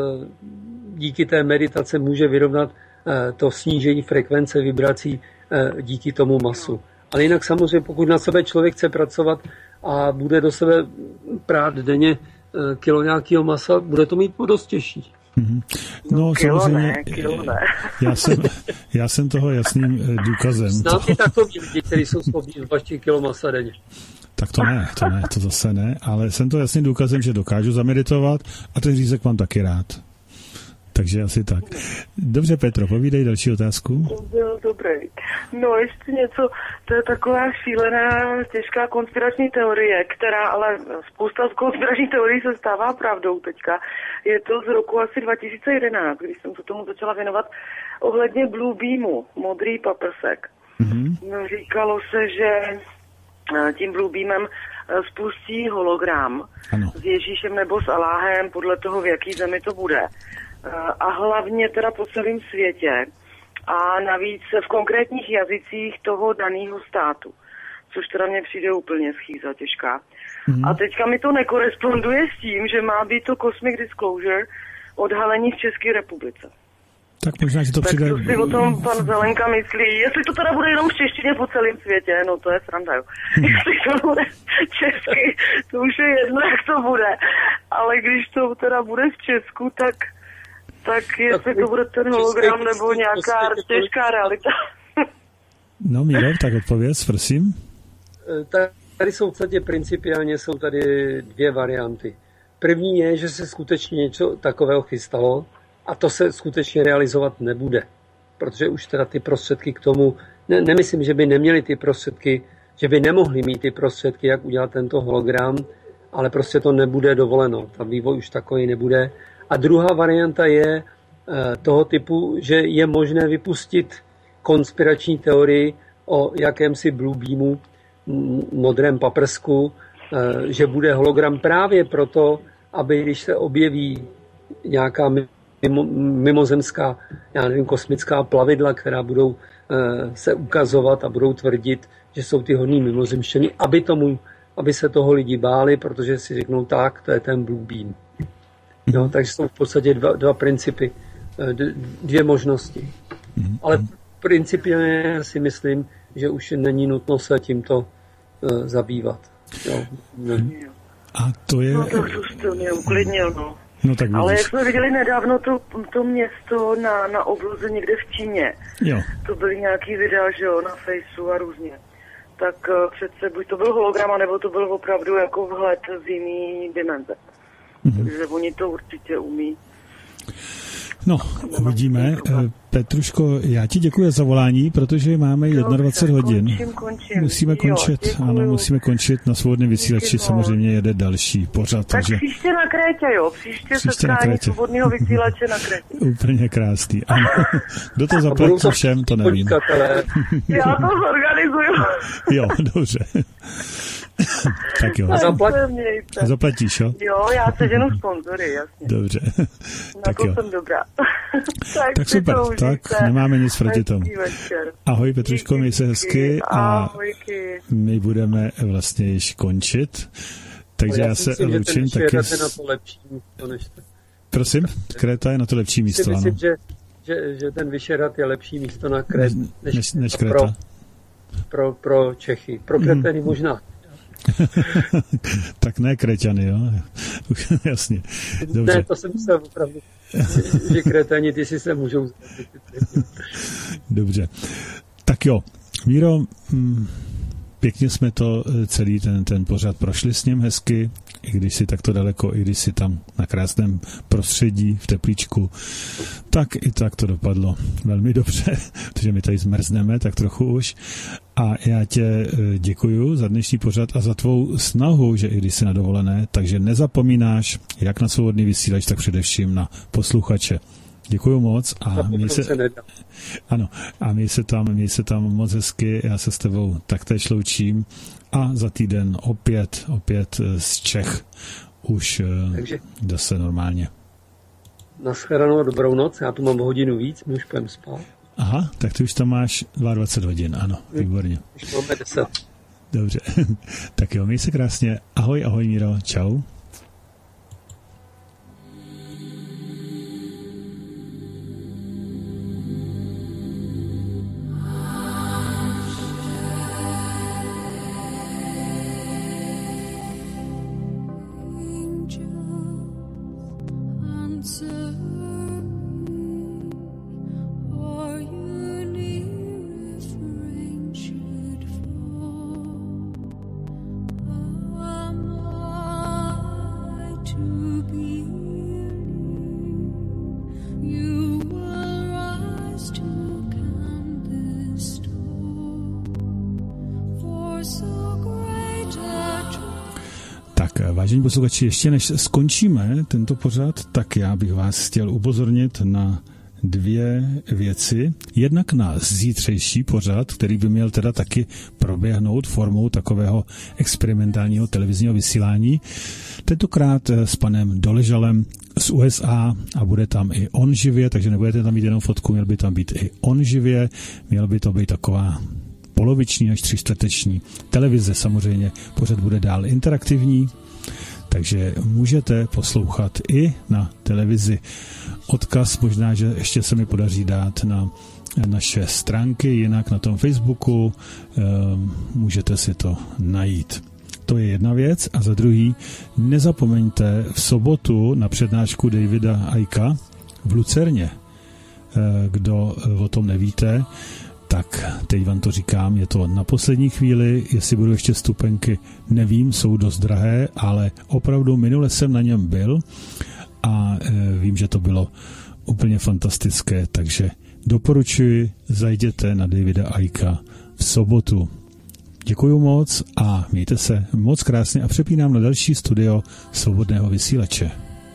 S3: díky té meditace může vyrovnat to snížení frekvence vibrací díky tomu masu. Ale jinak samozřejmě, pokud na sebe člověk chce pracovat a bude do sebe prát denně kilo nějakého masa, bude to mít dost těžší.
S2: Mm-hmm. No,
S7: kilo
S2: samozřejmě,
S7: ne, kilo ne.
S2: Já, jsem, já jsem toho jasným důkazem.
S3: Znám i takový lidi, kteří jsou schopni zbaštit kilo masa denně.
S2: Tak to ne, to ne, to zase ne, ale jsem to jasným důkazem, že dokážu zameditovat a ten řízek mám taky rád. Takže asi tak. Dobře, Petro, povídej další otázku.
S7: To byl dobrý. No, ještě něco, to je taková šílená, těžká konspirační teorie, která ale spousta z konspiračních teorií se stává pravdou teďka. Je to z roku asi dva tisíce jedenáct, když jsem se tomu začala věnovat ohledně Blue Beamu, modrý paprsek. Mm-hmm. Říkalo se, že tím Blue Beamem spustí hologram ano. s Ježíšem nebo s Aláhem, podle toho, v jaký zemi to bude. A hlavně teda po celém světě a navíc v konkrétních jazycích toho daného státu, což teda mně přijde úplně schýza těžká. Mm. A teďka mi to nekoresponduje s tím, že má být to Cosmic Disclosure odhalení v České republice.
S2: Tak možná, že to přijde...
S7: Tak co si o tom pan Zelenka myslí? Jestli to teda bude jenom v češtině po celém světě, no to je sranda, jo. Hmm. Jestli to bude česky, to už je jedno, jak to bude. Ale když to teda bude v Česku, tak, tak jestli to bude ten hologram nebo nějaká těžká realita.
S2: No Míro, tak odpověz, prosím.
S3: Tady jsou v podstatě principiálně jsou tady dvě varianty. První je, že se skutečně něco takového chystalo, a to se skutečně realizovat nebude, protože už teda ty prostředky k tomu, ne, nemyslím, že by neměli ty prostředky, že by nemohli mít ty prostředky, jak udělat tento hologram, ale prostě to nebude dovoleno, tam vývoj už takový nebude. A druhá varianta je e, toho typu, že je možné vypustit konspirační teorii o jakémsi Blue Beamu, modrém paprsku, e, že bude hologram právě proto, aby když se objeví nějaká Mimo, mimozemská, já nevím, kosmická plavidla, která budou e, se ukazovat a budou tvrdit, že jsou ty hodní mimozemštění, aby, tomu, aby se toho lidi báli, protože si řeknou tak, to je ten Blue Beam. Jo, takže jsou v podstatě dva, dva principy, dvě možnosti. Ale principiálně si myslím, že už není nutno se tímto e, zabývat. Jo.
S2: A to je...
S7: No to to mě uklidnil, no.
S2: No, tak
S7: ale jak jsme viděli nedávno to, to město na, na obloze někde v Číně, jo. To byly nějaký videa, že jo, na Faceu a různě. Tak uh, přece buď to byl hologram, nebo to byl opravdu jako vhled z jiný dimenze. Mm-hmm. Takže oni to určitě umí.
S2: No, uvidíme. Petruško, já ti děkuji za volání, protože máme dvacet jedna hodin.
S7: Končím, končím.
S2: Musíme končit, jo, ano, musíme končit. Na svobodném vysílači samozřejmě jede další pořad.
S7: Tak takže... příště na Krétě, jo? Příště, příště se trání svobodného vysílače na Krétě.
S2: Úplně krásný, ano. Kdo to zaplatí všem, to nevím.
S7: Já to zorganizuju.
S2: Jo, dobře. Tak jo.
S3: A zaplat...
S2: zaplatíš, jo?
S7: Jo, já seženu sponzory, jasně.
S2: Dobře.
S7: Na
S2: tak
S7: to
S2: jo.
S7: jsem dobrá.
S2: tak, tak super, tak nemáme nic proti tomu. Ahoj Petruško, měj se hezky a my budeme vlastně již končit. Takže já, já se myslím, loučím taky.
S3: S... na to lepší místo než to.
S2: Prosím, Kréta je na to lepší místo,
S3: myslím,
S2: ano.
S3: Že, že, že ten Vyšehrad je lepší místo na Krét,
S2: než, než, než Kréta.
S3: Pro, pro, pro Čechy. Pro Krétany mm. možná.
S2: Tak ne Kréťany, jo? Jasně. Dobře.
S3: Ne, to jsem myslel opravdu, že Kréťani, ty si se můžou zvědět.
S2: Dobře. Tak jo, Míro, pěkně jsme to celý ten, ten pořad prošli s ním hezky, i když si takto daleko, i když si tam na krásném prostředí, v teplíčku, tak i tak to dopadlo velmi dobře, protože my tady zmrzneme tak trochu už. A já tě děkuju za dnešní pořad a za tvou snahu, že i když jsi na dovolené, takže nezapomínáš jak na Svobodný vysílač, tak především na posluchače. Děkuju moc a měj se, ano, a měj se tam, měj se tam moc hezky, já se s tebou taktéž loučím a za týden opět, opět z Čech už takže zase normálně.
S3: Naschledanou, dobrou noc, já tu mám hodinu víc, my už půjdeme spát.
S2: Aha, tak ty už tam máš dvacet dva hodin, ano, výborně.
S3: Už máme deset.
S2: Dobře, tak jo, měj se krásně, ahoj, ahoj Míro, čau. Vážení posluchači, ještě než skončíme tento pořad, tak já bych vás chtěl upozornit na dvě věci. Jednak na zítřejší pořad, který by měl teda taky proběhnout formou takového experimentálního televizního vysílání. Tentokrát s panem Doležalem z U S A a bude tam i on živě, takže nebudete tam mít jenom fotku, měl by tam být i on živě, měl by to být taková poloviční až třičtvrteční televize. Samozřejmě pořad bude dál interaktivní, takže můžete poslouchat i na televizi. Odkaz možná, že ještě se mi podaří dát na naše stránky, jinak na tom Facebooku můžete si to najít. To je jedna věc. A za druhý, nezapomeňte v sobotu na přednášku Davida Icka v Lucerně. Kdo o tom nevíte, tak teď vám to říkám, je to na poslední chvíli, jestli budou ještě vstupenky, nevím, jsou dost drahé, ale opravdu minule jsem na něm byl a e, vím, že to bylo úplně fantastické, takže doporučuji, zajděte na Davida Icka v sobotu. Děkuju moc a mějte se moc krásně a přepínám na další studio Svobodného vysílače.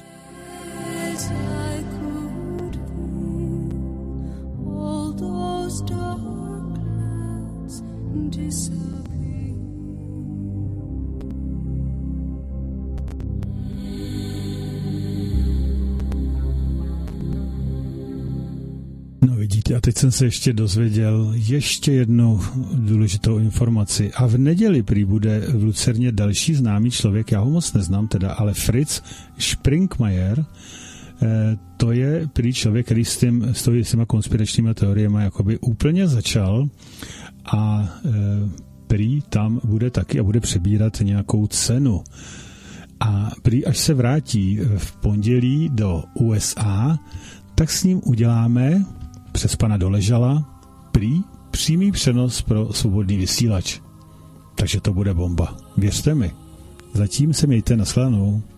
S2: A teď jsem se ještě dozvěděl ještě jednu důležitou informaci. A v neděli prý bude v Lucerně další známý člověk, já ho moc neznám teda, ale Fritz Springmeier, eh, to je prý člověk, který s, tím, s, s těma konspiračními teoriemi jakoby úplně začal a eh, prý tam bude taky a bude přebírat nějakou cenu. A prý až se vrátí v pondělí do U S A, tak s ním uděláme přes pana Doležala prý přímý přenos pro Svobodný vysílač. Takže to bude bomba. Věřte mi. Zatím se mějte, nashledanou.